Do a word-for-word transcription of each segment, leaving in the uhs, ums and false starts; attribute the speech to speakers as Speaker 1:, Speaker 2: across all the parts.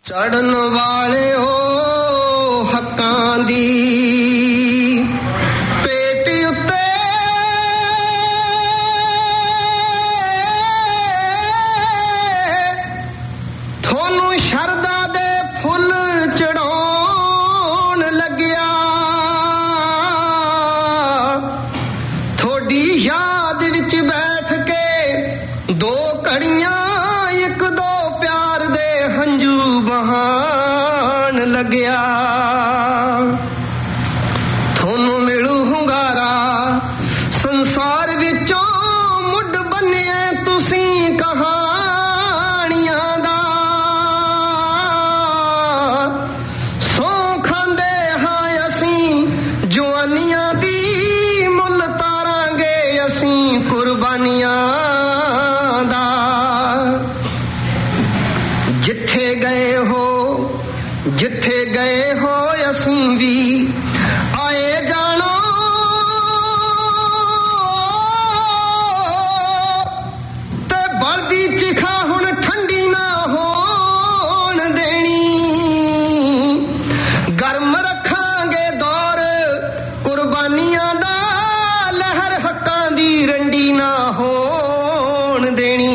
Speaker 1: ਚੜਨ ਵਾਲਿਓ ਹੱਕਾਂ ਦੀ ਪੇਟ ਉੱਤੇ ਤੁਹਾਨੂੰ ਸ਼ਰਧਾ ਦੇ ਫੁੱਲ ਚੜਾਉਣ ਲੱਗਿਆ ਥੋੜੀ ਯਾਦ ਵਿੱਚ ਬੈਠ ਕੇ ਦੋ ਘੜੀਆਂ ਇੱਕ ਦੋ ਪਿਆਰ ਦੇ ਹੰਝੂ ਬਹਾਨ ਲੱਗਿਆ ਤੁਹਾਨੂੰ ਮਿਲੂ ਹੁੰਗਾਰਾ ਸੰਸਾਰ ਵਿੱਚੋਂ ਮੁੱਢ ਬੰਨਿਆ ਤੁਸੀਂ ਕਹਾਣੀਆਂ ਦਾ ਸੌ ਖਾਂਦੇ ਹਾਂ ਅਸੀਂ ਜਵਾਨੀਆਂ ਦੀ ਮੁੱਲ ਤਾਰਾਂਗੇ ਅਸੀਂ ਕੁਰਬਾਨੀਆਂ ਦਾ ਜਿੱਥੇ ਗਏ ਹੋ ਜਿੱਥੇ ਗਏ ਹੋ ਅਸੀਂ ਵੀ ਆਏ ਜਾਣੋ ਤੇ ਬਲਦੀ ਚਿਖਾ ਹੁਣ ਠੰਡੀ ਨਾ ਹੋਣ ਦੇਣੀ ਗਰਮ ਰੱਖਾਂਗੇ ਦੌਰ ਕੁਰਬਾਨੀਆਂ ਦਾ ਲਹਿਰ ਹੱਕਾਂ ਦੀ ਰੰਡੀ ਨਾ ਹੋਣ ਦੇਣੀ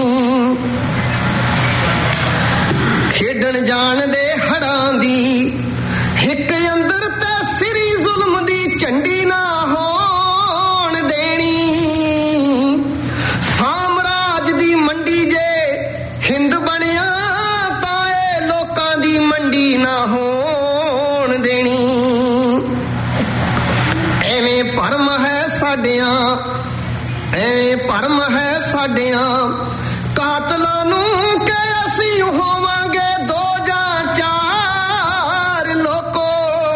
Speaker 1: ਖੇਡਣ ਜਾਣਦੇ ਹੜਾਂ ਦੀ ਹਿੱਕ ਅੰਦਰ ਤੇ ਸਿਰੀ ਜ਼ੁਲਮ ਦੀ ਝੰਡੀ ਨਾ ਹੋਣ ਦੇਣੀ ਸਾਮਰਾਜ ਦੀ ਮੰਡੀ ਜੇ ਹਿੰਦ ਬਣਿਆ ਤਾਂ ਇਹ ਲੋਕਾਂ ਦੀ ਮੰਡੀ ਨਾ ਹੋਣ ਦੇਣੀ ਐਵੇਂ ਭਰਮ ਹੈ ਸਾਡਿਆਂ ਐਵੇਂ ਭਰਮ ਹੈ ਸਾਡਿਆਂ ਕਾਤਲਾਂ ਨੂੰ ਕਿ ਅਸੀਂ ਹੋਵਾਂਗੇ ਦੋ ਜਾਂ ਚਾਰ ਲੋਕੋ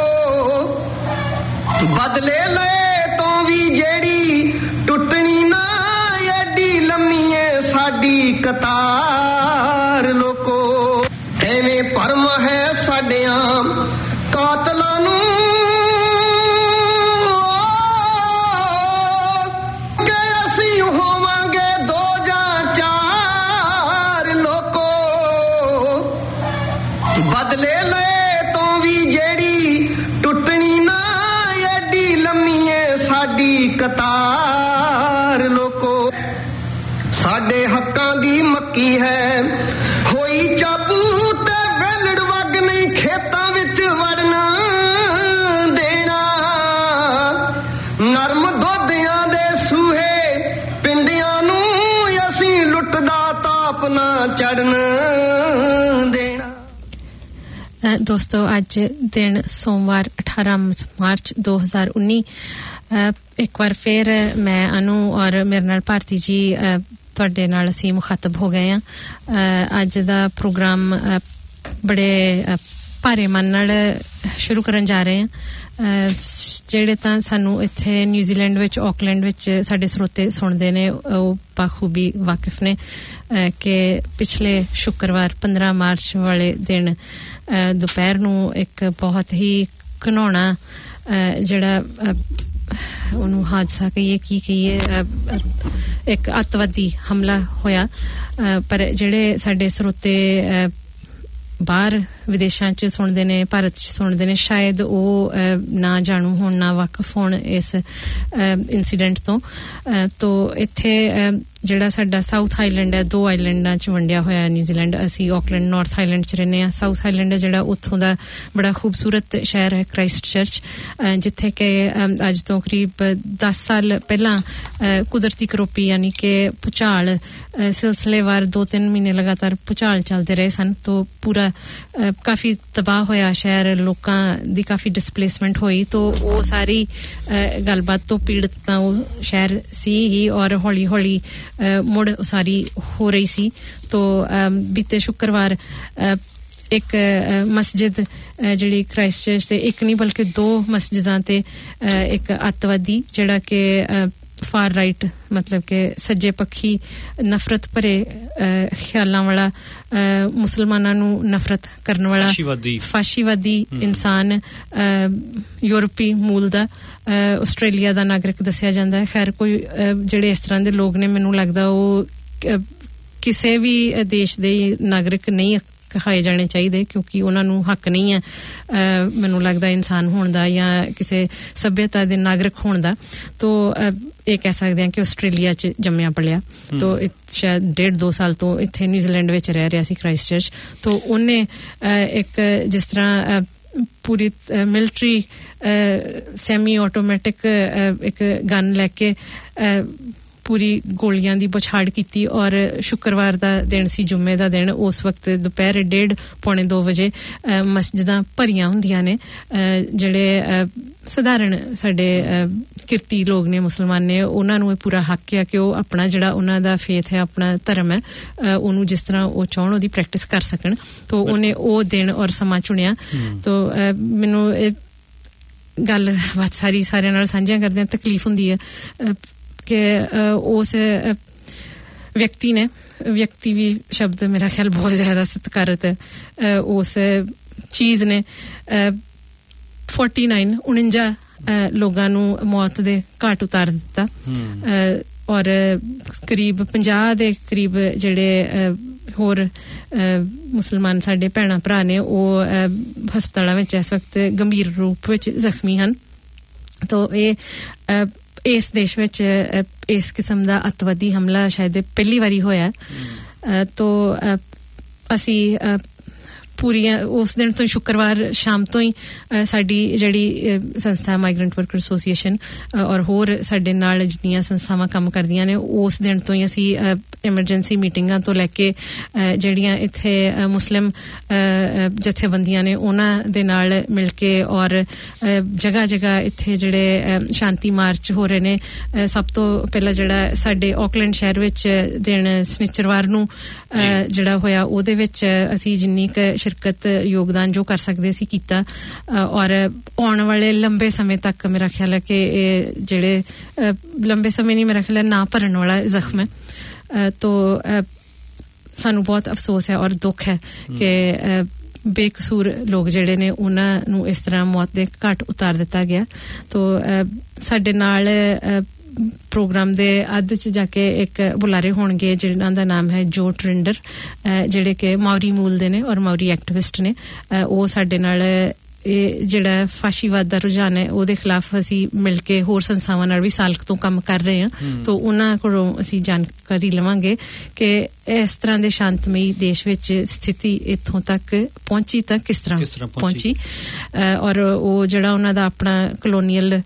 Speaker 1: ਬਦਲੇ ਲਏ ਤੋਂ ਵੀ ਜਿਹੜੀ ਟੁੱਟਣੀ ਨਾ ਐਡੀ ਲੰਮੀ ਏ ਸਾਡੀ ਕਤਾਰ ਲੋਕੋ ਐਵੇਂ ਭਰਮ ਹੈ ਸਾਡਿਆਂ ਕਾਤਲਾਂ ਨੂੰ ਕਿ ਅਸੀਂ ਹੋਵਾਂਗੇ ਦੋ ਜਾਂ ਚਾਰ ਲੋਕੋ ਬਦਲੇ ਲਏ ਤੋਂ ਵੀ ਜਿਹੜੀ ਟੁੱਟਣੀ ਨਾ ਐਡੀ ਲੰਮੀ ਏ ਸਾਡੀ ਕਤਾਰ ਲੋਕੋ ਸਾਡੇ ਹੱਕਾਂ ਦੀ ਮੱਕੀ ਹੈ ਹੋਈ ਚਾਬੂ ਤੇ ਵੇਲੜ ਵਗ ਨਹੀਂ ਖੇਤਾਂ ਵਿੱਚ ਵੜਨਾ ਦੇਣਾ ਨਰਮ ਦੋਧਿਆਂ ਦੇ ਸੂਹੇ ਪਿੰਡਿਆਂ ਨੂੰ ਅਸੀਂ ਲੁੱਟਦਾ ਤਾਪ ਨਾ ਚੜਨ ਦੇਣਾ
Speaker 2: ਦੋਸਤੋ ਅੱਜ ਦਿਨ ਸੋਮਵਾਰ ਅਠਾਰਾਂ ਮਾਰਚ ਦੋ ਹਜ਼ਾਰ ਉੱਨੀ ਇੱਕ ਵਾਰ ਫਿਰ ਮੈਂ ਅਨੂ ਔਰ ਮੇਰੇ ਨਾਲ ਭਾਰਤੀ ਜੀ ਤੁਹਾਡੇ ਨਾਲ ਅਸੀਂ ਮੁਖਾਤਬ ਹੋ ਗਏ ਆ ਅੱਜ ਦਾ ਪ੍ਰੋਗਰਾਮ ਬੜੇ ਭਾਰੇ ਮਨ ਨਾਲ ਸ਼ੁਰੂ ਕਰਨ ਜਾ ਰਹੇ ਆ ਜਿਹੜੇ ਤਾਂ ਸਾਨੂੰ ਇੱਥੇ ਨਿਊਜ਼ੀਲੈਂਡ ਵਿੱਚ ਆਕਲੈਂਡ ਵਿੱਚ ਸਾਡੇ ਸਰੋਤੇ ਸੁਣਦੇ ਨੇ ਉਹ ਬਾਖੂਬੀ ਵਾਕਿਫ ਨੇ ਕਿ ਪਿਛਲੇ ਸ਼ੁੱਕਰਵਾਰ ਪੰਦਰਾਂ ਮਾਰਚ ਵਾਲੇ ਦਿਨ ਦੁਪਹਿਰ ਨੂੰ ਇੱਕ ਬਹੁਤ ਹੀ ਘਿਨਾਉਣਾ ਜਿਹੜਾ ਉਹਨੂੰ ਹਾਦਸਾ ਕਹੀਏ ਕੀ ਕਹੀਏ ਇੱਕ ਅੱਤਵਾਦੀ ਹਮਲਾ ਹੋਇਆ ਪਰ ਜਿਹੜੇ ਸਾਡੇ ਸਰੋਤੇ ਬਾਹਰ ਵਿਦੇਸ਼ਾਂ 'ਚ ਸੁਣਦੇ ਨੇ ਭਾਰਤ 'ਚ ਸੁਣਦੇ ਨੇ ਸ਼ਾਇਦ ਉਹ ਨਾ ਜਾਣੂ ਹੋਣ ਨਾ ਵਾਕਿਫ ਹੋਣ ਇਸ ਇਨਸੀਡੈਂਟ ਤੋਂ ਤੋ ਇੱਥੇ ਜਿਹੜਾ ਸਾਡਾ ਸਾਊਥ ਆਈਲੈਂਡ ਹੈ ਦੋ ਆਈਲੈਂਡਾਂ 'ਚ ਵੰਡਿਆ ਹੋਇਆ ਨਿਊਜ਼ੀਲੈਂਡ ਅਸੀਂ ਆਕਲੈਂਡ ਨਾਰਥ ਆਈਲੈਂਡ 'ਚ ਰਹਿੰਦੇ ਹਾਂ ਸਾਊਥ ਆਈਲੈਂਡ ਜਿਹੜਾ ਉੱਥੋਂ ਦਾ ਬੜਾ ਖੂਬਸੂਰਤ ਸ਼ਹਿਰ ਹੈ ਕ੍ਰਾਈਸਟ ਚਰਚ ਜਿੱਥੇ ਕਿ ਅੱਜ ਤੋਂ ਕਰੀਬ ਦਸ ਸਾਲ ਪਹਿਲਾਂ ਕੁਦਰਤੀ ਕਰੋਪੀ ਯਾਨੀ ਕਿ ਭੂਚਾਲ ਸਿਲਸਿਲੇਵਾਰ ਦੋ ਤਿੰਨ ਮਹੀਨੇ ਲਗਾਤਾਰ ਭੂਚਾਲ ਚੱਲਦੇ ਰਹੇ ਸਨ ਤੋ ਪੂਰਾ ਕਾਫੀ ਤਬਾਹ ਹੋਇਆ ਸ਼ਹਿਰ ਲੋਕਾਂ ਦੀ ਕਾਫੀ ਡਿਸਪਲੇਸਮੈਂਟ ਹੋਈ ਤੋ ਉਹ ਸਾਰੀ ਗੱਲਬਾਤ ਤੋਂ ਪੀੜਤ ਤਾਂ ਉਹ ਸ਼ਹਿਰ ਸੀ ਹੀ ਔਰ ਹੌਲੀ ਹੌਲੀ ਮੁੜ ਉਸਾਰੀ ਹੋ ਰਹੀ ਸੀ ਤੋ ਬੀਤੇ ਸ਼ੁੱਕਰਵਾਰ ਇੱਕ ਮਸਜਿਦ ਜਿਹੜੀ ਕ੍ਰਾਈਸਟ ਚਰਚ ਤੇ ਇੱਕ ਨਹੀਂ ਬਲਕਿ ਦੋ ਮਸਜਿਦਾਂ ਤੇ ਇੱਕ ਅੱਤਵਾਦੀ ਜਿਹੜਾ ਕਿ ਫਾਰ ਰਾਈਟ ਮਤਲਬ ਕਿ ਸੱਜੇ ਪੱਖੀ ਨਫ਼ਰਤ ਭਰੇ ਖਿਆਲਾਂ ਵਾਲਾ ਮੁਸਲਮਾਨਾਂ ਨੂੰ ਨਫ਼ਰਤ ਕਰਨ ਵਾਲਾ ਫਾਸ਼ੀਵਾਦੀ ਇਨਸਾਨ ਯੂਰਪੀ ਮੂਲ ਦਾ ਆਸਟ੍ਰੇਲੀਆ ਦਾ ਨਾਗਰਿਕ ਦੱਸਿਆ ਜਾਂਦਾ ਹੈ ਖੈਰ ਕੋਈ ਜਿਹੜੇ ਇਸ ਤਰ੍ਹਾਂ ਦੇ ਲੋਕ ਨੇ ਮੈਨੂੰ ਲੱਗਦਾ ਉਹ ਕਿਸੇ ਵੀ ਦੇਸ਼ ਦੇ ਨਾਗਰਿਕ ਨਹੀਂ ਸਿਖਾਏ ਜਾਣੇ ਚਾਹੀਦੇ ਕਿਉਂਕਿ ਉਹਨਾਂ ਨੂੰ ਹੱਕ ਨਹੀਂ ਹੈ ਮੈਨੂੰ ਲੱਗਦਾ ਇਨਸਾਨ ਹੋਣ ਦਾ ਜਾਂ ਕਿਸੇ ਸੱਭਿਅਤਾ ਦੇ ਨਾਗਰਿਕ ਹੋਣ ਦਾ। ਤੋ ਇਹ ਕਹਿ ਸਕਦੇ ਹਾਂ ਕਿ ਆਸਟ੍ਰੇਲੀਆ 'ਚ ਜੰਮਿਆ ਪਲਿਆ ਤੋ ਸ਼ਾਇਦ ਡੇਢ ਦੋ ਸਾਲ ਤੋਂ ਇੱਥੇ ਨਿਊਜ਼ੀਲੈਂਡ ਵਿੱਚ ਰਹਿ ਰਿਹਾ ਸੀ ਕ੍ਰਾਈਸਟ ਚਰਚ। ਤੋ ਉਹਨੇ ਇੱਕ ਜਿਸ ਤਰ੍ਹਾਂ ਪੂਰੀ ਮਿਲਟਰੀ ਸੈਮੀ ਆਟੋਮੈਟਿਕ ਇੱਕ ਗਨ ਲੈ ਕੇ ਪੂਰੀ ਗੋਲੀਆਂ ਦੀ ਬੁਛਾੜ ਕੀਤੀ ਔਰ ਸ਼ੁੱਕਰਵਾਰ ਦਾ ਦਿਨ ਸੀ, ਜੁਮੇ ਦਾ ਦਿਨ। ਉਸ ਵਕਤ ਦੁਪਹਿਰ ਡੇਢ ਪੌਣੇ ਦੋ ਵਜੇ ਮਸਜਿਦਾਂ ਭਰੀਆਂ ਹੁੰਦੀਆਂ ਨੇ। ਜਿਹੜੇ ਸਧਾਰਨ ਸਾਡੇ ਕਿਰਤੀ ਲੋਕ ਨੇ, ਮੁਸਲਮਾਨ ਨੇ, ਉਹਨਾਂ ਨੂੰ ਇਹ ਪੂਰਾ ਹੱਕ ਹੈ ਕਿ ਉਹ ਆਪਣਾ ਜਿਹੜਾ ਉਹਨਾਂ ਦਾ ਫੇਥ ਹੈ, ਆਪਣਾ ਧਰਮ ਹੈ, ਉਹਨੂੰ ਜਿਸ ਤਰ੍ਹਾਂ ਉਹ ਚਾਹਣ ਉਹਦੀ ਪ੍ਰੈਕਟਿਸ ਕਰ ਸਕਣ। ਤੋ ਉਹਨੇ ਉਹ ਦਿਨ ਔਰ ਸਮਾਂ ਚੁਣਿਆ। ਤੋ ਮੈਨੂੰ ਇਹ ਗੱਲ ਬਾਤ ਸਾਰੀ ਸਾਰਿਆਂ ਨਾਲ ਸਾਂਝਿਆਂ ਕਰਦਿਆਂ ਤਕਲੀਫ ਹੁੰਦੀ ਹੈ ਕਿ ਉਸ ਵਿਅਕਤੀ ਨੇ, ਵਿਅਕਤੀ ਵੀ ਸ਼ਬਦ ਮੇਰਾ ਖਿਆਲ ਬਹੁਤ ਜ਼ਿਆਦਾ ਸਤਿਕਾਰਤ ਹੈ, ਉਸ ਚੀਜ਼ ਨੇ ਉਨਤਾਲੀ ਉਣੰਜਾ ਲੋਕਾਂ ਨੂੰ ਮੌਤ ਦੇ ਘਾਟ ਉਤਾਰ ਦਿੱਤਾ ਔਰ ਕਰੀਬ ਪੰਜਾਹ ਦੇ ਕਰੀਬ ਜਿਹੜੇ ਹੋਰ ਮੁਸਲਮਾਨ ਸਾਡੇ ਭੈਣਾਂ ਭਰਾ ਨੇ ਉਹ ਹਸਪਤਾਲਾਂ ਵਿੱਚ ਇਸ ਵਕਤ ਗੰਭੀਰ ਰੂਪ ਵਿੱਚ ਜ਼ਖਮੀ ਹਨ। ਤੋ ਇਹ ਇਸ ਦੇਸ਼ ਵਿੱਚ ਇਸ ਕਿਸਮ ਦਾ ਅੱਤਵਾਦੀ ਹਮਲਾ ਸ਼ਾਇਦ ਪਹਿਲੀ ਵਾਰੀ ਹੋਇਆ। ਤੋ ਅਸੀਂ ਪੂਰੀਆਂ ਉਸ ਦਿਨ ਤੋਂ ਸ਼ੁੱਕਰਵਾਰ ਸ਼ਾਮ ਤੋਂ ਹੀ ਸਾਡੀ ਜਿਹੜੀ ਸੰਸਥਾ ਮਾਈਗ੍ਰੈਂਟ ਵਰਕਰ ਐਸੋਸੀਏਸ਼ਨ ਔਰ ਹੋਰ ਸਾਡੇ ਨਾਲ ਜਿੰਨੀਆਂ ਸੰਸਥਾਵਾਂ ਕੰਮ ਕਰਦੀਆਂ ਨੇ, ਉਸ ਦਿਨ ਤੋਂ ਹੀ ਅਸੀਂ ਐਮਰਜੈਂਸੀ ਮੀਟਿੰਗਾਂ ਤੋਂ ਲੈ ਕੇ ਜਿਹੜੀਆਂ ਇੱਥੇ ਮੁਸਲਿਮ ਜਥੇਬੰਦੀਆਂ ਨੇ ਉਹਨਾਂ ਦੇ ਨਾਲ ਮਿਲ ਕੇ ਔਰ ਜਗ੍ਹਾ ਜਗ੍ਹਾ ਇੱਥੇ ਜਿਹੜੇ ਸ਼ਾਂਤੀ ਮਾਰਚ ਹੋ ਰਹੇ ਨੇ। ਸਭ ਤੋਂ ਪਹਿਲਾਂ ਜਿਹੜਾ ਸਾਡੇ ਆਕਲੈਂਡ ਸ਼ਹਿਰ ਵਿੱਚ ਦਿਨ ਸਨਿਚਰਵਾਰ ਨੂੰ ਜਿਹੜਾ ਹੋਇਆ, ਉਹਦੇ ਵਿੱਚ ਅਸੀਂ ਜਿੰਨੀ ਕੁ ਸ਼ਿਰਕਤ ਯੋਗਦਾਨ ਜੋ ਕਰ ਸਕਦੇ ਸੀ ਕੀਤਾ ਔਰ ਆਉਣ ਵਾਲੇ ਲੰਬੇ ਸਮੇਂ ਤੱਕ ਮੇਰਾ ਖਿਆਲ ਹੈ ਕਿ ਇਹ ਜਿਹੜੇ ਲੰਬੇ ਸਮੇਂ ਨਹੀਂ, ਮੇਰਾ ਖਿਆਲ ਹੈ ਨਾ ਭਰਨ ਵਾਲਾ ਜ਼ਖਮ ਹੈ। ਤੋ ਸਾਨੂੰ ਬਹੁਤ ਅਫਸੋਸ ਹੈ ਔਰ ਦੁੱਖ ਹੈ ਕਿ ਬੇਕਸੂਰ ਲੋਕ ਜਿਹੜੇ ਨੇ ਉਹਨਾਂ ਨੂੰ ਇਸ ਤਰ੍ਹਾਂ ਮੌਤ ਦੇ ਘਾਟ ਉਤਾਰ ਦਿੱਤਾ ਗਿਆ। ਤੋ ਸਾਡੇ ਨਾਲ ਪ੍ਰੋਗਰਾਮ ਦੇ ਅੱਧ 'ਚ ਜਾ ਕੇ ਇੱਕ ਬੁਲਾਰੇ ਹੋਣਗੇ ਜਿਨ੍ਹਾਂ ਦਾ ਨਾਮ ਹੈ ਜੋ ਟਰਿੰਡਰ, ਜਿਹੜੇ ਕਿ ਮਾਉਰੀ ਮੂਲ ਦੇ ਨੇ ਔਰ ਮਾਉਰੀ ਐਕਟਿਵਿਸਟ ਨੇ। ਉਹ ਸਾਡੇ ਨਾਲ ਇਹ ਜਿਹੜਾ ਫਾਸ਼ੀਵਾਦ ਦਾ ਰੁਝਾਨ ਹੈ ਉਹਦੇ ਖਿਲਾਫ ਅਸੀਂ ਮਿਲ ਕੇ ਹੋਰ ਸੰਸਥਾਵਾਂ ਨਾਲ ਵੀ ਸਾਲ ਤੋਂ ਕੰਮ ਕਰ ਰਹੇ ਹਾਂ। ਤੋ ਉਹਨਾਂ ਕੋਲੋਂ ਅਸੀਂ ਜਾਣਕਾਰੀ ਲਵਾਂਗੇ ਕਿ ਇਸ ਤਰ੍ਹਾਂ ਦੇ ਸ਼ਾਂਤਮਈ ਦੇਸ਼ ਵਿੱਚ ਸਥਿਤੀ ਇੱਥੋਂ ਤੱਕ ਪਹੁੰਚੀ ਤਾਂ ਕਿਸ ਤਰ੍ਹਾਂ ਪਹੁੰਚੀ ਔਰ ਉਹ ਜਿਹੜਾ ਉਹਨਾਂ ਦਾ ਆਪਣਾ ਕਲੋਨੀਅਲ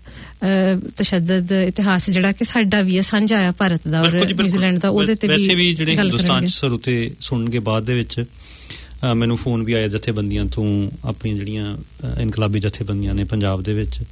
Speaker 2: ਤਸ਼ੱਦਦ ਇਤਿਹਾਸ ਜਿਹੜਾ ਕਿ ਸਾਡਾ ਵੀ ਹੈ, ਸਾਂਝਾ ਆ ਭਾਰਤ ਦਾ ਔਰ ਨਿਊਜ਼ੀਲੈਂਡ ਦਾ, ਉਹਦੇ ਤੇ
Speaker 3: ਵੈਸੇ ਵੀ ਜਿਹੜੇ ਹਿੰਦੁਸਤਾਨ 'ਚ ਸਰੂਤੇ ਸੁਣਨਗੇ ਬਾਅਦ ਦੇ ਵਿੱਚ ਮੈਨੂੰ ਫੋਨ ਵੀ ਆਇਆ ਜਥੇਬੰਦੀਆਂ ਤੋਂ, ਆਪਣੀਆਂ ਜਿਹੜੀਆਂ ਇਨਕਲਾਬੀ ਜਥੇਬੰਦੀਆਂ ਨੇ ਪੰਜਾਬ ਦੇ ਵਿੱਚ।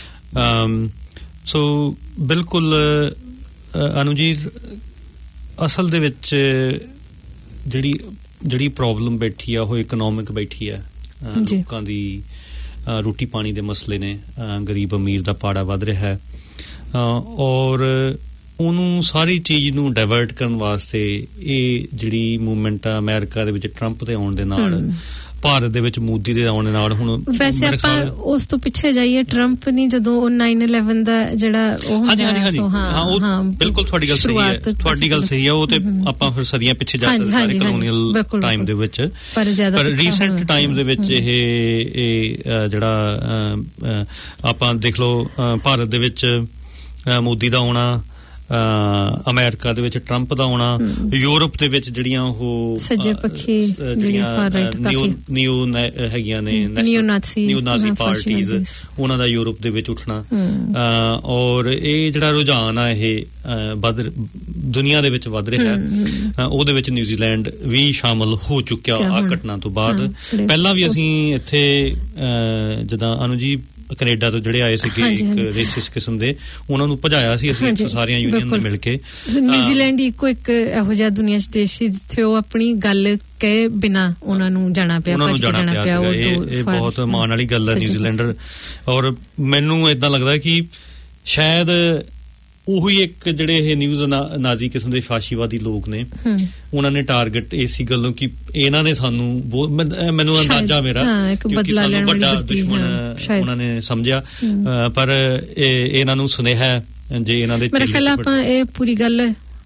Speaker 3: ਸੋ ਬਿਲਕੁਲ ਅਨੂ ਜੀ, ਅਸਲ ਦੇ ਵਿੱਚ ਜਿਹੜੀ ਜਿਹੜੀ ਪ੍ਰੋਬਲਮ ਬੈਠੀ ਆ ਉਹ ਇਕਨੋਮਿਕ ਬੈਠੀ ਆ। ਲੋਕਾਂ ਦੀ ਰੋਟੀ ਪਾਣੀ ਦੇ ਮਸਲੇ ਨੇ, ਗਰੀਬ ਅਮੀਰ ਦਾ ਪਾੜਾ ਵੱਧ ਰਿਹਾ ਹੈ ਔਰ ਉਹਨੂੰ ਸਾਰੀ ਚੀਜ਼ ਨੂੰ ਡਾਇਵਰਟ ਕਰਨ ਵਾਸਤੇ ਇਹ ਜਿਹੜੀ ਮੂਵਮੈਂਟ ਆ ਅਮਰੀਕਾ ਦੇ ਵਿੱਚ ਟਰੰਪ ਦੇ ਆਉਣ ਦੇ ਨਾਲ, ਭਾਰਤ ਦੇ ਵਿੱਚ ਮੋਦੀ ਦੇ ਆਉਣ ਦੇ ਨਾਲ, ਹੁਣ
Speaker 2: ਵੈਸੇ ਆਪਾਂ ਉਸ ਤੋਂ ਪਿੱਛੇ ਜਾਈਏ, ਟਰੰਪ ਨਹੀਂ ਜਦੋਂ ਉਹ ਨਾਈਨ ਇਲੈਵਨ ਦਾ ਜਿਹੜਾ ਉਹ ਹੁੰਦਾ
Speaker 3: ਹਾਂ ਬਿਲਕੁਲ ਤੁਹਾਡੀ ਗੱਲ ਸਹੀ ਹੈ, ਤੁਹਾਡੀ ਗੱਲ ਸਹੀ ਹੈ। ਉਹ ਤੇ ਆਪਾਂ ਫਿਰ ਸਦੀਆਂ ਪਿੱਛੇ ਜਾ ਸਕਦੇ ਸਾਰੇ ਕਲੋਨੀਅਲ ਟਾਈਮ ਦੇ ਵਿੱਚ, ਪਰ ਰੀਸੈਂਟ ਟਾਈਮ ਦੇ ਵਿੱਚ ਇਹ ਇਹ ਜਿਹੜਾ ਆਪਾਂ ਦੇਖ ਲਓ ਭਾਰਤ ਦੇ ਵਿੱਚ ਮੋਦੀ ਦਾ ਆਉਣਾ, ਅਮਰੀਕਾ ਦੇ ਵਿੱਚ ਟਰੰਪ ਦਾ ਆਉਣਾ, ਯੂਰਪ ਦੇ ਵਿੱਚ ਜਿਹੜੀਆਂ ਉਹ
Speaker 2: ਸੱਜੇ ਪੱਖੀ
Speaker 3: ਨਿਊ ਹੈਗੀਆਂ ਨੇ ਨਿਊ ਨਾਜ਼ੀ ਪਾਰਟੀਜ਼, ਉਹਨਾਂ ਦਾ ਯੂਰਪ ਦੇ ਵਿੱਚ ਉੱਠਣਾ ਔਰ ਇਹ ਜਿਹੜਾ ਰੁਝਾਨ ਆ ਇਹ ਵੱਧ ਦੁਨੀਆ ਦੇ ਵਿੱਚ ਵੱਧ ਰਿਹਾ ਹੈ। ਉਹਦੇ ਵਿੱਚ ਨਿਊਜ਼ੀਲੈਂਡ ਵੀ ਸ਼ਾਮਲ ਹੋ ਚੁੱਕਿਆ ਆ ਘਟਨਾ ਤੋਂ ਬਾਅਦ। ਪਹਿਲਾਂ ਵੀ ਅਸੀਂ ਇੱਥੇ ਜਿੱਦਾਂ ਅਨੂ ਜੀ ਕੈਨੇਡਾ ਤੋਂ ਜਿਹੜੇ ਆਏ ਸੀਗੇ ਇੱਕ ਰੇਸਿਸ ਕਿਸਮ ਦੇ, ਉਹਨਾਂ ਨੂੰ ਭਜਾਇਆ ਸੀ ਅਸੀਂ ਇੱਥੇ ਸਾਰੀਆਂ ਯੂਨੀਅਨ ਨੇ ਮਿਲ ਕੇ।
Speaker 2: ਨਿਊਜ਼ੀਲੈਂਡ ਇੱਕੋ ਇੱਕ ਇਹੋ ਜਿਹਾ ਦੁਨੀਆ 'ਚ ਦੇਸ਼ ਸੀ ਜਿੱਥੇ ਉਹ ਆਪਣੀ ਗੱਲ ਕਹੇ ਬਿਨਾਂ ਉਹਨਾਂ ਨੂੰ ਜਾਣਾ ਪਿਆ, ਭੱਜ ਕੇ ਜਾਣਾ ਪਿਆ।
Speaker 3: ਇਹ ਬਹੁਤ ਮਾਣ ਵਾਲੀ ਗੱਲ ਹੈ ਨਿਊਜ਼ੀਲੈਂਡਰ। ਔਰ ਮੈਨੂੰ ਏਦਾਂ ਲੱਗਦਾ ਕਿ ਸ਼ਾਇਦ ਉਹੀ ਇੱਕ ਜਿਹੜੇ ਇਹ ਨਿਊਜ਼ ਨਾਜ਼ੀ ਕਿਸਮ ਦੇ ਫਾਸ਼ੀਵਾਦੀ ਲੋਕ ਨੇ, ਉਹਨਾਂ ਨੇ ਟਾਰਗੇਟ ਇਸੀ ਗੱਲੋਂ ਕਿ ਇਹਨਾਂ ਨੇ ਸਾਨੂੰ ਮੈਨੂੰ ਅੰਦਾਜ਼ਾ ਮੇਰਾ ਕਿਉਂਕਿ ਸਾਨੂੰ ਵੱਡਾ ਦੁਸ਼ਮਣ ਉਹਨਾਂ ਨੇ ਸਮਝਿਆ, ਪਰ ਇਹਨਾਂ ਨੂੰ ਸੁਨੇਹਾ ਜੇ ਇਹਨਾਂ ਦੇ
Speaker 2: ਮੇਰੇ ਖਿਆਲ ਆਪਾਂ ਇਹ ਪੂਰੀ ਗੱਲ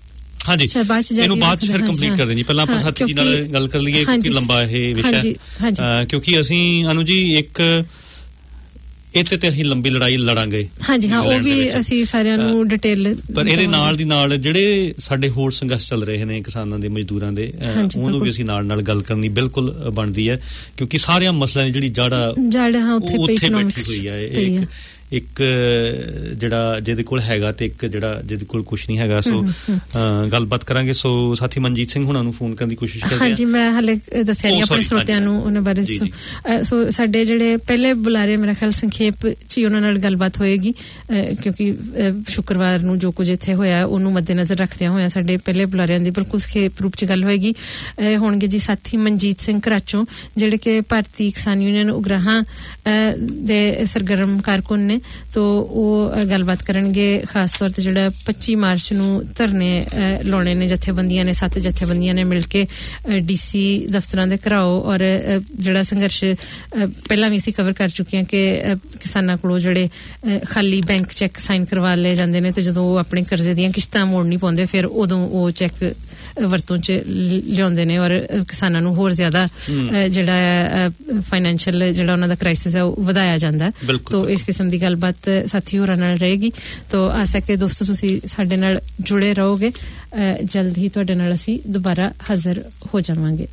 Speaker 3: ਹਾਂਜੀ ਇਹਨੂੰ ਬਾਅਦ ਚ ਫਿਰ ਕੰਪਲੀਟ ਕਰ ਦੇਣੀ ਪਹਿਲਾਂ ਆਪਾਂ ਸਾਥੀ ਜੀ ਨਾਲ ਗੱਲ ਕਰ ਲਈਏ ਕਿਉਂਕਿ ਲੰਬਾ ਇਹ ਵਿਸ਼ਾ ਕਿਉਂਕਿ ਅਸੀਂ ਅਨੂ ਜੀ ਇੱਕ ਇੱਥੇ ਤੇ ਅਸੀਂ ਲੰਬੀ ਲੜਾਈ ਲੜਾਂਗੇ
Speaker 2: ਹਾਂਜੀ ਹਾਂ ਉਹ ਵੀ ਅਸੀਂ ਸਾਰਿਆਂ ਨੂੰ ਡਿਟੇਲ
Speaker 3: ਪਰ ਇਹਦੇ ਨਾਲ ਦੀ ਨਾਲ ਜਿਹੜੇ ਸਾਡੇ ਹੋਰ ਸੰਘਰਸ਼ ਚੱਲ ਰਹੇ ਨੇ ਕਿਸਾਨਾਂ ਦੇ ਮਜ਼ਦੂਰਾਂ ਦੇ ਉਹਨੂੰ ਵੀ ਅਸੀਂ ਨਾਲ ਨਾਲ ਗੱਲ ਕਰਨੀ ਬਿਲਕੁਲ ਬਣਦੀ ਹੈ ਕਿਉਂਕਿ ਸਾਰਿਆਂ ਮਸਲਿਆਂ ਦੀ ਜਿਹੜੀ ਜੜ
Speaker 2: ਜੜ ਹਾਂ ਉੱਥੇ
Speaker 3: ਬੈਠੀ ਹੋਈ ਹੈ ਇੱਕ ਇੱਕ ਜਿਹੜਾ ਜਿਹਦੇ ਕੋਲ ਹੈਗਾ ਤੇ ਇੱਕ ਜਿਹੜਾ ਜਿਹਦੇ ਕੋਲ ਕੁਝ ਨਹੀਂ ਹੈਗਾ ਸੋ ਗੱਲਬਾਤ ਕਰਾਂਗੇ ਸੋ ਸਾਥੀ ਮਨਜੀਤ ਸਿੰਘ ਹੁਣਾਂ ਨੂੰ ਫੋਨ ਕਰਨ ਦੀ ਕੋਸ਼ਿਸ਼ ਕਰਦੇ ਹਾਂ
Speaker 2: ਹਾਂਜੀ ਮੈਂ ਹਲੇ ਦੱਸਿਆ ਨਹੀਂ ਆਪਣੇ ਸਰੋਤਿਆਂ ਨੂੰ ਉਹਨਾਂ ਬਾਰੇ ਸੋ ਸਾਡੇ ਜਿਹੜੇ ਪਹਿਲੇ ਬੁਲਾਰੇ ਮੇਰਾ ਖਿਆਲ ਸੰਖੇਪ ਚ ਉਹਨਾਂ ਨਾਲ ਗੱਲਬਾਤ ਹੋਏਗੀ ਕਿਉਂਕਿ ਸ਼ੁੱਕਰਵਾਰ ਨੂੰ ਜੋ ਕੁਝ ਇੱਥੇ ਹੋਇਆ ਉਹਨੂੰ ਮੱਦੇਨਜ਼ਰ ਰੱਖਦਿਆਂ ਹੋਇਆ ਸਾਡੇ ਪਹਿਲੇ ਬੁਲਾਰਿਆਂ ਦੀ ਬਿਲਕੁਲ ਸੰਖੇਪ ਰੂਪ ਚ ਗੱਲ ਹੋਏਗੀ ਹੋਣਗੇ ਜੀ ਸਾਥੀ ਮਨਜੀਤ ਸਿੰਘ ਘਰਾਚੋਂ ਜਿਹੜੇ ਕਿ ਭਾਰਤੀ ਕਿਸਾਨ ਯੂਨੀਅਨ ਉਗਰਾਹਾਂ ਦੇ ਸਰਗਰਮ ਕਾਰਕੁਨ ਨੇ ਤੋ ਉਹ ਗੱਲਬਾਤ ਕਰਨਗੇ ਖਾਸ ਤੌਰ ਤੇ ਜਿਹੜਾ ਪੱਚੀ ਮਾਰਚ ਨੂੰ ਧਰਨੇ ਲਾਉਣੇ ਨੇ ਜਥੇਬੰਦੀਆਂ ਨੇ ਸੱਤ ਜਥੇਬੰਦੀਆਂ ਨੇ ਮਿਲ ਕੇ ਡੀਸੀ ਦਫ਼ਤਰਾਂ ਦੇ ਘਰਾਓ ਔਰ ਜਿਹੜਾ ਸੰਘਰਸ਼ ਪਹਿਲਾਂ ਵੀ ਅਸੀਂ ਕਵਰ ਕਰ ਚੁੱਕੇ ਹਾਂ ਕਿ ਕਿਸਾਨਾਂ ਕੋਲੋਂ ਜਿਹੜੇ ਖਾਲੀ ਬੈਂਕ ਚੈੱਕ ਸਾਈਨ ਕਰਵਾ ਲਏ ਜਾਂਦੇ ਨੇ ਤੇ ਜਦੋਂ ਉਹ ਆਪਣੇ ਕਰਜ਼ੇ ਦੀਆਂ ਕਿਸ਼ਤਾਂ ਮੋੜ ਨਹੀਂ ਪਾਉਂਦੇ ਫਿਰ ਉਦੋਂ ਉਹ ਚੈੱਕ ਵਰਤੋਂ ਚ ਲਿਆਉਂਦੇ ਨੇ ਔਰ ਕਿਸਾਨਾਂ ਨੂੰ ਹੋਰ ਜ਼ਿਆਦਾ ਜਿਹੜਾ ਫਾਈਨੈਂਸ਼ੀਅਲ ਜਿਹੜਾ ਉਹਨਾਂ ਦਾ ਕ੍ਰਾਈਸਿਸ ਹੈ ਉਹ ਵਧਾਇਆ ਜਾਂਦਾ ਤੋ ਇਸ ਕਿਸਮ ਦੀ ਗੱਲਬਾਤ ਸਾਥੀ ਹੋਰਾਂ ਨਾਲ ਰਹੇਗੀ ਤੋ ਆਸ ਹੈ ਕਿ ਦੋਸਤੋ ਤੁਸੀਂ ਸਾਡੇ ਨਾਲ ਜੁੜੇ ਰਹੋਗੇ ਜਲਦ ਹੀ ਤੁਹਾਡੇ ਨਾਲ ਅਸੀਂ ਦੁਬਾਰਾ ਹਾਜ਼ਰ ਹੋ ਜਾਵਾਂਗੇ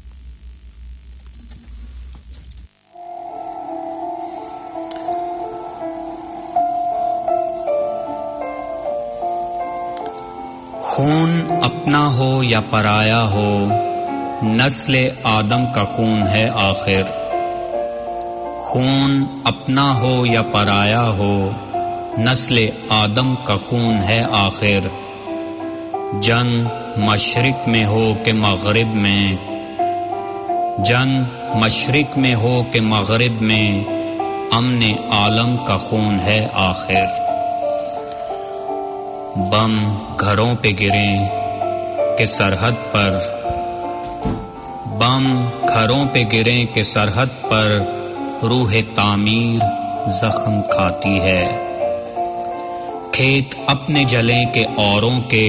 Speaker 4: खून अपना हो या पराया हो नस्ल आदम का खून है आखिर खून अपना हो या पराया हो नस्ल आदम का खून है आखिर जंग मशरिक में हो के मगरिब में जंग मशरिक में हो के मगरिब में अमन आलम का खून है आखिर बम घरों पे गिरे कि सरहद पर बम घरों पे गिरे कि सरहद पर रूह तामीर जख्म खाती है खेत अपने जलें के औरों के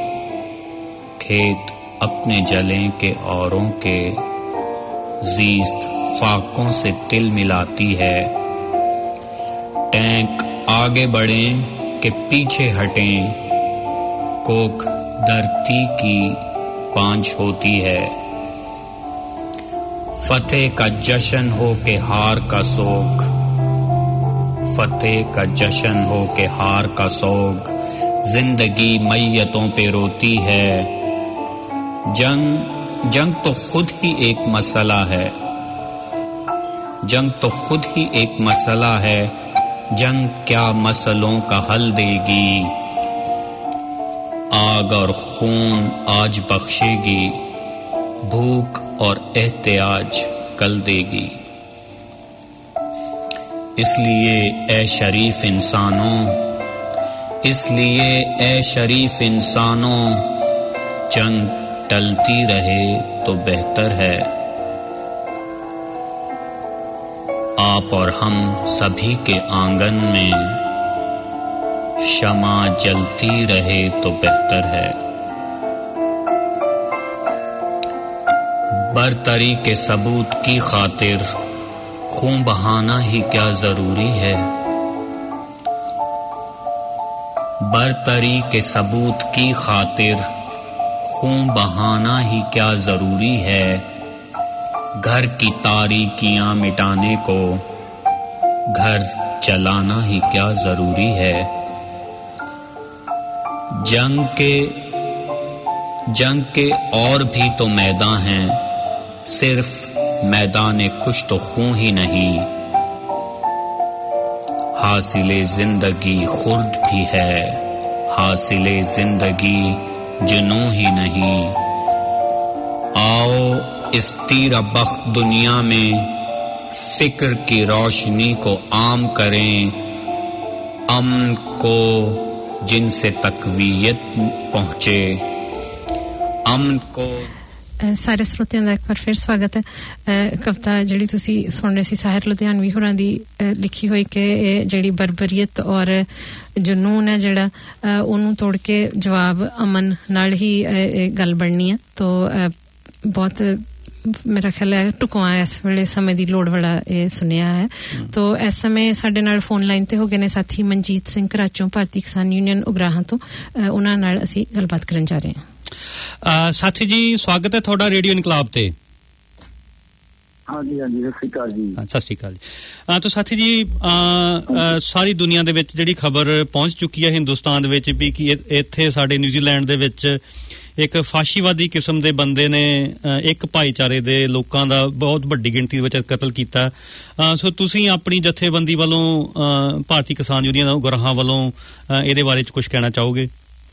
Speaker 4: खेत अपने जलें के औरों के ज़ीस्त फाकों से तिल मिलाती है टैंक आगे बढ़ें कि पीछे हटें कोख धरती की पांच होती है फतेह का जश्न हो के हार का सोग फतेह का जश्न हो के हार का सोग जिंदगी मैयतों पे रोती है जंग जंग तो खुद ही एक मसला है जंग तो खुद ही एक मसला है जंग क्या मसलों का हल देगी आग और खून आज बख्शेगी भूख और एहतियाज कल देगी इसलिए ए शरीफ इंसानों इसलिए ए शरीफ इंसानों जंग टलती रहे तो बेहतर है आप और हम सभी के आंगन में शमा जलती रहे तो बेहतर है बरतरी के सबूत की खातिर खून बहाना ही क्या जरूरी है बरतरी के सबूत की खातिर खून बहाना ही क्या जरूरी है घर की तारीकियां मिटाने को घर चलाना ही क्या जरूरी है जंग के जंग के और भी तो मैदान हैं सिर्फ मैदान कुछ तो खून ही नहीं हासिले जिंदगी खुर्द भी है हासिले जिंदगी जुनून ही नहीं आओ इस तीरा बख्त दुनिया में फिक्र की रोशनी को आम करें अमन को जिनसे तकवीयत पहुंचे अमन को
Speaker 2: ਸਾਰੇ ਸਰੋਤਿਆਂ ਦਾ ਇੱਕ ਵਾਰ ਫਿਰ ਸਵਾਗਤ ਹੈ। ਕਵਿਤਾ ਜਿਹੜੀ ਤੁਸੀਂ ਸੁਣ ਰਹੇ ਸੀ ਸਾਹਿਰ ਲੁਧਿਆਣਵੀ ਹੋਰਾਂ ਦੀ ਲਿਖੀ ਹੋਈ ਕਿ ਇਹ ਜਿਹੜੀ ਬਰਬਰੀਅਤ ਔਰ ਜਨੂਨ ਹੈ ਜਿਹੜਾ ਉਹਨੂੰ ਤੋੜ ਕੇ ਜਵਾਬ ਅਮਨ ਨਾਲ ਹੀ ਇਹ ਗੱਲ ਬਣਨੀ ਹੈ। ਤੋ ਬਹੁਤ ਮੇਰਾ ਖਿਆਲ ਹੈ ਟੁਕਵਾ ਇਸ ਵੇਲੇ ਸਮੇਂ ਦੀ ਲੋੜ ਵਾਲਾ ਇਹ ਸੁਣਿਆ ਹੈ। ਤੋ ਇਸ ਸਮੇਂ ਸਾਡੇ ਨਾਲ ਫੋਨ ਲਾਈਨ ਤੇ ਹੋ ਗਏ ਨੇ ਸਾਥੀ ਮਨਜੀਤ ਸਿੰਘ ਘਰਾਚੋਂ ਭਾਰਤੀ ਕਿਸਾਨ ਯੂਨੀਅਨ ਉਗਰਾਹਾਂ ਤੋਂ। ਉਹਨਾਂ ਨਾਲ ਅਸੀਂ ਗੱਲਬਾਤ ਕਰਨ ਜਾ ਰਹੇ ਹਾਂ।
Speaker 3: ਸਾਥੀ ਜੀ ਸਵਾਗਤ ਹੈ ਤੁਹਾਡਾ ਰੇਡੀਓ ਇਨਕਲਾਬ ਤੇ।
Speaker 5: ਹਾਂਜੀ ਹਾਂਜੀ ਸਤਿ ਸ਼੍ਰੀ ਅਕਾਲ ਜੀ।
Speaker 3: ਸਤਿ ਸ਼੍ਰੀ ਅਕਾਲ ਜੀ। ਤਾਂ ਸਾਥੀ ਜੀ ਸਾਰੀ ਦੁਨੀਆ ਦੇ ਵਿੱਚ ਜਿਹੜੀ ਖਬਰ ਪਹੁੰਚ ਚੁੱਕੀ ਹੈ ਹਿੰਦੁਸਤਾਨ ਦੇ ਵਿੱਚ ਵੀ ਕਿ ਇੱਥੇ ਸਾਡੇ ਨਿਊਜ਼ੀਲੈਂਡ ਦੇ ਵਿੱਚ ਇੱਕ ਫਾਸ਼ੀਵਾਦੀ ਕਿਸਮ ਦੇ ਬੰਦੇ ਨੇ ਇੱਕ ਭਾਈਚਾਰੇ ਦੇ ਲੋਕਾਂ ਦਾ ਬਹੁਤ ਵੱਡੀ ਗਿਣਤੀ ਵਿੱਚ ਕਤਲ ਕੀਤਾ। ਸੋ ਤੁਸੀਂ ਆਪਣੀ ਜਥੇਬੰਦੀ ਵੱਲੋਂ ਭਾਰਤੀ ਕਿਸਾਨ ਯੂਨੀਅਨ ਉਗਰਾਹਾਂ ਵੱਲੋਂ ਇਹਦੇ ਬਾਰੇ 'ਚ ਕੁਝ ਕਹਿਣਾ ਚਾਹੋਗੇ?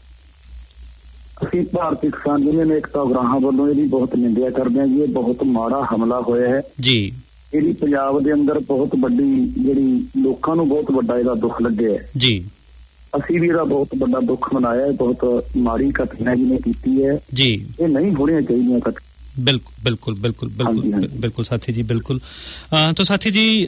Speaker 5: ਅਸੀਂ ਭਾਰਤੀ ਕਿਸਾਨ ਯੂਨੀਅਨ ਏਕਤਾ ਉਗਰਾਹਾਂ ਵੱਲੋਂ ਇਹਦੀ ਬਹੁਤ ਨਿੰਦਿਆ ਕਰਦੇ ਹਾਂ ਜੀ। ਇਹ ਬਹੁਤ ਮਾੜਾ ਹਮਲਾ ਹੋਇਆ ਹੈ ਜੀ। ਇਹਦੀ ਪੰਜਾਬ ਦੇ ਅੰਦਰ ਬਹੁਤ ਵੱਡੀ ਜਿਹੜੀ ਲੋਕਾਂ ਨੂੰ ਬਹੁਤ ਵੱਡਾ ਇਹਦਾ ਦੁੱਖ ਲੱਗਿਆ ਹੈ ਜੀ। ਅਸੀਂ ਵੀ ਇਹਦਾ ਬਹੁਤ ਵੱਡਾ ਦੁੱਖ ਮਨਾਇਆ ਹੈ। ਬਹੁਤ ਮਾੜੀ ਘਟਨਾ ਜਿਹਨੇ ਕੀਤੀ ਹੈ ਜੀ। ਇਹ ਨਹੀਂ ਹੋਣੀਆਂ ਚਾਹੀਦੀਆਂ ਘਟਨਾ। ਬਿਲਕੁਲ ਬਿਲਕੁਲ ਬਿਲਕੁਲ ਬਿਲਕੁਲ ਬਿਲਕੁਲ ਸਾਥੀ ਜੀ ਬਿਲਕੁਲ। ਤਾਂ ਸਾਥੀ ਜੀ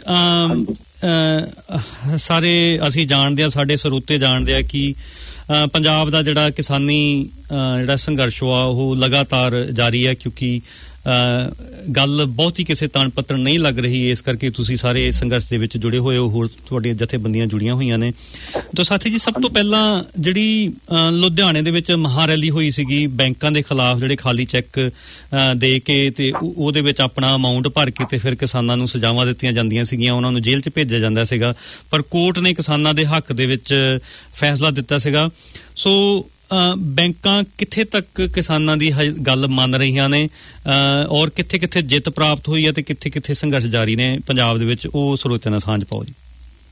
Speaker 5: ਸਾਰੇ ਅਸੀਂ ਜਾਣਦੇ ਹਾਂ, ਸਾਡੇ ਸਰੋਤੇ ਜਾਣਦੇ ਆ ਕਿ ਪੰਜਾਬ ਦਾ ਜਿਹੜਾ ਕਿਸਾਨੀ ਜਿਹੜਾ ਸੰਘਰਸ਼ ਵਾ ਉਹ ਲਗਾਤਾਰ ਜਾਰੀ ਹੈ ਕਿਉਂਕਿ ਗੱਲ ਬਹੁਤ ਹੀ ਕਿਸੇ ਤਾਣ ਪੱਤਣ ਨਹੀਂ ਲੱਗ ਰਹੀ। ਇਸ ਕਰਕੇ ਤੁਸੀਂ ਸਾਰੇ ਇਸ ਸੰਘਰਸ਼ ਦੇ ਵਿੱਚ ਜੁੜੇ ਹੋਏ ਹੋ, ਹੋਰ ਤੁਹਾਡੀਆਂ ਜਥੇਬੰਦੀਆਂ ਜੁੜੀਆਂ ਹੋਈਆਂ ਨੇ। ਤਾਂ ਸਾਥੀ ਜੀ ਸਭ ਤੋਂ ਪਹਿਲਾਂ ਜਿਹੜੀ ਲੁਧਿਆਣੇ ਦੇ ਵਿੱਚ ਮਹਾ ਰੈਲੀ ਹੋਈ ਸੀਗੀ ਬੈਂਕਾਂ ਦੇ ਖਿਲਾਫ ਜਿਹੜੇ ਖਾਲੀ ਚੈੱਕ ਦੇ ਕੇ ਤੇ ਉਹਦੇ ਵਿੱਚ ਆਪਣਾ ਅਮਾਊਂਟ ਭਰ ਕੇ ਤੇ ਫਿਰ ਕਿਸਾਨਾਂ ਨੂੰ ਸਜ਼ਾਵਾਂ ਦਿੱਤੀਆਂ ਜਾਂਦੀਆਂ ਸੀਗੀਆਂ, ਉਹਨਾਂ ਨੂੰ ਜੇਲ੍ਹ 'ਚ ਭੇਜਿਆ ਜਾਂਦਾ ਸੀਗਾ, ਪਰ ਕੋਰਟ ਨੇ ਕਿਸਾਨਾਂ ਦੇ ਹੱਕ ਦੇ ਵਿੱਚ ਫੈਸਲਾ ਦਿੱਤਾ ਸੀਗਾ। ਸੋ ਬੈਂਕਾਂ ਕਿੱਥੇ ਤੱਕ ਕਿਸਾਨਾਂ ਦੀ ਗੱਲ ਮੰਨ ਰਹੀਆਂ ਨੇ ਔਰ ਕਿੱਥੇ ਕਿੱਥੇ ਜਿੱਤ ਪ੍ਰਾਪਤ ਹੋਈ ਹੈ ਤੇ ਕਿੱਥੇ ਕਿੱਥੇ ਸੰਘਰਸ਼ ਜਾਰੀ ਨੇ ਪੰਜਾਬ ਦੇ ਵਿੱਚ, ਉਹ ਸਰੋਤਿਆਂ ਨਾਲ ਸਾਂਝ ਪਾਓ ਜੀ।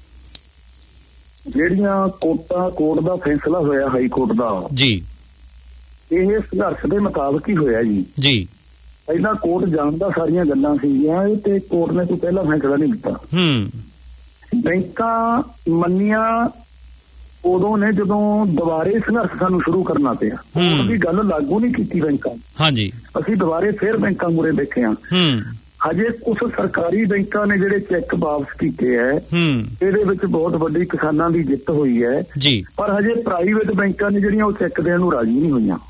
Speaker 5: ਜਿਹੜੀਆਂ ਕੋਰਟਾਂ ਕੋਰਟ ਦਾ ਫੈਸਲਾ ਹੋਇਆ ਹਾਈ ਕੋਰਟ ਦਾ ਜੀ, ਇਹ ਸੰਘਰਸ਼ ਦੇ ਮੁਤਾਬਕ ਹੀ ਹੋਇਆ ਜੀ ਜੀ। ਪਹਿਲਾਂ ਕੋਰਟ ਜਾਣਦਾ ਸਾਰੀਆਂ ਗੱਲਾਂ ਸੀਗੀਆਂ ਤੇ ਕੋਰਟ ਨੇ ਕੋਈ ਪਹਿਲਾ ਫੈਸਲਾ ਨਹੀਂ ਦਿੱਤਾ। ਹੂੰ ਬੈਂਕਾਂ ਮੰਨੀਆਂ ਉਦੋਂ ਨੇ ਜਦੋਂ ਦੁਬਾਰੇ ਸੰਘਰਸ਼ ਸਾਨੂੰ ਸ਼ੁਰੂ ਕਰਨਾ ਪਿਆ। ਉਹਦੀ ਗੱਲ ਲਾਗੂ ਨਹੀਂ ਕੀਤੀ ਬੈਂਕਾਂ। ਹਾਂਜੀ ਅਸੀਂ ਦੁਬਾਰੇ ਫੇਰ ਬੈਂਕਾਂ ਮੂਹਰੇ ਬੈਠੇ ਹਾਂ। ਹਜੇ ਕੁਝ ਸਰਕਾਰੀ ਬੈਂਕਾਂ ਨੇ ਜਿਹੜੇ ਚੈੱਕ ਵਾਪਸ ਕੀਤੇ ਹੈ, ਇਹਦੇ ਵਿੱਚ ਬਹੁਤ ਵੱਡੀ ਕਿਸਾਨਾਂ ਦੀ ਜਿੱਤ ਹੋਈ ਹੈ ਜੀ। ਪਰ ਹਜੇ ਪ੍ਰਾਈਵੇਟ ਬੈਂਕਾਂ ਨੇ ਜਿਹੜੀਆਂ ਉਹ ਚੈੱਕ ਦੇਣ ਨੂੰ ਰਾਜੀ ਨਹੀਂ ਹੋਈਆਂ।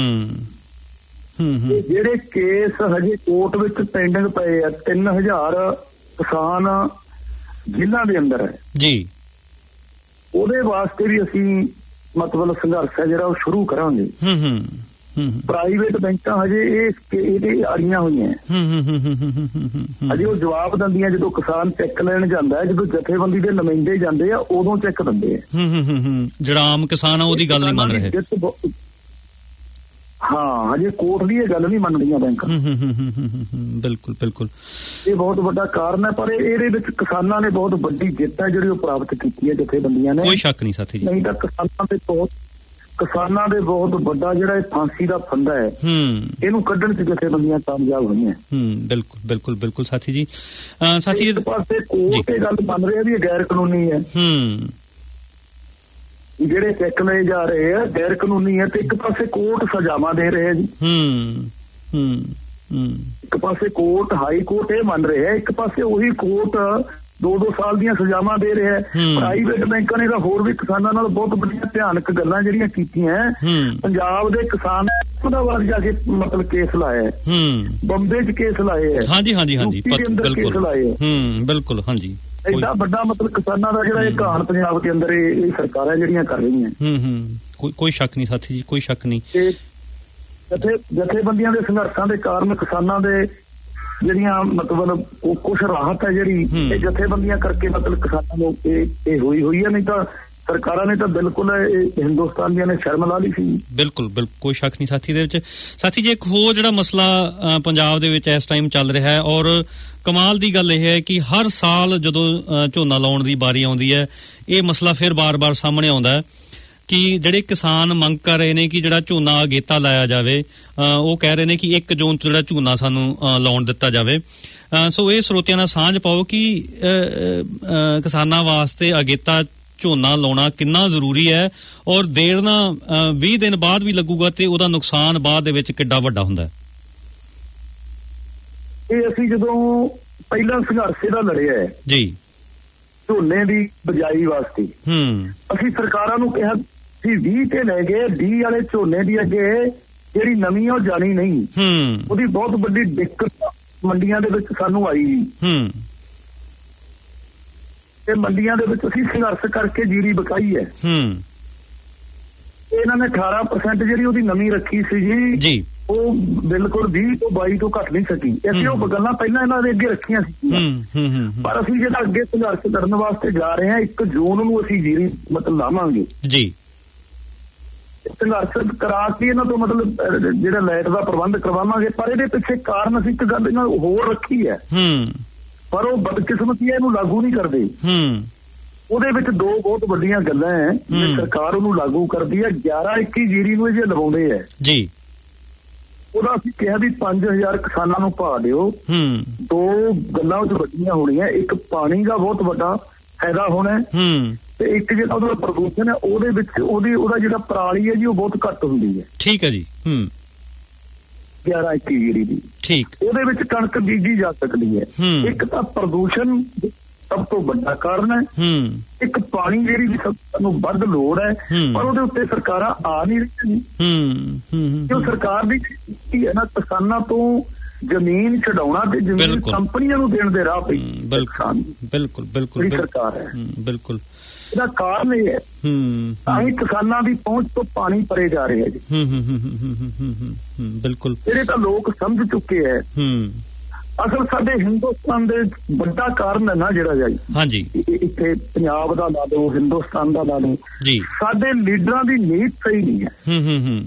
Speaker 5: ਜਿਹੜੇ ਕੇਸ ਹਜੇ ਕੋਰਟ ਵਿੱਚ ਪੈਂਡਿੰਗ ਪਏ ਆ, ਤਿੰਨ ਹਜ਼ਾਰ ਕਿਸਾਨ ਜ਼ਿਲ੍ਹਾ ਦੇ ਅੰਦਰ ਹੈ ਜੀ, ਉਹਦੇ ਵਾਸਤੇ ਵੀ ਅਸੀਂ ਮਤਲਬ ਸੰਘਰਸ਼ ਹੈ ਜਿਹੜਾ ਉਹ ਸ਼ੁਰੂ ਕਰਾਂਗੇ। ਪ੍ਰਾਈਵੇਟ ਬੈਂਕਾਂ ਹਜੇ ਇਹ ਇਹਦੇ ਆੜੀਆਂ ਹੋਈਆਂ, ਹਜੇ ਉਹ ਜਵਾਬ ਦਿੰਦੀਆਂ। ਜਦੋਂ ਕਿਸਾਨ ਚੈੱਕ ਲੈਣ ਜਾਂਦਾ ਹੈ, ਜਦੋਂ ਜਥੇਬੰਦੀ ਦੇ ਨੁਮਾਇੰਦੇ ਜਾਂਦੇ ਆ, ਉਦੋਂ ਚੈੱਕ ਦਿੰਦੇ ਆ।
Speaker 3: ਜਿਹੜਾ ਆਮ ਕਿਸਾਨ ਆ ਉਹਦੀ ਗੱਲ ਨਹੀਂ ਮੰਨ ਰਹੇ।
Speaker 5: ਹਾਂ ਹਜੇ ਕੋਰਟ ਦੀ ਇਹ ਗੱਲ ਨਹੀਂ ਮੰਨ ਰਹੀਆਂ ਬੈਂਕਾਂ।
Speaker 3: ਬਿਲਕੁਲ ਬਿਲਕੁਲ
Speaker 5: ਇਹ ਬਹੁਤ ਵੱਡਾ ਕਾਰਨ ਹੈ, ਪਰ ਇਹਦੇ ਵਿੱਚ ਕਿਸਾਨਾਂ ਨੇ ਬਹੁਤ ਵੱਡੀ ਜਿੱਤ ਹੈ ਜਿਹੜੀ ਉਹ ਪ੍ਰਾਪਤ ਕੀਤੀ ਹੈ ਜਥੇਬੰਦੀਆਂ ਨੇ।
Speaker 3: ਕੋਈ ਸ਼ੱਕ ਨਹੀਂ ਸਾਥੀ ਜੀ।
Speaker 5: ਨਹੀਂ ਤਾਂ ਕਿਸਾਨਾਂ ਦੇ ਬਹੁਤ ਕਿਸਾਨਾਂ ਦੇ ਬਹੁਤ ਵੱਡਾ ਜਿਹੜਾ ਇਹ ਫਾਂਸੀ ਦਾ ਫੰਦਾ ਹੈ, ਇਹਨੂੰ ਕੱਢਣ ਚ ਜਥੇਬੰਦੀਆਂ ਕਾਮਯਾਬ ਹੋਈਆਂ।
Speaker 3: ਬਿਲਕੁਲ ਬਿਲਕੁਲ ਬਿਲਕੁਲ ਸਾਥੀ ਜੀ। ਸਾਥੀ ਜੀ
Speaker 5: ਇੱਕ ਪਾਸੇ ਕੋਰਟ ਇਹ ਗੱਲ ਮੰਨ ਰਿਹਾ ਵੀ ਇਹ ਗੈਰ ਕਾਨੂੰਨੀ ਹੈ, ਜਿਹੜੇ ਚੈੱਕ ਲਏ ਜਾ ਰਹੇ ਆ ਗੈਰ ਕਾਨੂੰਨੀ ਹੈ, ਤੇ ਇੱਕ ਪਾਸੇ ਕੋਰਟ ਸਜ਼ਾਵਾਂ ਦੇ ਰਹੇ ਜੀ। ਹੂੰ ਹੂੰ ਇੱਕ ਪਾਸੇ ਕੋਰਟ ਹਾਈ ਕੋਰਟ ਇਹ ਮੰਨ ਰਿਹਾ, ਇੱਕ ਪਾਸੇ ਉਹੀ ਕੋਰਟ ਦੋ ਦੋ ਸਾਲ ਦੀਆਂ ਸਜ਼ਾਵਾਂ ਦੇ ਰਿਹਾ। ਪ੍ਰਾਈਵੇਟ ਬੈਂਕਾਂ ਨੇ ਤਾਂ ਹੋਰ ਵੀ ਕਿਸਾਨਾਂ ਨਾਲ ਬਹੁਤ ਵੱਡੀਆਂ ਭਿਆਨਕ ਗੱਲਾਂ ਜਿਹੜੀਆਂ ਕੀਤੀਆਂ। ਪੰਜਾਬ ਦੇ ਕਿਸਾਨ ਅਹਿਮਦਾਬਾਦ ਜਾ ਕੇ ਮਤਲਬ ਕੇਸ ਲਾਇਆ, ਬੰਬੇ ਚ ਕੇਸ ਲਾਏ ਹੈ।
Speaker 3: ਹਾਂਜੀ ਹਾਂਜੀ ਹਾਂਜੀ ਬਿਲਕੁਲ ਹੂੰ ਬਿਲਕੁਲ ਹਾਂਜੀ।
Speaker 5: ਏਡਾ ਵੱਡਾ ਮਤਲਬ ਕਿਸਾਨਾਂ ਦਾ ਜਿਹੜਾ ਇਹ ਕਹਾਣ ਪੰਜਾਬ ਦੇ ਅੰਦਰ ਇਹ ਸਰਕਾਰਾਂ ਜਿਹੜੀਆਂ ਕਰ ਰਹੀਆਂ।
Speaker 3: ਹੂੰ ਹੂੰ ਕੋਈ ਸ਼ੱਕ ਨਹੀਂ ਸਾਥੀ ਜੀ, ਕੋਈ ਸ਼ੱਕ ਨਹੀਂ।
Speaker 5: ਤੇ ਜਥੇ ਜਥੇਬੰਦੀਆਂ ਦੇ ਸੰਘਰਸ਼ਾਂ ਦੇ ਕਾਰਨ ਕਿਸਾਨਾਂ ਦੇ ਜਿਹੜੀਆਂ ਮਤਲਬ ਕੁਛ ਰਾਹਤ ਹੈ ਜਿਹੜੀ ਇਹ ਜਥੇਬੰਦੀਆਂ ਕਰਕੇ ਮਤਲਬ ਕਿਸਾਨਾਂ ਨੂੰ ਇਹ ਇਹ ਹੋਈ ਹੋਈ ਹੈ। ਨਹੀਂ ਤਾਂ ਸਰਕਾਰਾਂ ਨੇ ਤਾਂ ਬਿਲਕੁਲ ਹਿੰਦੁਸਤਾਨ ਦੀਆਂ ਨੇ ਸ਼ਰਮ ਲਾ ਲਈ ਸੀ।
Speaker 3: ਬਿਲਕੁਲ ਬਿਲਕੁਲ ਕੋਈ ਸ਼ੱਕ ਨਹੀਂ ਸਾਥੀ ਦੇ ਵਿੱਚ। ਸਾਥੀ ਜੀ ਇੱਕ ਹੋਰ ਜਿਹੜਾ ਮਸਲਾ ਪੰਜਾਬ ਦੇ ਵਿੱਚ ਇਸ ਟਾਈਮ ਚੱਲ ਰਿਹਾ ਹੈ ਔਰ ਕਮਾਲ ਦੀ ਗੱਲ ਇਹ ਹੈ ਕਿ ਹਰ ਸਾਲ ਜਦੋਂ ਝੋਨਾ ਲਾਉਣ ਦੀ ਵਾਰੀ ਆਉਂਦੀ ਹੈ ਇਹ ਮਸਲਾ ਫਿਰ ਬਾਰ-ਬਾਰ ਸਾਹਮਣੇ ਆਉਂਦਾ ਹੈ ਕਿ ਜਿਹੜੇ ਕਿਸਾਨ ਮੰਗ ਕਰ ਰਹੇ ਨੇ ਕਿ ਜਿਹੜਾ ਝੋਨਾ ਅਗੇਤਾ ਲਾਇਆ ਜਾਵੇ। ਉਹ ਕਹਿ ਰਹੇ ਨੇ ਕਿ ਇੱਕ ਜੂਨ ਤੋਂ ਜਿਹੜਾ ਝੋਨਾ ਸਾਨੂੰ ਲਾਉਣ ਦਿੱਤਾ ਜਾਵੇ। ਸੋ ਇਹ ਸਰੋਤਿਆਂ ਨਾਲ ਸਾਂਝ ਪਾਓ ਕਿ ਕਿਸਾਨਾਂ ਵਾਸਤੇ ਅਗੇਤਾ ਝੋਨਾ ਲਾਉਣਾ ਕਿੰਨਾ ਜ਼ਰੂਰੀ ਹੈ ਔਰ ਦੇਰ ਨਾਲ ਵੀਹ ਦਿਨ ਬਾਅਦ ਵੀ ਲੱਗੂਗਾ ਤੇ ਉਹਦਾ ਨੁਕਸਾਨ ਬਾਅਦ ਦੇ ਵਿੱਚ ਕਿੱਡਾ ਵੱਡਾ ਹੁੰਦਾ ਹੈ।
Speaker 6: ਇਹ ਅਸੀਂ ਜਦੋਂ ਪਹਿਲਾਂ ਸੰਘਰਸ਼ ਦਾ ਲੜਿਆ
Speaker 5: ਜੀ
Speaker 6: ਝੋਨੇ ਦੀ ਬਿਜਾਈ ਵਾਸਤੇ,
Speaker 5: ਹੂੰ
Speaker 6: ਅਸੀਂ ਸਰਕਾਰਾਂ ਨੂੰ ਕਿਹਾ ਸੀ ਵੀਹ ਤੇ ਲੈ ਗਏ, ਵੀਹ ਵਾਲੇ ਝੋਨੇ ਦੀ ਅੱਗੇ ਜਿਹੜੀ ਨਵੀਂ ਉਹ ਜਾਣੀ ਨਹੀਂ,
Speaker 5: ਹੂੰ
Speaker 6: ਉਹਦੀ ਬਹੁਤ ਵੱਡੀ ਦਿੱਕਤ ਮੰਡੀਆਂ ਦੇ ਵਿੱਚ ਸਾਨੂੰ ਆਈ,
Speaker 5: ਹੂੰ
Speaker 6: ਤੇ ਮੰਡੀਆਂ ਦੇ ਵਿੱਚ ਅਸੀਂ ਸੰਘਰਸ਼ ਕਰਕੇ ਜੀਰੀ ਬਕਾਈ ਹੈ,
Speaker 5: ਹੂੰ
Speaker 6: ਇਹਨਾਂ ਨੇ ਅਠਾਰਾਂ ਪਰਸੈਂਟ ਜਿਹੜੀ ਉਹਦੀ ਨਵੀਂ ਰੱਖੀ ਸੀ ਜੀ
Speaker 5: ਜੀ
Speaker 6: ਉਹ ਬਿਲਕੁਲ ਵੀਹ ਤੋਂ ਬਾਈ ਤੋਂ ਘੱਟ ਨਹੀਂ ਸਕੀ। ਅਸੀਂ ਉਹ ਗੱਲਾਂ ਪਹਿਲਾਂ ਇਹਨਾਂ ਦੇ ਅੱਗੇ ਰੱਖੀਆਂ ਸੀ, ਪਰ ਅਸੀਂ ਜਿਹੜਾ ਅੱਗੇ ਸੰਘਰਸ਼ ਕਰਨ ਵਾਸਤੇ ਜਾ ਰਹੇ ਹਾਂ ਇੱਕ ਜੂਨ ਨੂੰ ਅਸੀਂ ਜੀਰੀ ਮਤਲਬ ਲਾਵਾਂਗੇ
Speaker 5: ਜੀ,
Speaker 6: ਸੰਘਰਸ਼ ਕਰਾ ਕੇ ਇਹਨਾਂ ਤੋਂ ਮਤਲਬ ਜਿਹੜਾ ਲਾਈਟ ਦਾ ਪ੍ਰਬੰਧ ਕਰਵਾਵਾਂਗੇ। ਪਰ ਇਹਦੇ ਪਿੱਛੇ ਕਾਰਨ ਅਸੀਂ ਇੱਕ ਗੱਲ ਇਹਨਾਂ ਹੋਰ ਰੱਖੀ ਹੈ, ਪਰ ਉਹ ਬਦਕਿਸਮਤੀ ਹੈ ਇਹਨੂੰ ਲਾਗੂ ਨਹੀਂ ਕਰਦੇ। ਉਹਦੇ ਵਿੱਚ ਦੋ ਬਹੁਤ ਵੱਡੀਆਂ ਗੱਲਾਂ ਹੈ, ਸਰਕਾਰ ਉਹਨੂੰ ਲਾਗੂ ਕਰਦੀ ਹੈ। ਗਿਆਰਾਂ ਇੱਕੀ ਜੀਰੀ ਨੂੰ ਜੇ ਲਵਾਉਂਦੇ ਹੈ
Speaker 5: ਜੀ,
Speaker 6: ਉਹਦਾ ਅਸੀਂ ਕਿਹਾ ਵੀ ਪੰਜ ਹਜ਼ਾਰ ਕਿਸਾਨਾਂ ਨੂੰ ਪਾ ਦਿਓ। ਦੋ ਗੱਲਾਂ ਉਹ ਵੱਡੀਆਂ ਹੋਣੀਆਂ, ਇੱਕ ਪਾਣੀ ਦਾ ਬਹੁਤ ਵੱਡਾ ਫਾਇਦਾ ਹੋਣਾ ਤੇ ਇੱਕ ਜਿਹੜਾ ਉਹਦਾ ਪ੍ਰਦੂਸ਼ਣ ਹੈ ਉਹਦੇ ਵਿੱਚ ਉਹਦੀ ਉਹਦਾ ਜਿਹੜਾ ਪਰਾਲੀ ਹੈ ਜੀ ਉਹ ਬਹੁਤ ਘੱਟ ਹੁੰਦੀ ਹੈ।
Speaker 5: ਠੀਕ ਹੈ ਜੀ, ਹੂੰ
Speaker 6: ਗਿਆਰਾਂ ਇੱਕੀ ਜੀਰੀ ਦੀ,
Speaker 5: ਠੀਕ, ਉਹਦੇ
Speaker 6: ਵਿੱਚ ਕਣਕ ਬੀਜੀ ਜਾ ਸਕਦੀ ਹੈ। ਇੱਕ ਤਾਂ ਪ੍ਰਦੂਸ਼ਣ ਸਭ ਤੋਂ ਵੱਡਾ ਕਾਰਨ ਹੈ, ਇੱਕ ਪਾਣੀ ਜਿਹੜੀ ਵੀ ਸਾਨੂੰ ਵੱਧ ਲੋੜ ਹੈ, ਪਰ ਉਹਦੇ ਉੱਤੇ ਸਰਕਾਰਾਂ ਆ ਨਹੀਂ ਰਹੀਆਂ। ਜੋ ਸਰਕਾਰ ਦੀ ਕੀ ਹੈ ਨਾ, ਕਿਸਾਨਾਂ ਤੋਂ ਜ਼ਮੀਨ ਛਡਾਉਣਾ ਤੇ ਜ਼ਮੀਨ ਕੰਪਨੀਆਂ ਨੂੰ ਦੇਣ ਦੇ ਰਾਹ ਪਈ ਬਿਲਕੁਲ ਬਿਲਕੁਲ ਬਿਲਕੁਲ ਸਰਕਾਰ ਹੈ। ਬਿਲਕੁਲ ਇਹਦਾ ਕਾਰਨ ਇਹ ਹੈ ਤਾਂ ਹੀ ਕਿਸਾਨਾਂ ਦੀ ਪਹੁੰਚ ਤੋਂ ਪਾਣੀ ਪਰੇ ਜਾ ਰਿਹਾ ਜੀ।
Speaker 5: ਬਿਲਕੁਲ
Speaker 6: ਜਿਹੜੇ ਤਾਂ ਲੋਕ ਸਮਝ ਚੁੱਕੇ ਹੈ। ਅਸਲ ਸਾਡੇ ਹਿੰਦੁਸਤਾਨ ਦੇ ਵੱਡਾ ਕਾਰਨ ਹੈ ਨਾ ਜਿਹੜਾ ਜੀ,
Speaker 5: ਹਾਂਜੀ
Speaker 6: ਇੱਥੇ ਪੰਜਾਬ ਦਾ ਲਾ ਲਓ, ਹਿੰਦੁਸਤਾਨ ਦਾ ਲਾ ਲਓ
Speaker 5: ਜੀ,
Speaker 6: ਸਾਡੇ ਲੀਡਰਾਂ ਦੀ ਨੀਤ ਸਹੀ ਨਹੀਂ ਹੈ।
Speaker 5: ਹੂੰ ਹੂੰ ਹੂੰ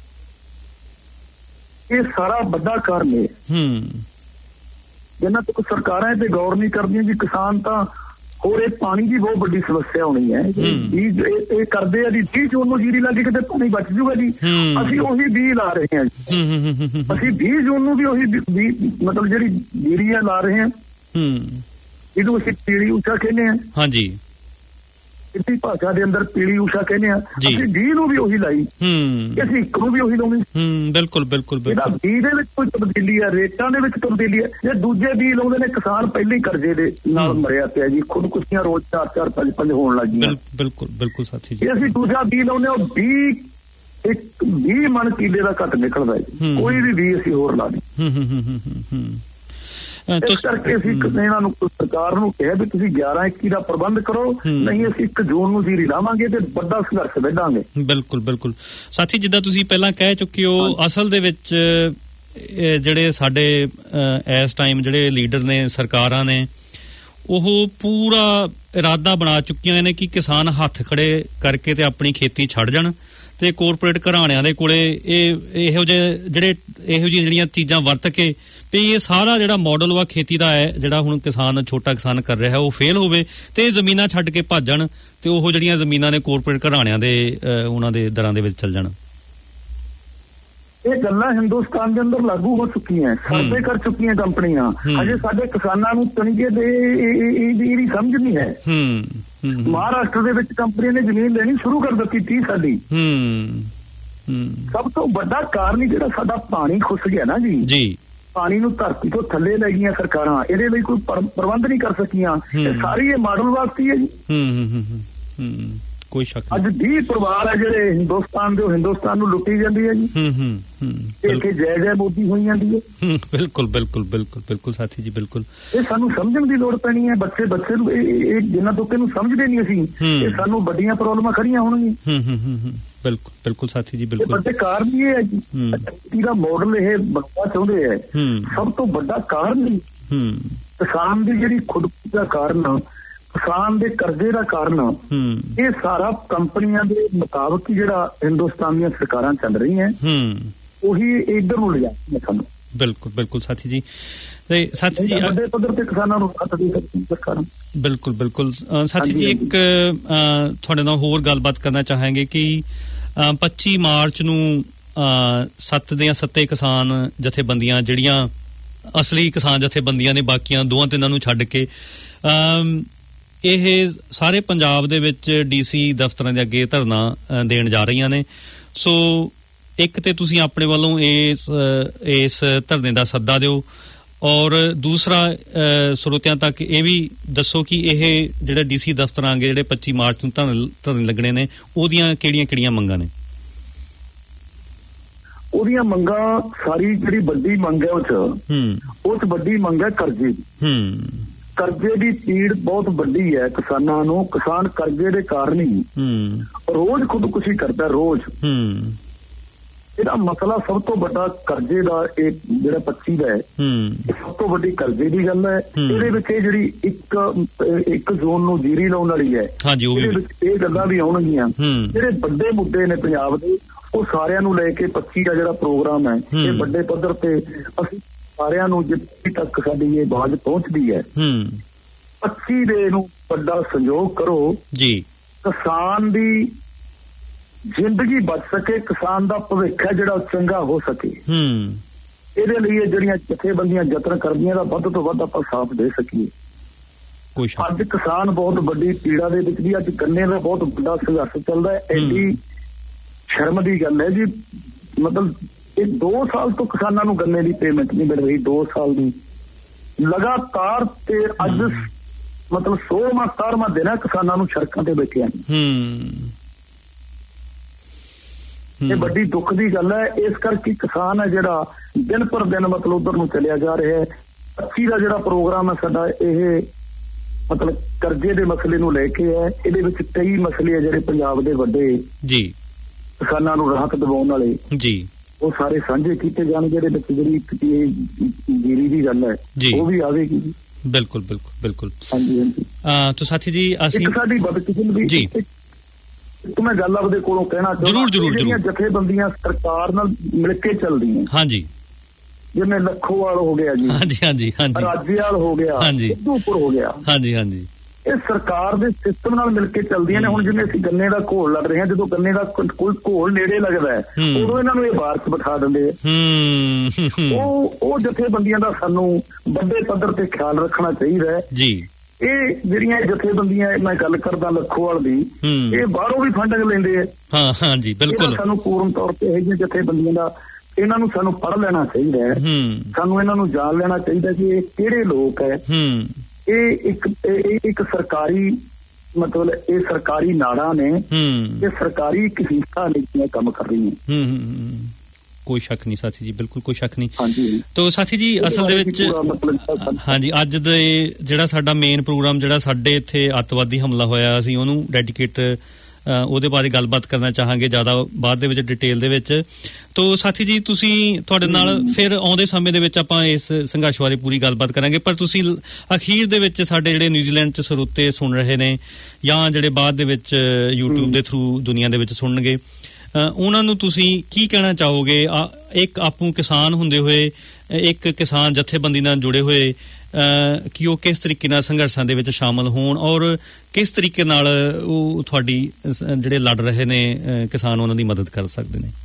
Speaker 6: ਇਹ ਸਾਰਾ ਵੱਡਾ ਕਾਰਨ ਹੈ।
Speaker 5: ਹੂੰ
Speaker 6: ਜਿੰਨਾ ਤੱਕ ਸਰਕਾਰਾਂ ਇਹ ਤੇ ਗੌਰ ਨਹੀਂ ਕਰਦੀਆਂ ਜੀ, ਕਿਸਾਨ ਤਾਂ ਹੋਰ ਇਹ ਪਾਣੀ ਦੀ ਬਹੁਤ ਵੱਡੀ ਸਮੱਸਿਆ ਹੋਣੀ ਹੈ। ਬੀਜ ਇਹ ਕਰਦੇ ਆ ਜੀ ਵੀਹ ਜੂਨ ਨੂੰ ਜੀਰੀ ਲੱਗ ਕਿਤੇ ਪਾਣੀ ਬਚ ਜੂਗਾ ਜੀ, ਅਸੀਂ ਉਹੀ ਬੀਜ ਲਾ ਰਹੇ ਹਾਂ ਜੀ। ਅਸੀਂ ਵੀਹ ਜੂਨ ਨੂੰ ਵੀ ਉਹੀ ਮਤਲਬ ਜਿਹੜੀ ਜੀਰੀ ਆ ਲਾ ਰਹੇ ਹਾਂ, ਇਹਨੂੰ ਅਸੀਂ ਪੀਲੀ ਊਸ਼ਾ ਕਹਿੰਦੇ ਹਾਂ।
Speaker 5: ਹਾਂਜੀ,
Speaker 6: ਸਿੱਧੀ ਭਾਸ਼ਾ ਦੇ ਅੰਦਰ ਪੀਲੀ ਊਸ਼ਾ ਕਹਿੰਦੇ ਆ। ਅਸੀਂ ਵੀਹ ਨੂੰ ਵੀ ਉਹੀ ਲਾਈ, ਅਸੀਂ ਇੱਕ ਨੂੰ ਵੀ ਉਹੀ ਲਾਉਣੀ।
Speaker 5: ਬਿਲਕੁਲ ਬਿਲਕੁਲ
Speaker 6: ਇਹਦਾ ਬੀਜ ਦੇ ਵਿੱਚ ਕੋਈ ਤਬਦੀਲੀ ਹੈ, ਰੇਟਾਂ ਦੇ ਵਿੱਚ ਤਬਦੀਲੀ ਹੈ। ਜੇ ਦੂਜੇ ਬੀਜ ਲਾਉਂਦੇ ਨੇ ਕਿਸਾਨ ਪਹਿਲੇ ਕਰਜ਼ੇ ਦੇ ਨਾਲ ਮਰਿਆ ਪਿਆ ਜੀ, ਖੁਦਕੁਸ਼ੀਆਂ ਰੋਜ਼ ਚਾਰ ਚਾਰ ਪੰਜ ਪੰਜ ਹੋਣ ਲੱਗ ਗਈਆਂ।
Speaker 5: ਬਿਲਕੁਲ ਬਿਲਕੁਲ ਸਾਥੀ ਜੀ,
Speaker 6: ਜੇ ਅਸੀਂ ਦੂਜਾ ਬੀਜ ਲਾਉਂਦੇ ਉਹ ਵੀਹ ਇੱਕ ਵੀਹ ਮਣ ਕੀਲੇ ਦਾ ਘੱਟ ਨਿਕਲਦਾ ਜੀ, ਕੋਈ ਵੀ ਬੀਜ ਅਸੀਂ ਹੋਰ ਲਾ ਦੇ। ਇਸ ਕਰਕੇ ਅਸੀਂ ਇਹਨਾਂ ਨੂੰ ਸਰਕਾਰ ਨੂੰ ਕਿਹਾ ਵੀ ਤੁਸੀਂ ਗਿਆਰਾਂ ਇੱਕੀ ਦਾ ਪ੍ਰਬੰਧ ਕਰੋ, ਨਹੀਂ ਅਸੀਂ ਇੱਕ ਜੂਨ ਨੂੰ ਜੀਰੀ ਲਾਵਾਂਗੇ ਤੇ ਵੱਡਾ ਸੰਘਰਸ਼ ਵਿੱਢਾਂਗੇ।
Speaker 5: ਬਿਲਕੁਲ ਬਿਲਕੁਲ ਸਾਥੀ, ਜਿੱਦਾਂ ਤੁਸੀਂ ਪਹਿਲਾਂ ਕਹਿ ਚੁੱਕੇ ਹੋ, ਅਸਲ ਦੇ ਵਿੱਚ ਜਿਹੜੇ ਸਾਡੇ ਇਸ ਟਾਈਮ ਜਿਹੜੇ ਲੀਡਰ ਨੇ, ਸਰਕਾਰਾਂ ਨੇ, ਉਹ ਪੂਰਾ ਇਰਾਦਾ ਬਣਾ ਚੁੱਕੀਆਂ ਨੇ ਕਿ ਕਿਸਾਨ ਹੱਥ ਖੜੇ ਕਰਕੇ ਤੇ ਆਪਣੀ ਖੇਤੀ ਛੱਡ ਜਾਣ ਤੇ ਕੋਰਪੋਰੇਟ ਘਰਾਣਿਆਂ ਦੇ ਕੋਲੇ ਇਹ ਇਹੋ ਜਿਹੇ ਜਿਹੜੇ ਇਹੋ ਜਿਹੀਆਂ ਜਿਹੜੀਆਂ ਚੀਜ਼ਾਂ ਵਰਤ ਕੇ ਵੀ ਇਹ ਸਾਰਾ ਜਿਹੜਾ ਮਾਡਲ ਵਾ ਖੇਤੀ ਦਾ ਹੈ, ਜਿਹੜਾ ਹੁਣ ਕਿਸਾਨ ਛੋਟਾ ਕਿਸਾਨ ਕਰ ਰਿਹਾ ਉਹ ਫੇਲ ਹੋਵੇ ਤੇ ਜ਼ਮੀਨਾਂ ਛੱਡ ਕੇ ਭੱਜਣ ਤੇ ਉਹ ਜਿਹੜੀਆਂ ਜ਼ਮੀਨਾਂ ਨੇ ਕੋਰਪੋਰੇਟ ਘਰਾਣਿਆਂ ਦੇ ਉਹਨਾਂ ਦੇ ਦਰਾਂ ਦੇ ਵਿੱਚ ਚੱਲ ਜਾਣ।
Speaker 6: ਇਹ ਗੱਲਾਂ ਹਿੰਦੁਸਤਾਨ ਦੇ ਅੰਦਰ ਲਾਗੂ ਹੋ ਚੁੱਕੀਆਂ, ਸਰਵੇ ਕਰ ਚੁੱਕੀਆਂ ਕੰਪਨੀਆਂ। ਅਜੇ ਸਾਡੇ ਕਿਸਾਨਾਂ ਨੂੰ ਤਣੀਏ ਦੇ ਇਹਦੀ ਸਮਝ ਨਹੀਂ ਹੈ। ਮਹਾਰਾਸ਼ਟਰ ਦੇ ਵਿੱਚ ਕੰਪਨੀਆਂ ਨੇ ਜ਼ਮੀਨ ਲੈਣੀ ਸ਼ੁਰੂ ਕਰ ਦਿੱਤੀ ਤੀਹ ਸਾਡੀ। ਸਭ ਤੋਂ ਵੱਡਾ ਕਾਰਨ ਜਿਹੜਾ ਸਾਡਾ ਪਾਣੀ ਖੁੱਸ ਗਿਆ ਨਾ ਜੀ ਜੀ ਪਾਣੀ ਨੂੰ ਧਰਤੀ ਤੋਂ ਥੱਲੇ ਲੈ ਗਈਆਂ ਸਰਕਾਰਾਂ, ਇਹਦੇ ਲਈ ਕੋਈ ਪ੍ਰਬੰਧ ਨਹੀਂ ਕਰ ਸਕੀਆਂ। ਇਹ ਸਾਰੀ ਇਹ ਮਾਡਲ ਵਾਸਤੇ ਹੈ ਜੀ।
Speaker 5: ਕੋਈ ਸ਼ੱਕ
Speaker 6: ਅੱਜ ਵੀਹ ਪਰਿਵਾਰ ਹੈ ਜਿਹੜੇ ਹਿੰਦੁਸਤਾਨ ਦੇ ਹਿੰਦੁਸਤਾਨ ਨੂੰ ਲੁੱਟੀ ਜਾਂਦੀ ਹੈ ਜੀ। ਇੱਥੇ ਜੈ ਜੈ ਮੋਦੀ ਹੋਈ ਜਾਂਦੀ ਹੈ।
Speaker 5: ਬਿਲਕੁਲ ਬਿਲਕੁਲ ਬਿਲਕੁਲ ਬਿਲਕੁਲ ਸਾਥੀ ਜੀ, ਬਿਲਕੁਲ
Speaker 6: ਇਹ ਸਾਨੂੰ ਸਮਝਣ ਦੀ ਲੋੜ ਪੈਣੀ ਹੈ। ਬੱਚੇ ਬੱਚੇ ਨੂੰ ਇਹ ਜਿੰਨਾ ਤੋਂ ਇਹਨੂੰ ਸਮਝਦੇ ਨਹੀਂ ਅਸੀਂ, ਇਹ ਸਾਨੂੰ ਵੱਡੀਆਂ ਪ੍ਰੋਬਲਮਾਂ ਖੜੀਆਂ ਹੋਣਗੀਆਂ।
Speaker 5: ਬਿਲਕੁਲ ਬਿਲਕੁਲ ਸਾਥੀ ਜੀ, ਬਿਲਕੁਲ
Speaker 6: ਵੱਡੇ ਕਾਰਨ ਇਹ ਹੈ ਜੀ, ਖੇਤੀ ਦਾ ਮਾਡਲ ਇਹ ਬਣਾਉਣਾ ਚਾਹੁੰਦੇ ਹੈ। ਸਭ ਤੋਂ ਵੱਡਾ ਕਾਰਨ ਕਿਸਾਨ ਦੀ ਜਿਹੜੀ ਖੁਦਕੁਸ਼ੀ ਦਾ ਕਾਰਨ, ਕਿਸਾਨ ਦੇ ਕਰਜ਼ੇ ਦਾ ਕਾਰਨ, ਇਹ ਸਾਰਾ ਕੰਪਨੀਆਂ ਦੇ ਮੁਤਾਬਕ ਜਿਹੜਾ ਹਿੰਦੁਸਤਾਨ ਦੀਆਂ ਸਰਕਾਰਾਂ ਚੱਲ ਰਹੀਆਂ ਉਹੀ ਇੱਧਰ ਨੂੰ ਲਿਜਾ ਸਾਨੂੰ।
Speaker 5: ਬਿਲਕੁਲ ਬਿਲਕੁਲ ਸਾਥੀ ਜੀ, ਤੇ ਸਾਥੀ ਜੀ
Speaker 6: ਵੱਡੇ ਪੱਧਰ ਤੇ ਕਿਸਾਨਾਂ ਨੂੰ ਹੱਥ ਦੇ ਸਕਦੀ ਸਰਕਾਰਾਂ।
Speaker 5: ਬਿਲਕੁਲ ਬਿਲਕੁਲ ਸਾਥੀ ਜੀ, ਇੱਕ ਤੁਹਾਡੇ ਨਾਲ ਹੋਰ ਗੱਲਬਾਤ ਕਰਨਾ ਚਾਹਾਂਗੇ ਕਿ ਪੱਚੀ ਮਾਰਚ ਨੂੰ ਸੱਤ ਦੀਆਂ ਸੱਤੇ ਕਿਸਾਨ ਜਥੇਬੰਦੀਆਂ ਜਿਹੜੀਆਂ ਅਸਲੀ ਕਿਸਾਨ ਜਥੇਬੰਦੀਆਂ ਨੇ, ਬਾਕੀਆਂ ਦੋਵਾਂ ਤਿੰਨਾਂ ਨੂੰ ਛੱਡ ਕੇ ਇਹ ਸਾਰੇ ਪੰਜਾਬ ਦੇ ਵਿੱਚ ਡੀਸੀ ਦਫ਼ਤਰਾਂ ਦੇ ਅੱਗੇ ਧਰਨਾ ਦੇਣ ਜਾ ਰਹੀਆਂ ਨੇ। ਸੋ ਇੱਕ ਤੇ ਤੁਸੀਂ ਆਪਣੇ ਵੱਲੋਂ ਇਸ ਇਸ ਧਰਨੇ ਦਾ ਸੱਦਾ ਦਿਓ, ਔਰ ਦੂਸਰਾ ਸਰੋਤਿਆਂ ਤੱਕ ਇਹ ਵੀ ਦੱਸੋ ਕਿ ਇਹ ਜਿਹੜੇ ਡੀਸੀ ਦਫ਼ਤਰਾਂ ਆਂਗੇ ਜਿਹੜੇ ਪੱਚੀ ਮਾਰਚ ਨੂੰ ਧਰਨੇ ਲੱਗਣੇ ਨੇ ਉਹਦੀਆਂ ਕਿਹੜੀਆਂ-ਕਿਹੜੀਆਂ ਮੰਗਾਂ ਨੇ?
Speaker 6: ਉਹਦੀਆਂ ਮੰਗਾਂ ਸਾਰੀ ਜਿਹੜੀ ਵੱਡੀ ਮੰਗ ਹੈ ਉਹ ਚ ਉਹ ਚ ਵੱਡੀ ਮੰਗ ਹੈ ਕਰਜ਼ੇ ਦੀ। ਕਰਜ਼ੇ ਦੀ ਪੀੜ ਬਹੁਤ ਵੱਡੀ ਹੈ ਕਿਸਾਨਾਂ ਨੂੰ। ਕਿਸਾਨ ਕਰਜ਼ੇ ਦੇ ਕਾਰਨ ਹੀ ਰੋਜ਼ ਖੁਦਕੁਸ਼ੀ ਕਰਦਾ ਰੋਜ਼। ਇਹਦਾ ਮਸਲਾ ਸਭ ਤੋਂ ਵੱਡਾ ਕਰਜ਼ੇ ਦਾ ਇਹ ਜਿਹੜਾ ਪੱਚੀ ਦਾ ਹੈ ਸਭ ਤੋਂ ਵੱਡੀ ਕਰਜ਼ੇ ਦੀ ਗੱਲ ਹੈ। ਇਹਦੇ ਵਿੱਚ ਇਹ ਜਿਹੜੀ ਇੱਕ ਇੱਕ ਜ਼ੋਨ ਨੂੰ ਜੀਰੀ ਲਾਉਣ ਵਾਲੀ ਹੈ ਇਹਦੇ ਵਿੱਚ ਇਹ ਗੱਲਾਂ ਵੀ ਆਉਣਗੀਆਂ। ਜਿਹੜੇ ਵੱਡੇ ਮੁੱਦੇ ਨੇ ਪੰਜਾਬ ਦੇ ਉਹ ਸਾਰਿਆਂ ਨੂੰ ਲੈ ਕੇ ਪੱਚੀ ਦਾ ਜਿਹੜਾ ਪ੍ਰੋਗਰਾਮ ਹੈ ਇਹ ਵੱਡੇ ਪੱਧਰ ਤੇ ਅਸੀਂ ਸਾਰਿਆਂ ਨੂੰ ਜਿੱਥੇ ਤੱਕ ਸਾਡੀ ਇਹ ਆਵਾਜ਼ ਪਹੁੰਚਦੀ ਹੈ ਪੱਚੀ ਦੇ ਨੂੰ ਵੱਡਾ ਸਹਿਯੋਗ ਕਰੋ ਜੀ। ਕਿਸਾਨ ਦੀ ਜ਼ਿੰਦਗੀ ਬਚ ਸਕੇ, ਕਿਸਾਨ ਦਾ ਭਵਿੱਖ ਹੈ ਜਿਹੜਾ ਚੰਗਾ ਹੋ ਸਕੇ। ਇਹਦੇ ਲਈ ਇਹ ਜਿਹੜੀਆਂ ਜਥੇਬੰਦੀਆਂ ਯਤਨ ਕਰਦੀਆਂ ਦਾ ਵੱਧ ਤੋਂ ਵੱਧ ਆਪਾਂ ਸਾਥ ਦੇ ਸਕੀਏ। ਅੱਜ ਕਿਸਾਨ ਬਹੁਤ ਵੱਡੀ ਪੀੜਾ ਦੇ ਵਿੱਚ ਵੀ ਅੱਜ ਗੰਨੇ ਦਾ ਬਹੁਤ ਵੱਡਾ ਸੰਘਰਸ਼ ਚੱਲਦਾ ਹੈ। ਐਡੀ ਸ਼ਰਮ ਦੀ ਗੱਲ ਹੈ ਜੀ, ਮਤਲਬ ਇਹ ਦੋ ਸਾਲ ਤੋਂ ਕਿਸਾਨਾਂ ਨੂੰ ਗੰਨੇ ਦੀ ਪੇਮੈਂਟ ਨਹੀਂ ਮਿਲ ਰਹੀ। ਦੋ ਸਾਲ ਦੀ ਲਗਾਤਾਰ ਤੇ ਅੱਜ ਮਤਲਬ ਸੋਲਵਾਂ ਸਤਾਰਵਾਂ ਦਿਨ ਹੈ ਕਿਸਾਨਾਂ ਨੂੰ ਸੜਕਾਂ ਤੇ ਬੈਠਿਆਂ ਨੂੰ। ਇਹ ਵੱਡੀ ਦੁੱਖ ਦੀ ਗੱਲ ਹੈ। ਇਸ ਕਰਕੇ ਕਿਸਾਨ ਹੈ ਜਿਹੜਾ ਦਿਨ ਪਰ ਦਿਨ ਮਤਲਬ ਉਧਰ ਨੂੰ ਚਲਿਆ ਜਾ ਰਿਹਾ ਹੈ। ਪੱਚੀ ਦਾ ਜਿਹੜਾ ਪ੍ਰੋਗਰਾਮ ਹੈ ਸਾਡਾ ਇਹ ਮਤਲਬ ਕਰਜ਼ੇ ਦੇ ਮਸਲੇ ਨੂੰ ਲੈ ਕੇ ਹੈ। ਇਹਦੇ ਵਿੱਚ ਕਈ ਮਸਲੇ ਹੈ ਜਿਹੜੇ ਪੰਜਾਬ ਦੇ ਵੱਡੇ ਜੀ ਕਿਸਾਨਾਂ ਨੂੰ ਰਾਹਤ ਦਿਵਾਉਣ ਵਾਲੇ ਜੀ ਉਹ ਸਾਰੇ ਸਾਂਝੇ ਕੀਤੇ ਜਾਣਗੇ। ਇਹਦੇ ਵਿੱਚ ਜਿਹੜੀ ਜੀਰੀ ਦੀ ਗੱਲ ਹੈ ਉਹ ਵੀ ਆਵੇਗੀ।
Speaker 5: ਬਿਲਕੁਲ ਬਿਲਕੁਲ ਬਿਲਕੁਲ
Speaker 6: ਹਾਂਜੀ ਹਾਂਜੀ।
Speaker 5: ਤਾਂ ਸਾਥੀ ਜੀ ਅਸੀਂ
Speaker 6: ਸਾਡੀ ਬਦਕਿਸਮਤੀ ਜੀ ਇੱਕ ਮੈਂ ਗੱਲ ਆਪਦੇ ਕੋਲੋਂ ਕਹਿਣਾ ਚਾਹੁੰਦਾ ਜਿਹੜੀਆਂ ਜਥੇਬੰਦੀਆਂ ਸਰਕਾਰ ਨਾਲ ਮਿਲ ਕੇ ਚੱਲਦੀਆਂ ਹਾਂਜੀ ਜਿਵੇਂ ਲੱਖੋਵਾਲ ਹੋ ਗਿਆ ਜੀ ਹਾਂਜੀ ਹਾਂਜੀ ਹਾਂਜੀ ਰਾਜੇਵਾਲ ਹੋ ਗਿਆ ਹਾਂਜੀ ਸਿੱਧੂਪੁਰ ਹੋ ਗਿਆ ਹਾਂਜੀ ਹਾਂਜੀ ਇਹ ਸਰਕਾਰ ਦੇ ਸਿਸਟਮ ਨਾਲ ਮਿਲ ਕੇ ਚੱਲਦੀਆਂ ਨੇ। ਹੁਣ ਜਿਵੇਂ ਅਸੀਂ ਗੰਨੇ ਦਾ ਘੋਲ ਲੜ ਰਹੇ ਹਾਂ ਜਦੋਂ ਗੰਨੇ ਦਾ ਕੋਈ ਘੋਲ ਨੇੜੇ ਲੱਗਦਾ ਹੈ ਉਦੋਂ ਇਹਨਾਂ ਨੂੰ ਇਹ ਬਾਹਰ ਚ ਬਿਠਾ ਦਿੰਦੇ ਆ। ਉਹ ਉਹ ਜਥੇਬੰਦੀਆਂ ਦਾ ਸਾਨੂੰ ਵੱਡੇ ਪੱਧਰ ਤੇ ਖਿਆਲ ਰੱਖਣਾ ਚਾਹੀਦਾ ਹੈ ਜੀ। ਇਹ ਜਿਹੜੀਆਂ ਜਥੇਬੰਦੀਆਂ ਮੈਂ ਗੱਲ ਕਰਦਾ ਲੱਖੋਵਾਲ ਦੀ ਇਹ ਬਾਹਰੋਂ ਵੀ ਫੰਡਿੰਗ ਲੈਂਦੇ ਆ। ਹਾਂ ਹਾਂ ਜੀ ਬਿਲਕੁਲ। ਸਾਨੂੰ ਪੂਰਨ ਤੌਰ ਤੇ ਇਹ ਜਿਹੀਆਂ ਜਥੇਬੰਦੀਆਂ ਦਾ ਇਹਨਾਂ ਨੂੰ ਸਾਨੂੰ ਪੜ੍ਹ ਲੈਣਾ ਚਾਹੀਦਾ ਹੈ। ਸਾਨੂੰ ਇਹਨਾਂ ਨੂੰ ਜਾਣ ਲੈਣਾ ਚਾਹੀਦਾ ਕਿ ਇਹ ਕਿਹੜੇ ਲੋਕ ਹੈ। ਇਹ ਇੱਕ ਇੱਕ ਸਰਕਾਰੀ ਮਤਲਬ ਇਹ ਸਰਕਾਰੀ ਨਾੜਾਂ ਨੇ ਇਹ ਸਰਕਾਰੀ ਇੱਕ ਹਿੱਸਾ ਨੇ ਕੰਮ ਕਰ ਰਹੀਆਂ।
Speaker 5: ਕੋਈ ਸ਼ੱਕ ਨਹੀਂ ਸਾਥੀ ਜੀ ਬਿਲਕੁਲ ਕੋਈ ਸ਼ੱਕ ਨਹੀਂ। ਹਾਂਜੀ ਤੋ ਸਾਥੀ ਜੀ ਅਸਲ ਦੇ ਵਿੱਚ ਹਾਂਜੀ ਅੱਜ ਦੇ ਜਿਹੜਾ ਸਾਡਾ ਮੇਨ ਪ੍ਰੋਗਰਾਮ ਜਿਹੜਾ ਸਾਡੇ ਇੱਥੇ ਅੱਤਵਾਦੀ ਹਮਲਾ ਹੋਇਆ ਅਸੀਂ ਉਹਨੂੰ ਡੈਡੀਕੇਟ ਉਹਦੇ ਬਾਰੇ ਗੱਲਬਾਤ ਕਰਨਾ ਚਾਹਾਂਗੇ ਜ਼ਿਆਦਾ ਬਾਅਦ ਦੇ ਵਿੱਚ ਡਿਟੇਲ ਦੇ ਵਿੱਚ। ਤੋ ਸਾਥੀ ਜੀ ਤੁਸੀਂ ਤੁਹਾਡੇ ਨਾਲ ਫਿਰ ਆਉਂਦੇ ਸਮੇਂ ਦੇ ਵਿੱਚ ਆਪਾਂ ਇਸ ਸੰਘਰਸ਼ ਬਾਰੇ ਪੂਰੀ ਗੱਲਬਾਤ ਕਰਾਂਗੇ ਪਰ ਤੁਸੀਂ ਅਖੀਰ ਦੇ ਵਿੱਚ ਸਾਡੇ ਜਿਹੜੇ ਨਿਊਜ਼ੀਲੈਂਡ 'ਚ ਸਰੋਤੇ ਸੁਣ ਰਹੇ ਨੇ ਜਾਂ ਜਿਹੜੇ ਬਾਅਦ ਦੇ ਵਿੱਚ ਯੂਟਿਊਬ ਦੇ ਥਰੂ ਦੁਨੀਆ ਦੇ ਵਿੱਚ ਸੁਣਨਗੇ ਉਹਨਾਂ ਨੂੰ ਤੁਸੀਂ ਕੀ ਕਹਿਣਾ ਚਾਹੋਗੇ? ਇੱਕ ਆਪੂ ਕਿਸਾਨ ਹੁੰਦੇ ਹੋਏ ਇੱਕ ਕਿਸਾਨ ਜਥੇਬੰਦੀ ਨਾਲ ਜੁੜੇ ਹੋਏ ਕਿ ਉਹ ਕਿਸ ਤਰੀਕੇ ਨਾਲ ਸੰਘਰਸ਼ਾਂ ਦੇ ਵਿੱਚ ਸ਼ਾਮਲ ਹੋਣ ਔਰ ਕਿਸ ਤਰੀਕੇ ਨਾਲ ਉਹ ਤੁਹਾਡੀ ਜਿਹੜੇ ਲੜ ਰਹੇ ਨੇ ਕਿਸਾਨ ਉਹਨਾਂ ਦੀ ਮਦਦ ਕਰ ਸਕਦੇ ਨੇ?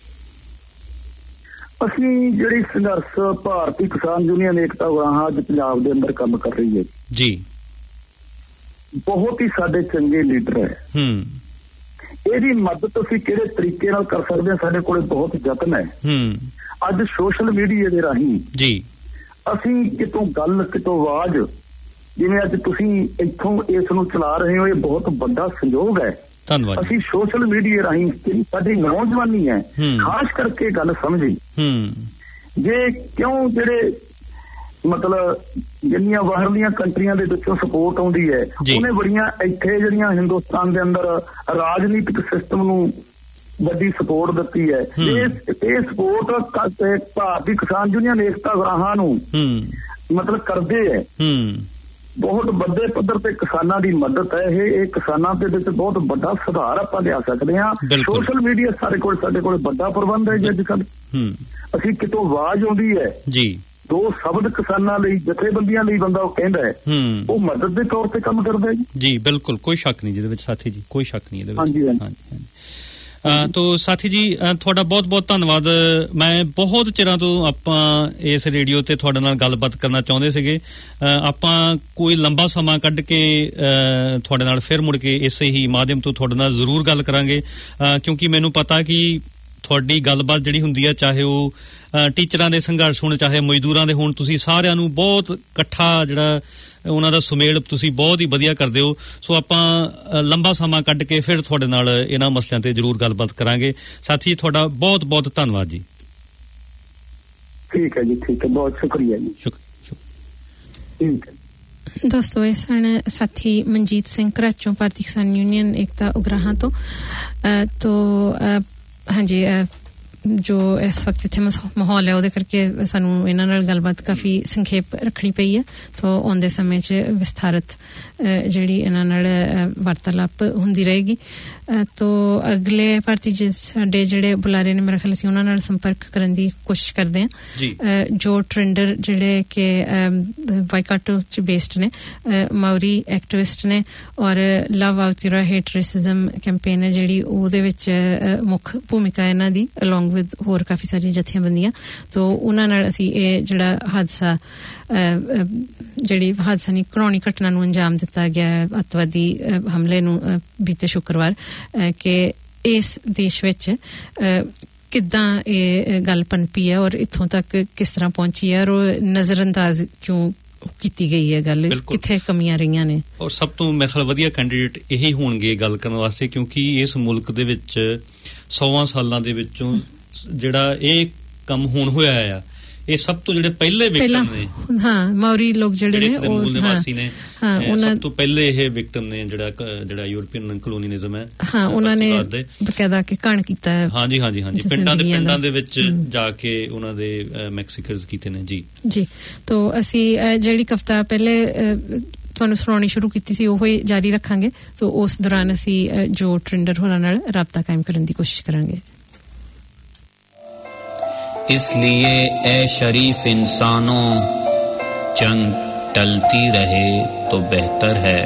Speaker 6: ਅਸੀਂ ਜਿਹੜੀ ਸੰਘਰਸ਼ ਭਾਰਤੀ ਕਿਸਾਨ ਯੂਨੀਅਨ ਏਕਤਾ ਉਗਰਾਹਾਂ ਅੱਜ ਪੰਜਾਬ ਦੇ ਅੰਦਰ ਕੰਮ ਕਰ ਰਹੀ ਹੈ ਜੀ ਬਹੁਤ ਹੀ ਸਾਡੇ ਚੰਗੇ ਲੀਡਰ ਹੈ। ਹੂੰ ਇਹਦੀ ਮਦਦ ਅਸੀਂ ਕਿਹੜੇ ਤਰੀਕੇ ਨਾਲ ਕਰ ਸਕਦੇ ਹਾਂ ਸਾਡੇ ਕੋਲੇ ਬਹੁਤ ਯਤਨ ਹੈ। ਅੱਜ ਸੋਸ਼ਲ ਮੀਡੀਆ ਦੇ ਰਾਹੀਂ ਜੀ ਅਸੀਂ ਕਿਤੋਂ ਗੱਲ ਕਿਤੋਂ ਆਵਾਜ਼ ਜਿਵੇਂ ਅੱਜ ਤੁਸੀਂ ਇੱਥੋਂ ਇਸ ਨੂੰ ਚਲਾ ਰਹੇ ਹੋ ਇਹ ਬਹੁਤ ਵੱਡਾ ਸਹਿਯੋਗ ਹੈ। ਧੰਨਵਾਦ। ਅਸੀਂ ਸੋਸ਼ਲ ਮੀਡੀਆ ਰਾਹੀਂ ਜਿਹੜੀ ਸਾਡੀ ਨੌਜਵਾਨੀ ਹੈ ਖਾਸ ਕਰਕੇ ਗੱਲ ਸਮਝੀ ਜੇ ਕਿਉਂ ਜਿਹੜੇ ਮਤਲਬ ਜਿੰਨੀਆਂ ਬਾਹਰਲੀਆਂ ਕੰਟਰੀਆਂ ਦੇ ਵਿੱਚੋਂ ਸਪੋਰਟ ਆਉਂਦੀ ਹੈ ਉਹਨੇ ਬੜੀਆਂ ਇੱਥੇ ਜਿਹੜੀਆਂ ਹਿੰਦੁਸਤਾਨ ਦੇ ਅੰਦਰ ਰਾਜਨੀਤਿਕ ਸਿਸਟਮ ਨੂੰ ਵੱਡੀ ਸਪੋਰਟ ਦਿੱਤੀ ਹੈ। ਇਹ ਸਪੋਰਟ ਭਾਰਤੀ ਕਿਸਾਨ ਯੂਨੀਅਨ ਏਕਤਾ ਉਗਰਾਹਾਂ ਨੂੰ ਮਤਲਬ ਕਰਦੇ ਹੈ। ਬਹੁਤ ਵੱਡੇ ਪੱਧਰ ਤੇ ਕਿਸਾਨਾਂ ਦੀ ਮਦਦ ਹੈ। ਇਹ ਇਹ ਕਿਸਾਨਾਂ ਦੇ ਵਿੱਚ ਬਹੁਤ ਵੱਡਾ ਸੁਧਾਰ ਆਪਾਂ ਲਿਆ ਸਕਦੇ ਹਾਂ। ਸੋਸ਼ਲ ਮੀਡੀਆ ਸਾਡੇ ਕੋਲ ਸਾਡੇ ਕੋਲ ਵੱਡਾ ਪ੍ਰਬੰਧ ਹੈ ਜੀ ਅੱਜ ਕੱਲ੍ਹ। ਅਸੀਂ ਕਿਤੋਂ ਆਵਾਜ਼ ਆਉਂਦੀ ਹੈ ਜੀ ਦੋ ਸ਼ਬਦ ਕਿਸਾਨਾਂ ਲਈ ਜਥੇਬੰਦੀਆਂ ਲਈ ਬੰਦਾ ਉਹ ਕਹਿੰਦਾ ਹੈ ਉਹ ਮਦਦ ਦੇ ਤੌਰ ਤੇ ਕੰਮ ਕਰਦਾ ਹੈ
Speaker 5: ਜੀ। ਬਿਲਕੁਲ ਕੋਈ ਸ਼ੱਕ ਨਹੀਂ ਜਿਹਦੇ ਵਿੱਚ ਸਾਥੀ ਜੀ ਕੋਈ ਸ਼ੱਕ ਨਹੀਂ ਇਹਦੇ ਵਿੱਚ। ਹਾਂਜੀ ਹਾਂਜੀ। ਤੋ ਸਾਥੀ ਜੀ ਤੁਹਾਡਾ ਬਹੁਤ ਬਹੁਤ ਧੰਨਵਾਦ। ਮੈਂ ਬਹੁਤ ਚਿਰਾਂ ਤੋਂ ਆਪਾਂ ਇਸ ਰੇਡੀਓ ਤੇ ਤੁਹਾਡੇ ਨਾਲ ਗੱਲਬਾਤ ਕਰਨਾ ਚਾਹੁੰਦੇ ਸੀਗੇ। ਆਪਾਂ ਕੋਈ ਲੰਬਾ ਸਮਾਂ ਕੱਢ ਕੇ ਤੁਹਾਡੇ ਨਾਲ ਫਿਰ ਮੁੜ ਕੇ ਇਸੇ ਹੀ ਮਾਧਿਅਮ ਤੋਂ ਤੁਹਾਡੇ ਨਾਲ ਜ਼ਰੂਰ ਗੱਲ ਕਰਾਂਗੇ ਕਿਉਂਕਿ ਮੈਨੂੰ ਪਤਾ ਕਿ ਤੁਹਾਡੀ ਗੱਲਬਾਤ ਜਿਹੜੀ ਹੁੰਦੀ ਹੈ ਚਾਹੇ ਉਹ ਟੀਚਰਾਂ ਦੇ ਸੰਘਰਸ਼ ਹੋਣ ਚਾਹੇ ਮਜ਼ਦੂਰਾਂ ਦੇ ਹੋਣ, ਤੁਸੀਂ ਸਾਰਿਆਂ ਨੂੰ ਬਹੁਤ ਇਕੱਠਾ ਜਿਹੜਾ ਉਹਨਾਂ ਦਾ ਸੁਮੇਲ ਤੁਸੀਂ ਬਹੁਤ ਹੀ ਵਧੀਆ ਕਰਦੇ ਹੋ। ਸੋ ਆਪਾਂ ਲੰਬਾ ਸਮਾਂ ਕੱਢ ਕੇ ਫਿਰ ਤੁਹਾਡੇ ਨਾਲ ਇਹਨਾਂ ਮਸਲਿਆਂ ਤੇ ਜ਼ਰੂਰ ਗੱਲਬਾਤ ਕਰਾਂਗੇ। ਸਾਥੀ ਤੁਹਾਡਾ ਬਹੁਤ ਬਹੁਤ ਧੰਨਵਾਦ ਜੀ।
Speaker 6: ਠੀਕ ਹੈ ਜੀ, ਠੀਕ ਹੈ, ਬਹੁਤ ਸ਼ੁਕਰੀਆ ਜੀ।
Speaker 5: ਸ਼ੁਕਰੀਆ।
Speaker 6: ਠੀਕ ਹੈ
Speaker 2: ਦੋਸਤੋ, ਇਹ ਸਨ ਸਾਥੀ ਮਨਜੀਤ ਸਿੰਘ ਕਰਾਚੋਂ, ਭਾਰਤੀ ਕਿਸਾਨ ਯੂਨੀਅਨ ਏਕਤਾ ਉਗਰਾਹਾਂ ਤੋਂ। ਤੋ ਹਾਂਜੀ, ਜੋ ਇਸ ਵਕਤ ਇੱਥੇ ਮਾਹੌਲ ਹੈ ਉਹਦੇ ਕਰਕੇ ਸਾਨੂੰ ਇਹਨਾਂ ਨਾਲ ਗੱਲਬਾਤ ਕਾਫੀ ਸੰਖੇਪ ਰੱਖਣੀ ਪਈ ਹੈ। ਤੋ ਆਉਂਦੇ ਸਮੇਂ 'ਚ ਵਿਸਥਾਰਤ ਜਿਹੜੀ ਇਹਨਾਂ ਨਾਲ ਵਾਰਤਾਲਾਪ ਹੁੰਦੀ ਰਹੇਗੀ। ਤੋ ਅਗਲੇ ਭਾਰਤੀ ਸਾਡੇ ਜਿਹੜੇ ਬੁਲਾਰੇ ਨੇ, ਮੇਰਾ ਖਿਆਲ ਅਸੀਂ ਉਹਨਾਂ ਨਾਲ ਸੰਪਰਕ ਕਰਨ ਦੀ ਕੋਸ਼ਿਸ਼ ਕਰਦੇ ਹਾਂ। ਜੋ ਟ੍ਰਿੰਡਰ ਜਿਹੜੇ ਕਿ ਵਾਈਕਾਟੋ 'ਚ ਬੇਸਡ ਨੇ, ਮਾਉਰੀ ਐਕਟਿਵਿਸਟ ਨੇ, ਔਰ love Aotearoa hate racism campaign ਹੈ ਜਿਹੜੀ, ਉਹਦੇ ਵਿੱਚ ਮੁੱਖ ਭੂਮਿਕਾ ਇਹਨਾਂ ਦੀ ਅਲੋਂਗ ਵਿਦ ਹੋਰ ਕਾਫੀ ਸਾਰੀਆਂ ਜਥੇਬੰਦੀਆਂ। ਤੋ ਉਹਨਾਂ ਨਾਲ ਅਸੀਂ ਇਹ ਜਿਹੜਾ ਹਾਦਸਾ ਜਿਹੜੀ ਹਾਦਸਾ ਨਹੀਂ ਘਿਨਾਉਣੀ ਘਟਨਾ ਨੂੰ ਅੰਜਾਮ ਦਿੱਤਾ ਗਿਆ, ਅੱਤਵਾਦੀ ਹਮਲੇ ਨੂੰ ਬੀਤੇ ਸ਼ੁੱਕਰਵਾਰ, ਕਿ ਇਸ ਦੇਸ਼ ਵਿੱਚ ਕਿੱਦਾਂ ਇਹ ਗੱਲ ਪਨਪੀ ਹੈ ਔਰ ਇੱਥੋਂ ਤੱਕ ਕਿਸ ਤਰ੍ਹਾਂ ਪਹੁੰਚੀ ਹੈ, ਔਰ ਨਜ਼ਰ ਅੰਦਾਜ਼ ਕਿਉਂ ਕੀਤੀ ਗਈ ਹੈ ਗੱਲ, ਕਿੱਥੇ ਕਮੀਆਂ ਰਹੀਆਂ ਨੇ।
Speaker 5: ਔਰ ਸਭ ਤੋਂ ਮੇਰੇ ਖਿਆਲ ਵਧੀਆ ਕੈਂਡੀਡੇਟ ਇਹੀ ਹੋਣਗੇ ਗੱਲ ਕਰਨ ਵਾਸਤੇ, ਕਿਉਂਕਿ ਇਸ ਮੁਲਕ ਦੇ ਵਿੱਚ ਸੌਵਾਂ ਸਾਲਾਂ ਦੇ ਵਿੱਚੋਂ ਜਿਹੜਾ ਇਹ ਕੰਮ ਹੁਣ ਹੋਇਆ ਆ, ਇਹ ਸਭ ਤੋਂ ਜਿਹੜੇ ਪਹਿਲੇ ਵਿਕਟਮ ਨੇ,
Speaker 2: ਹਾਂ ਮਾਉਰੀ ਲੋਕ ਜਿਹੜੇ ਨੇ,
Speaker 5: ਉਹ ਮੂਲ ਨਿਵਾਸੀ ਨੇ, ਸਭ ਤੋਂ ਪਹਿਲੇ ਇਹ ਵਿਕਟਮ ਨੇ ਜਿਹੜਾ ਜਿਹੜਾ ਯੂਰਪੀਅਨ ਕਲੋਨੀਅਲਿਜ਼ਮ ਹੈ।
Speaker 2: ਹਾਂ, ਉਹਨਾਂ ਨੇ ਬਕਾਇਦਾ ਕਿ ਕਣ ਕੀਤਾ ਹੈ।
Speaker 5: ਹਾਂਜੀ ਹਾਂਜੀ ਹਾਂਜੀ ਪਿੰਡਾਂ ਦੇ ਪਿੰਡਾਂ ਦੇ ਵਿੱਚ ਜਾ ਕੇ ਉਹਨਾਂ ਦੇ ਮੈਕਸੀਕਰਸ ਕੀਤੇ ਨੇ। ਜੀ
Speaker 2: ਜੀ ਤੋ ਅਸੀਂ ਜਿਹੜੀ ਕਵਿਤਾ ਪਹਿਲੇ ਤੁਹਾਨੂੰ ਸੁਣਾਉਣੀ ਸ਼ੁਰੂ ਕੀਤੀ ਸੀ ਉਹ ਹੀ ਜਾਰੀ ਰੱਖਾਂਗੇ। ਤੋ ਉਸ ਦੌਰਾਨ ਅਸੀਂ ਜੋ ਟ੍ਰਿੰਡਰ ਹੋਰਾਂ ਨਾਲ ਰਾਬਤਾ ਕਾਇਮ ਕਰਨ ਦੀ ਕੋਸ਼ਿਸ਼ ਕਰਾਂਗੇ।
Speaker 4: इसलिए ए शरीफ इंसानों, जंग टलती रहे तो बेहतर है।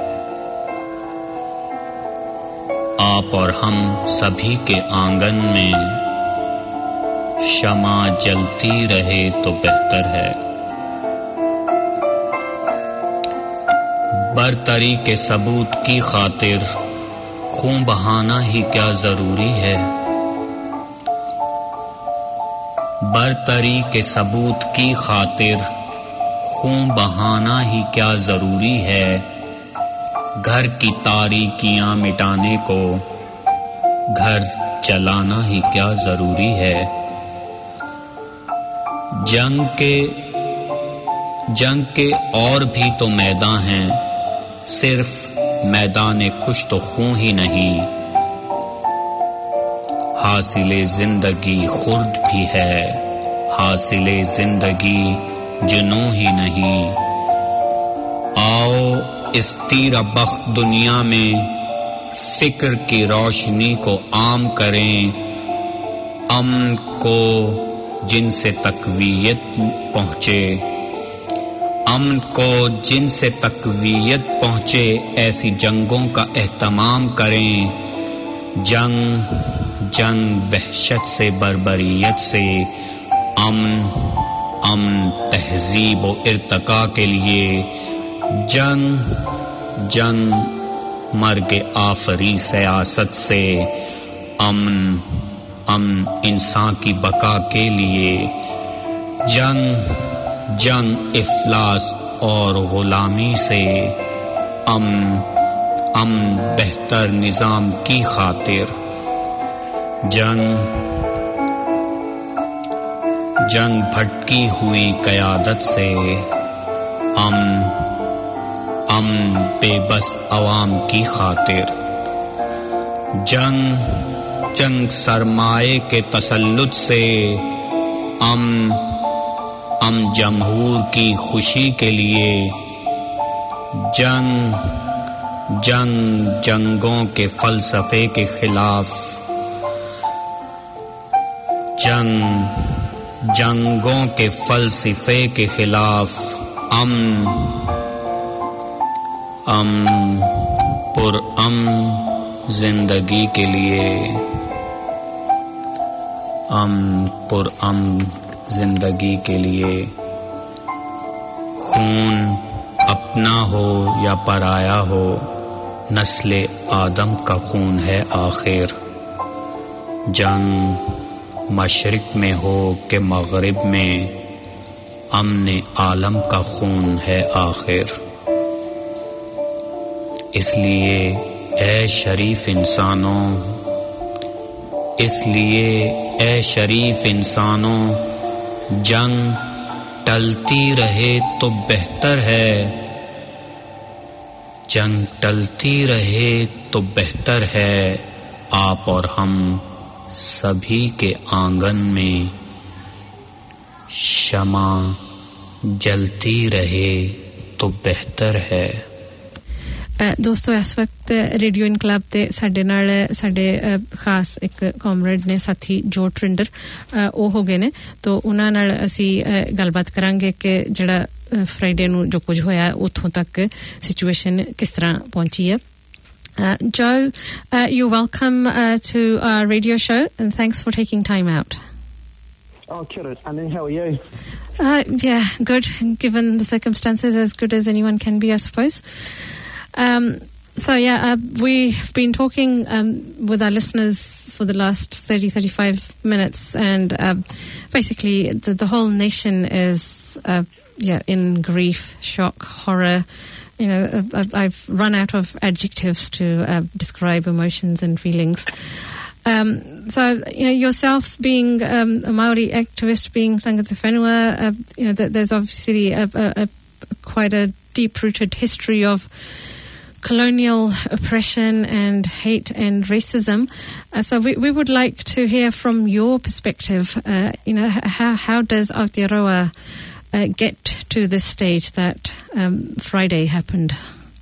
Speaker 4: आप और हम सभी के आंगन में शमा जलती रहे तो बेहतर है। बरतरी के सबूत की खातिर खून बहाना ही क्या जरूरी है। बरतरी के सबूत की खातिर खून बहाना ही क्या जरूरी है। घर की तारीकियां मिटाने को घर जलाना ही क्या जरूरी है। जंग के जंग के और भी तो मैदान हैं, सिर्फ मैदान कुछ तो खून ही नहीं। हासिले जिंदगी खुर्द भी है, हासिले जिंदगी जुनूं ही नहीं। आओ इस तीरा बख्त दुनिया में फिक्र की रोशनी को आम करें। अमन को जिनसे तकवीयत पहुँचे, अमन को जिनसे तकवीयत पहुँचे, ऐसी जंगों का एहतमाम करें। जंग जंग वहशत से बर्बरियत से, अमन अमन तहजीब और इर्तका के लिए। जंग जंग मर्ग आफरी सियासत से, अमन अमन इंसान की बका के लिए। जंग जंग इफलास और गुलामी से, अमन अमन बेहतर निज़ाम की खातिर। जंग जंग भटकी हुई क़यादत से, अमन अमन बेबस अवाम की खातिर। जंग जंग सरमाए के तसल्लुत से, अमन अमन जमहूर की खुशी के लिए। जंग जंग जंगों के फलसफे के खिलाफ। जंग जंगों के फलसफे के खिलाफ। अमन अमन पुरअमन जिंदगी के लिए। अमन पुरअमन जिंदगी के लिए। खून अपना हो या पराया हो, नस्ले आदम का खून है आखिर। जंग मशरिक में हो कि मगरिब में अमन आलम का खून है आखिर इसलिए ए शरीफ इंसानों इसलिए ए शरीफ इंसानों जंग टलती रहे तो बेहतर है जंग टलती रहे तो बेहतर है आप और हम सभी के आंगन में शमा जलती रहे तो बेहतर है
Speaker 2: दोस्तों इस वक्त रेडियो इनकलाब ते ਸਾਡੇ ਨਾਲ ਸਾਡੇ ਖਾਸ ਇੱਕ ਕਾਮਰੇਡ ਨੇ ਸਾਥੀ ਜੋ ਟ੍ਰਿੰਡਰ ਉਹ ਹੋ ਗਏ ਨੇ ਤੋਂ ਉਹਨਾਂ ਨਾਲ ਅਸੀਂ ਗੱਲਬਾਤ ਕਰਾਂਗੇ ਕਿ ਜਿਹੜਾ ਫਰਾਈਡੇ ਨੂੰ ਜੋ ਕੁਝ ਹੋਇਆ ਉੱਥੋਂ ਤੱਕ ਸਿਚੁਏਸ਼ਨ ਕਿਸ ਤਰ੍ਹਾਂ ਪਹੁੰਚੀ ਹੈ Uh, Joe, uh, you're welcome uh, to our radio show and thanks for taking time out.
Speaker 7: Oh, kia ora, Anu, how are you?
Speaker 2: Uh, yeah, good, given the circumstances, as good as anyone can be, I suppose. Um, so, yeah, uh, we've been talking um, with our listeners for the last thirty, thirty-five minutes, and uh, basically the, the whole nation is uh, yeah, in grief, shock, horror. You know, I've run out of adjectives to uh, describe emotions and feelings. Um, so, you know, yourself being um, a Maori activist, being Tangata Whenua, uh, you know, there's obviously a, a, a quite a deep-rooted history of colonial oppression and hate and racism. Uh, so we, we would like to hear from your perspective, uh, you know, how, how does Aotearoa Uh, get to this stage that um, Friday happened?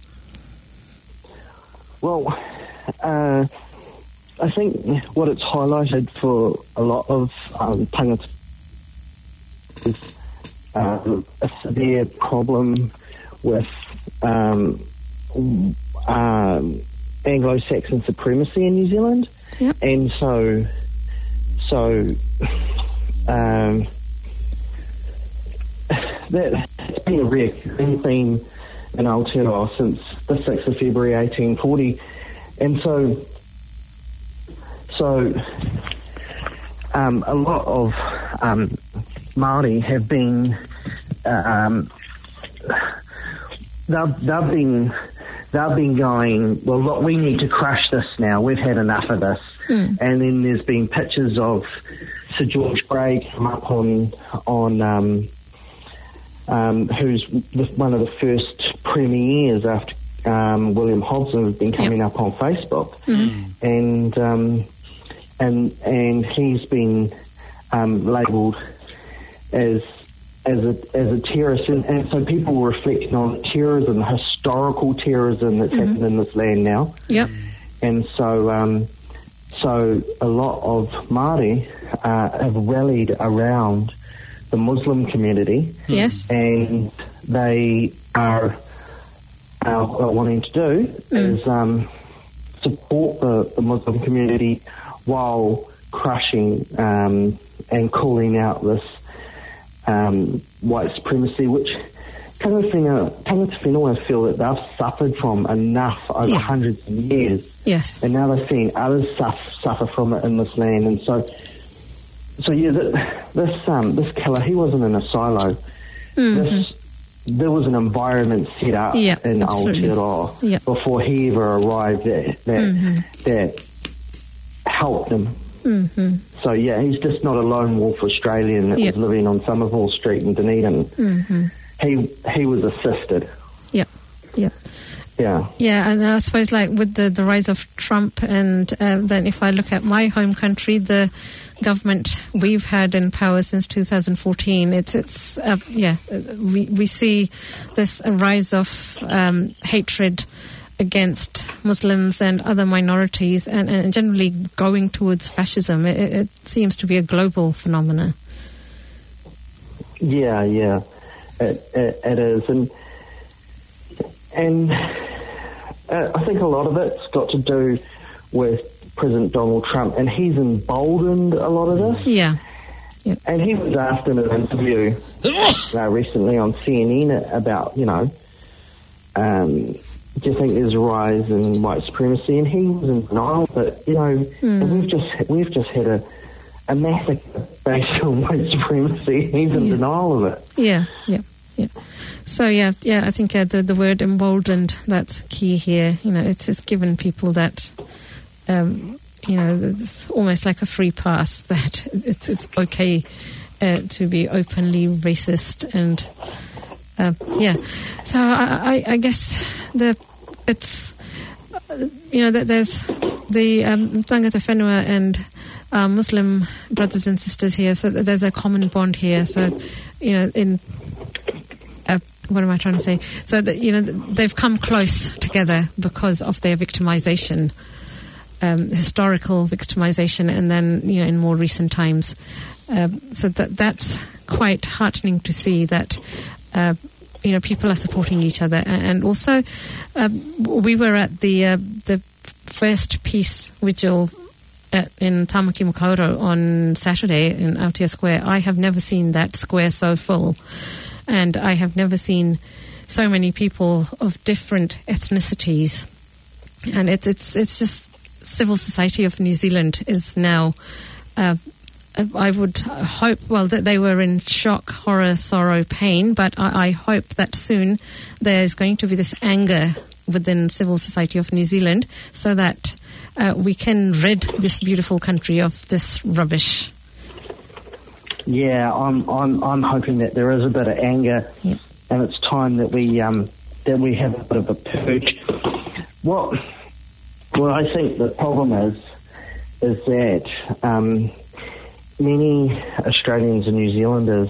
Speaker 7: Well, uh, I think what it's highlighted for a lot of um, tangata is uh, a severe problem with um, um, Anglo-Saxon supremacy in New Zealand,
Speaker 2: yep.
Speaker 7: and so so. Um, That it's been a recurring theme in Aotearoa since the sixth of February eighteen forty, and so so um, a lot of um, Māori have been uh, um, they've they've been they've been going, well, look, we need to crush this now. We've had enough of this,
Speaker 2: mm.
Speaker 7: and then there's been pictures of Sir George Grey come up on on. Um, Um, who's the, one of the first premiers after um, William Hobson has been coming
Speaker 2: yep.
Speaker 7: up on Facebook,
Speaker 2: mm-hmm.
Speaker 7: and um, and and he's been um, labelled as as a as a terrorist, and, and so people were reflecting on terrorism, historical terrorism that's mm-hmm. happened in this land now.
Speaker 2: Yep.
Speaker 7: And so um, so a lot of Māori uh, have rallied around the Muslim community,
Speaker 2: yes,
Speaker 7: and they are uh, what they're wanting to do mm. is um, support the, the Muslim community while crushing um, and calling out this um, white supremacy, which Tangata Whenua feel that they've suffered from enough over
Speaker 2: yeah.
Speaker 7: hundreds of years,
Speaker 2: yes,
Speaker 7: and now they're seeing others suffer, suffer from it in this land, and so. So yeah, this um, this killer, he wasn't in a silo.
Speaker 2: Mm-hmm.
Speaker 7: This, there was an environment set up
Speaker 2: yep,
Speaker 7: in
Speaker 2: absolutely.
Speaker 7: Aotearoa
Speaker 2: yep.
Speaker 7: before he ever arrived that that,
Speaker 2: mm-hmm.
Speaker 7: that helped him.
Speaker 2: Mm-hmm.
Speaker 7: So yeah, he's just not a lone wolf Australian that
Speaker 2: yep.
Speaker 7: was living on Somerville Street in Dunedin.
Speaker 2: Mm-hmm.
Speaker 7: He he was assisted.
Speaker 2: Yep. Yep.
Speaker 7: Yeah.
Speaker 2: Yeah, and I suppose like with the, the rise of Trump, and uh, then if I look at my home country, the government we've had in power since two thousand fourteen, it's it's uh, yeah, we we see this rise of um, hatred against Muslims and other minorities, and, and generally going towards fascism. It, it seems to be a global phenomenon.
Speaker 7: Yeah, yeah, it, it, it is, and and uh, I think a lot of it's got to do with President Donald Trump, and he's emboldened a lot of this.
Speaker 2: Yeah. Yep.
Speaker 7: And he was asked in an interview uh, recently on C N N about, you know, um, do you think there's a rise in white supremacy? And he was in denial, but, you know, mm. we've just we've just had a, a massacre based on white supremacy. He's in
Speaker 2: yeah.
Speaker 7: denial of it.
Speaker 2: Yeah, yeah, yeah. So yeah, yeah. I think uh, the the word emboldened, that's key here. You know, it's just given people that, um, you know, it's almost like a free pass that it's it's okay uh, to be openly racist and uh, yeah. So I, I, I guess the it's uh, you know, there's the um, Tangata Whenua and uh, Muslim brothers and sisters here. So there's a common bond here. So you know, in uh, what am I trying to say? So that, you know, they've come close together because of their victimization, um, historical victimization, and then, you know, in more recent times. Uh, so that that's quite heartening to see that, uh, you know, people are supporting each other. And also, um, we were at the uh, the first peace vigil at, in Tamaki Makaurau on Saturday in Aotea Square. I have never seen that square so full. And I have never seen so many people of different ethnicities. And it's it's it's just civil society of New Zealand is now, uh, I would hope, well, that they were in shock, horror, sorrow, pain, but I, I hope that soon there's going to be this anger within civil society of New Zealand so that uh, we can rid this beautiful country of this rubbish.
Speaker 7: Yeah, I'm I'm I'm hoping that there is a bit of anger,
Speaker 2: yeah.
Speaker 7: and it's time that we um that we have a bit of a purge. What what I think the problem is is that um, many Australians and New Zealanders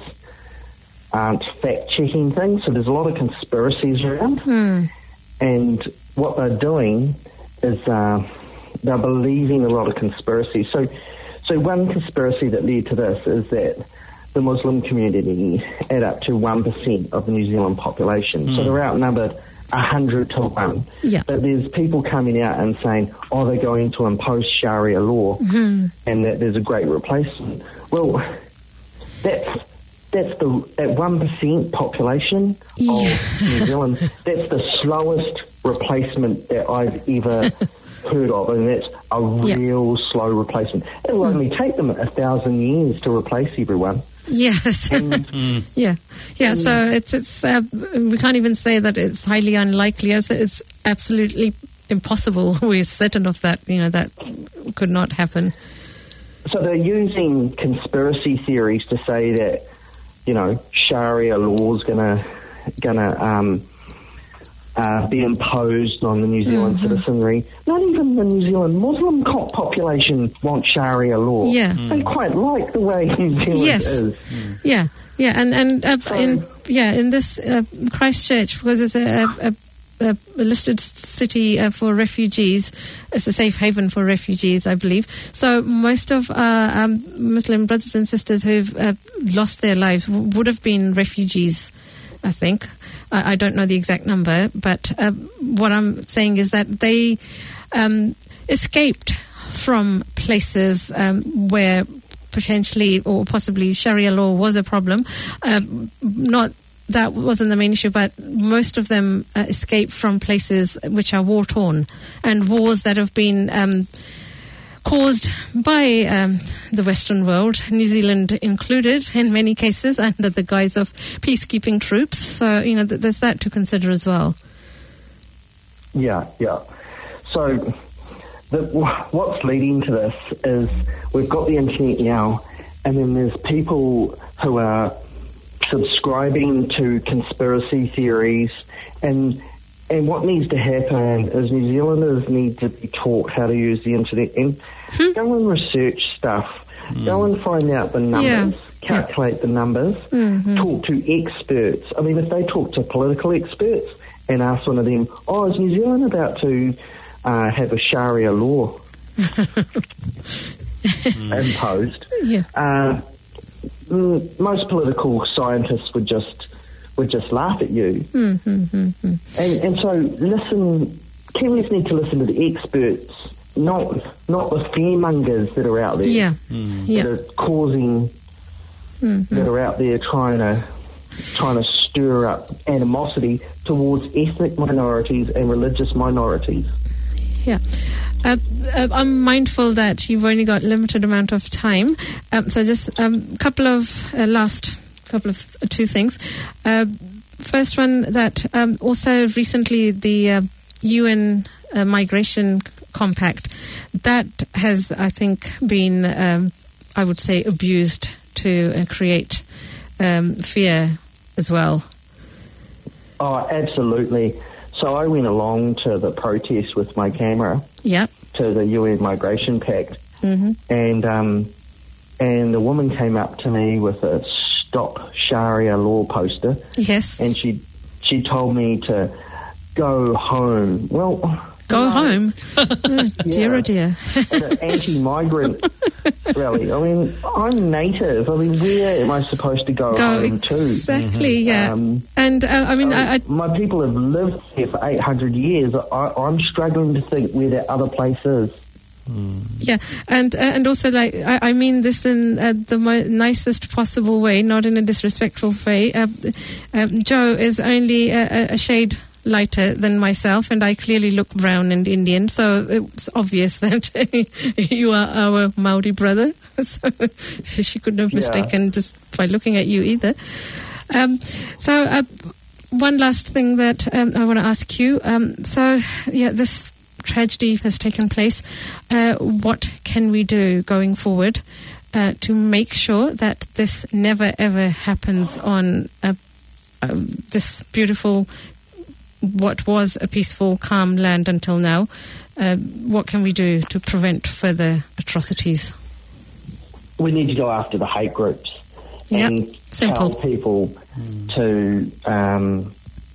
Speaker 7: aren't fact checking things, so there's a lot of conspiracies around,
Speaker 2: hmm.
Speaker 7: and what they're doing is uh, they're believing a lot of conspiracies. So. So one conspiracy that led to this is that the Muslim community add up to one percent of the New Zealand population. Mm. So they're outnumbered one hundred to one.
Speaker 2: Yeah.
Speaker 7: But there's people coming out and saying, oh, they're going to impose Sharia law
Speaker 2: mm-hmm.
Speaker 7: and that there's a great replacement. Well, that's, that's the that one percent population
Speaker 2: yeah.
Speaker 7: of New Zealand. That's the slowest replacement that I've ever heard of, and that's a real yeah. slow replacement. It'll mm. only take them a thousand years to replace everyone.
Speaker 2: Yes.
Speaker 7: And,
Speaker 2: mm. Yeah. Yeah. So it's it's uh, we can't even say that it's highly unlikely. It's, it's absolutely impossible. We're certain of that. You know, that could not happen.
Speaker 7: So they're using conspiracy theories to say that, you know, Sharia law is gonna gonna um, Uh, be imposed on the New Zealand mm-hmm. citizenry. Not even the New Zealand Muslim population want Sharia law.
Speaker 2: Yeah.
Speaker 7: Mm. They quite like the way New Zealand
Speaker 2: yes.
Speaker 7: is.
Speaker 2: Mm. Yeah, yeah, and and uh, so, in yeah in this uh, Christchurch, because it's a, a, a, a listed city uh, for refugees, it's a safe haven for refugees, I believe. So most of our um, Muslim brothers and sisters who've uh, lost their lives w- would have been refugees, I think. I don't know the exact number, but uh, what I'm saying is that they um, escaped from places um, where potentially or possibly Sharia law was a problem. Uh, not that wasn't the main issue, but most of them uh, escaped from places which are war-torn and wars that have been um, caused by um, the Western world, New Zealand included, in many cases, under the guise of peacekeeping troops. So, you know, th- there's that to consider as well.
Speaker 7: Yeah, yeah. So the, what's leading to this is we've got the internet now, and then there's people who are subscribing to conspiracy theories, and And what needs to happen is New Zealanders need to be taught how to use the internet and hmm. go and research stuff. Mm. Go and find out the numbers, yeah. calculate yeah. the numbers, mm-hmm. talk to experts. I mean, if they talk to political experts and ask one of them, oh, is New Zealand about to uh, have a Sharia law imposed?
Speaker 2: Yeah.
Speaker 7: Uh, most political scientists would just would just laugh at you.
Speaker 2: Mm-hmm.
Speaker 7: And, and so listen, Kiwis need to listen to the experts, not not the fearmongers that are out there.
Speaker 2: Yeah.
Speaker 7: Mm.
Speaker 2: yeah.
Speaker 7: That are causing, mm-hmm. that are out there trying to trying to stir up animosity towards ethnic minorities and religious minorities.
Speaker 2: Yeah. Uh, uh, I'm mindful that you've only got limited amount of time, um, so just a um, couple of uh, last couple of th- two things. Uh, first one, that um, also recently the uh, U N uh, Migration Compact, that has, I think, been, um, I would say, abused to uh, create um, fear as well.
Speaker 7: Oh, absolutely. So I went along to the protest with my camera.
Speaker 2: Yeah.
Speaker 7: To the U N Migration Pact,
Speaker 2: mm-hmm.
Speaker 7: and um, and the woman came up to me with a Stop Sharia law poster.
Speaker 2: Yes.
Speaker 7: And she she told me to go home. Well,
Speaker 2: go no. home. Oh, dear, oh dear.
Speaker 7: An anti-migrant rally. I mean, I'm native. I mean, where am I supposed to go,
Speaker 2: go
Speaker 7: home
Speaker 2: exactly,
Speaker 7: to?
Speaker 2: Exactly. Yeah. Um, and uh, I mean, I, I,
Speaker 7: my people have lived here for eight hundred years. I, I'm struggling to think where that other place is.
Speaker 2: Mm. Yeah, and uh, and also, like, I, I mean this in uh, the mo- nicest possible way, not in a disrespectful way. Uh, um, Joe is only a, a shade lighter than myself, and I clearly look brown and Indian, so it's obvious that you are our Maori brother. So she couldn't have mistaken yeah. just by looking at you either. Um, so uh, one last thing that um, I want to ask you. Um, so yeah, this tragedy has taken place. Uh, what can we do going forward uh, to make sure that this never ever happens on a, um, this beautiful, what was a peaceful, calm land until now? Uh, what can we do to prevent further atrocities?
Speaker 7: We need to go after the hate groups
Speaker 2: yep.
Speaker 7: and
Speaker 2: Simple.
Speaker 7: tell people mm. to um,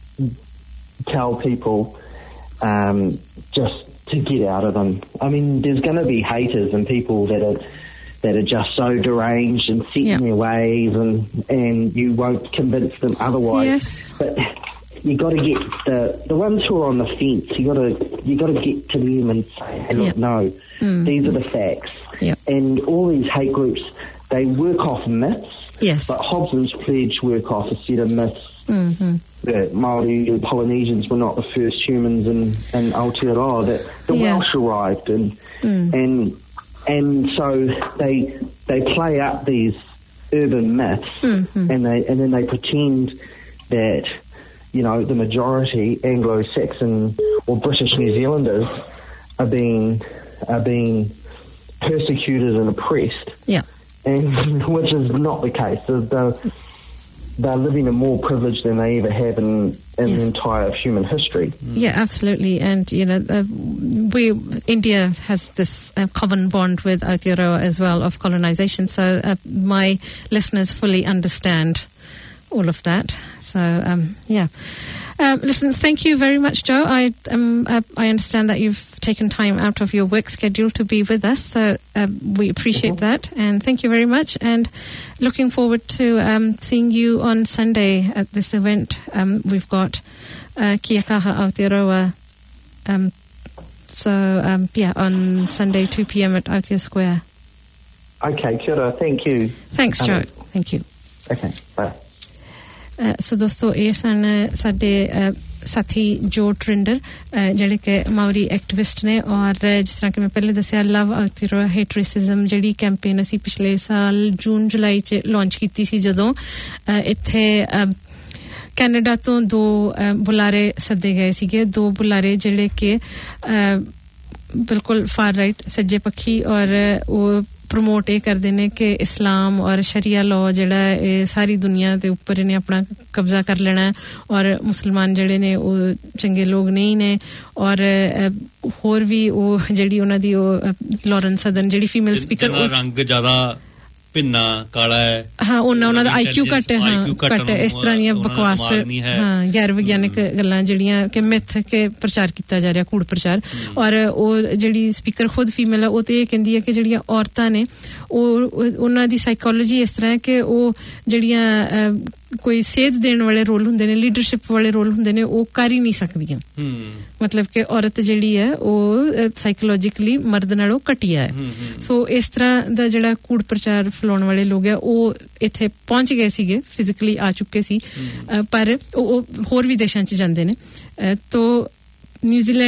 Speaker 7: tell people um, just to get out of them. I mean, there's going to be haters and people that are that are just so deranged and set yep. in their ways, and and you won't convince them otherwise.
Speaker 2: Yes.
Speaker 7: But you got to get the the ones who are on the fence. You got to you got to get to them and say, hey, look, yep. no, mm. these are the facts.
Speaker 2: Yep.
Speaker 7: And all these hate groups, they work off myths.
Speaker 2: Yes.
Speaker 7: But Hobson's Pledge work off a set of myths.
Speaker 2: Mm-hmm.
Speaker 7: That Māori and Polynesians were not the first humans in, in Aotearoa, that the yeah. Welsh arrived, and mm. and and so they they play up these urban myths,
Speaker 2: mm-hmm.
Speaker 7: and they and then they pretend that, you know, the majority Anglo-Saxon or British New Zealanders are being are being persecuted and oppressed.
Speaker 2: Yeah.
Speaker 7: And which is not the case. They're, they're, they're living in more privilege than they ever have in, in yes. the entire human history.
Speaker 2: Yeah, absolutely. And, you know, uh, we India has this uh, common bond with Aotearoa as well of colonization. So uh, my listeners fully understand all of that. So, um, yeah. Uh, listen, thank you very much, Joe. I um, uh, I understand that you've taken time out of your work schedule to be with us, so uh, we appreciate mm-hmm. that, and thank you very much, and looking forward to um, seeing you on Sunday at this event. Um, we've got uh, Kia Kaha Aotearoa, um, so um, yeah, on Sunday, two p.m. at Aotea Square.
Speaker 7: Okay, kia ora, thank you.
Speaker 2: Thanks, Joe. Um, thank you.
Speaker 7: Okay, bye.
Speaker 2: ਸੋ ਦੋਸਤੋ ਇਹ ਸਨ ਸਾਡੇ ਸਾਥੀ ਜੋ ਟ੍ਰਿੰਡਰ ਜਿਹੜੇ ਕਿ Maori activist ਨੇ ਔਰ ਜਿਸ ਤਰ੍ਹਾਂ ਕਿ ਮੈਂ ਪਹਿਲੇ ਦੱਸਿਆ ਲਵ ਆਊਟਰੋ ਹੇਟ ਰੇਸਿਜ਼ਮ ਜਿਹੜੀ ਕੈਂਪੇਨ ਅਸੀਂ ਪਿਛਲੇ ਸਾਲ ਜੂਨ ਜੁਲਾਈ ਚ ਲਾਂਚ ਕੀਤੀ ਸੀ ਜਦੋਂ ਇੱਥੇ ਕੈਨੇਡਾ ਤੋਂ ਦੋ ਬੁਲਾਰੇ ਸੱਦੇ ਗਏ ਸੀਗੇ ਦੋ ਬੁਲਾਰੇ ਜਿਹੜੇ ਕਿ ਬਿਲਕੁਲ ਫਾਰ ਰਾਈਟ ਸੱਜੇ ਪੱਖੀ ਔਰ ਉਹ ਪ੍ਰਮੋਟ ਇਹ ਕਰਦੇ ਨੇ ਕਿ ਇਸਲਾਮ ਔਰ ਸ਼ਰੀਆ ਲਾਅ ਜਿਹੜਾ ਇਹ ਸਾਰੀ ਦੁਨੀਆ ਦੇ ਉੱਪਰ ਇਹਨੇ ਆਪਣਾ ਕਬਜ਼ਾ ਕਰ ਲੈਣਾ ਔਰ ਮੁਸਲਮਾਨ ਜਿਹੜੇ ਨੇ ਉਹ ਚੰਗੇ ਲੋਕ ਨਹੀਂ ਨੇ ਔਰ ਹੋਰ ਵੀ ਉਹ ਜਿਹੜੀ ਉਹਨਾਂ ਦੀ ਉਹ ਲੌਰੈਂਸ ਸਦਨ ਜਿਹੜੀ ਫੀਮੇਲ ਸਪੀਕਰ ਉਹ
Speaker 5: ਰੰਗ ਜ਼ਿਆਦਾ ਪਿੰਨਾ ਕਾਲਾ ਹੈ
Speaker 2: ਹਾਂ ਉਹਨਾਂ ਉਹਨਾਂ ਦਾ ਆਈਕਿਊ ਘੱਟ ਹੈ ਹਾਂ ਘੱਟ ਇਸ ਤਰ੍ਹਾਂ ਦੀਆਂ ਬਕਵਾਸ ਹਾਂ ਗੈਰ ਵਿਗਿਆਨਕ ਗੱਲਾਂ ਜਿਹੜੀਆਂ ਕਿ ਮਿਥ ਕੇ ਪ੍ਰਚਾਰ ਕੀਤਾ ਜਾ ਰਿਹਾ ਕੂੜ ਪ੍ਰਚਾਰ ਔਰ ਉਹ ਜਿਹੜੀ ਸਪੀਕਰ ਖੁਦ ਫੀਮੇਲ ਹੈ ਉਹ ਤੇ ਇਹ ਕਹਿੰਦੀ ਹੈ ਕਿ ਜਿਹੜੀਆਂ ਔਰਤਾਂ ਨੇ ਉਹ ਉਹਨਾਂ ਦੀ ਸਾਈਕੋਲੋਜੀ ਇਸ ਤਰ੍ਹਾਂ ਹੈ ਕਿ ਉਹ ਜਿਹੜੀਆਂ ਕੋਈ ਸੇਧ ਦੇਣ ਵਾਲੇ ਰੋਲ ਹੁੰਦੇ ਨੇ ਲੀਡਰਸ਼ਿਪ ਵਾਲੇ ਰੋਲ ਹੁੰਦੇ ਨੇ ਉਹ ਕਰ ਹੀ ਨਹੀਂ ਸਕਦੀਆਂ ਮਤਲਬ ਕਿ ਔਰਤ ਜਿਹੜੀ ਹੈ ਉਹ ਸਾਈਕੋਲੋਜੀਕਲੀ ਮਰਦ ਨਾਲੋਂ ਘਟੀਆ ਹੈ ਸੋ ਇਸ ਤਰ੍ਹਾਂ ਦਾ ਜਿਹੜਾ ਕੂੜ ਪ੍ਰਚਾਰ ਫੈਲਾਉਣ ਵਾਲੇ ਲੋਕ ਆ ਉਹ ਇੱਥੇ ਪਹੁੰਚ ਗਏ ਸੀਗੇ ਫਿਜ਼ੀਕਲੀ ਆ ਚੁੱਕੇ ਸੀ ਪਰ ਉਹ ਹੋਰ ਵੀ ਦੇਸ਼ਾਂ 'ਚ ਜਾਂਦੇ ਨੇ ਤੋ ਨਿਊਜ਼ੀਲੈਂਡ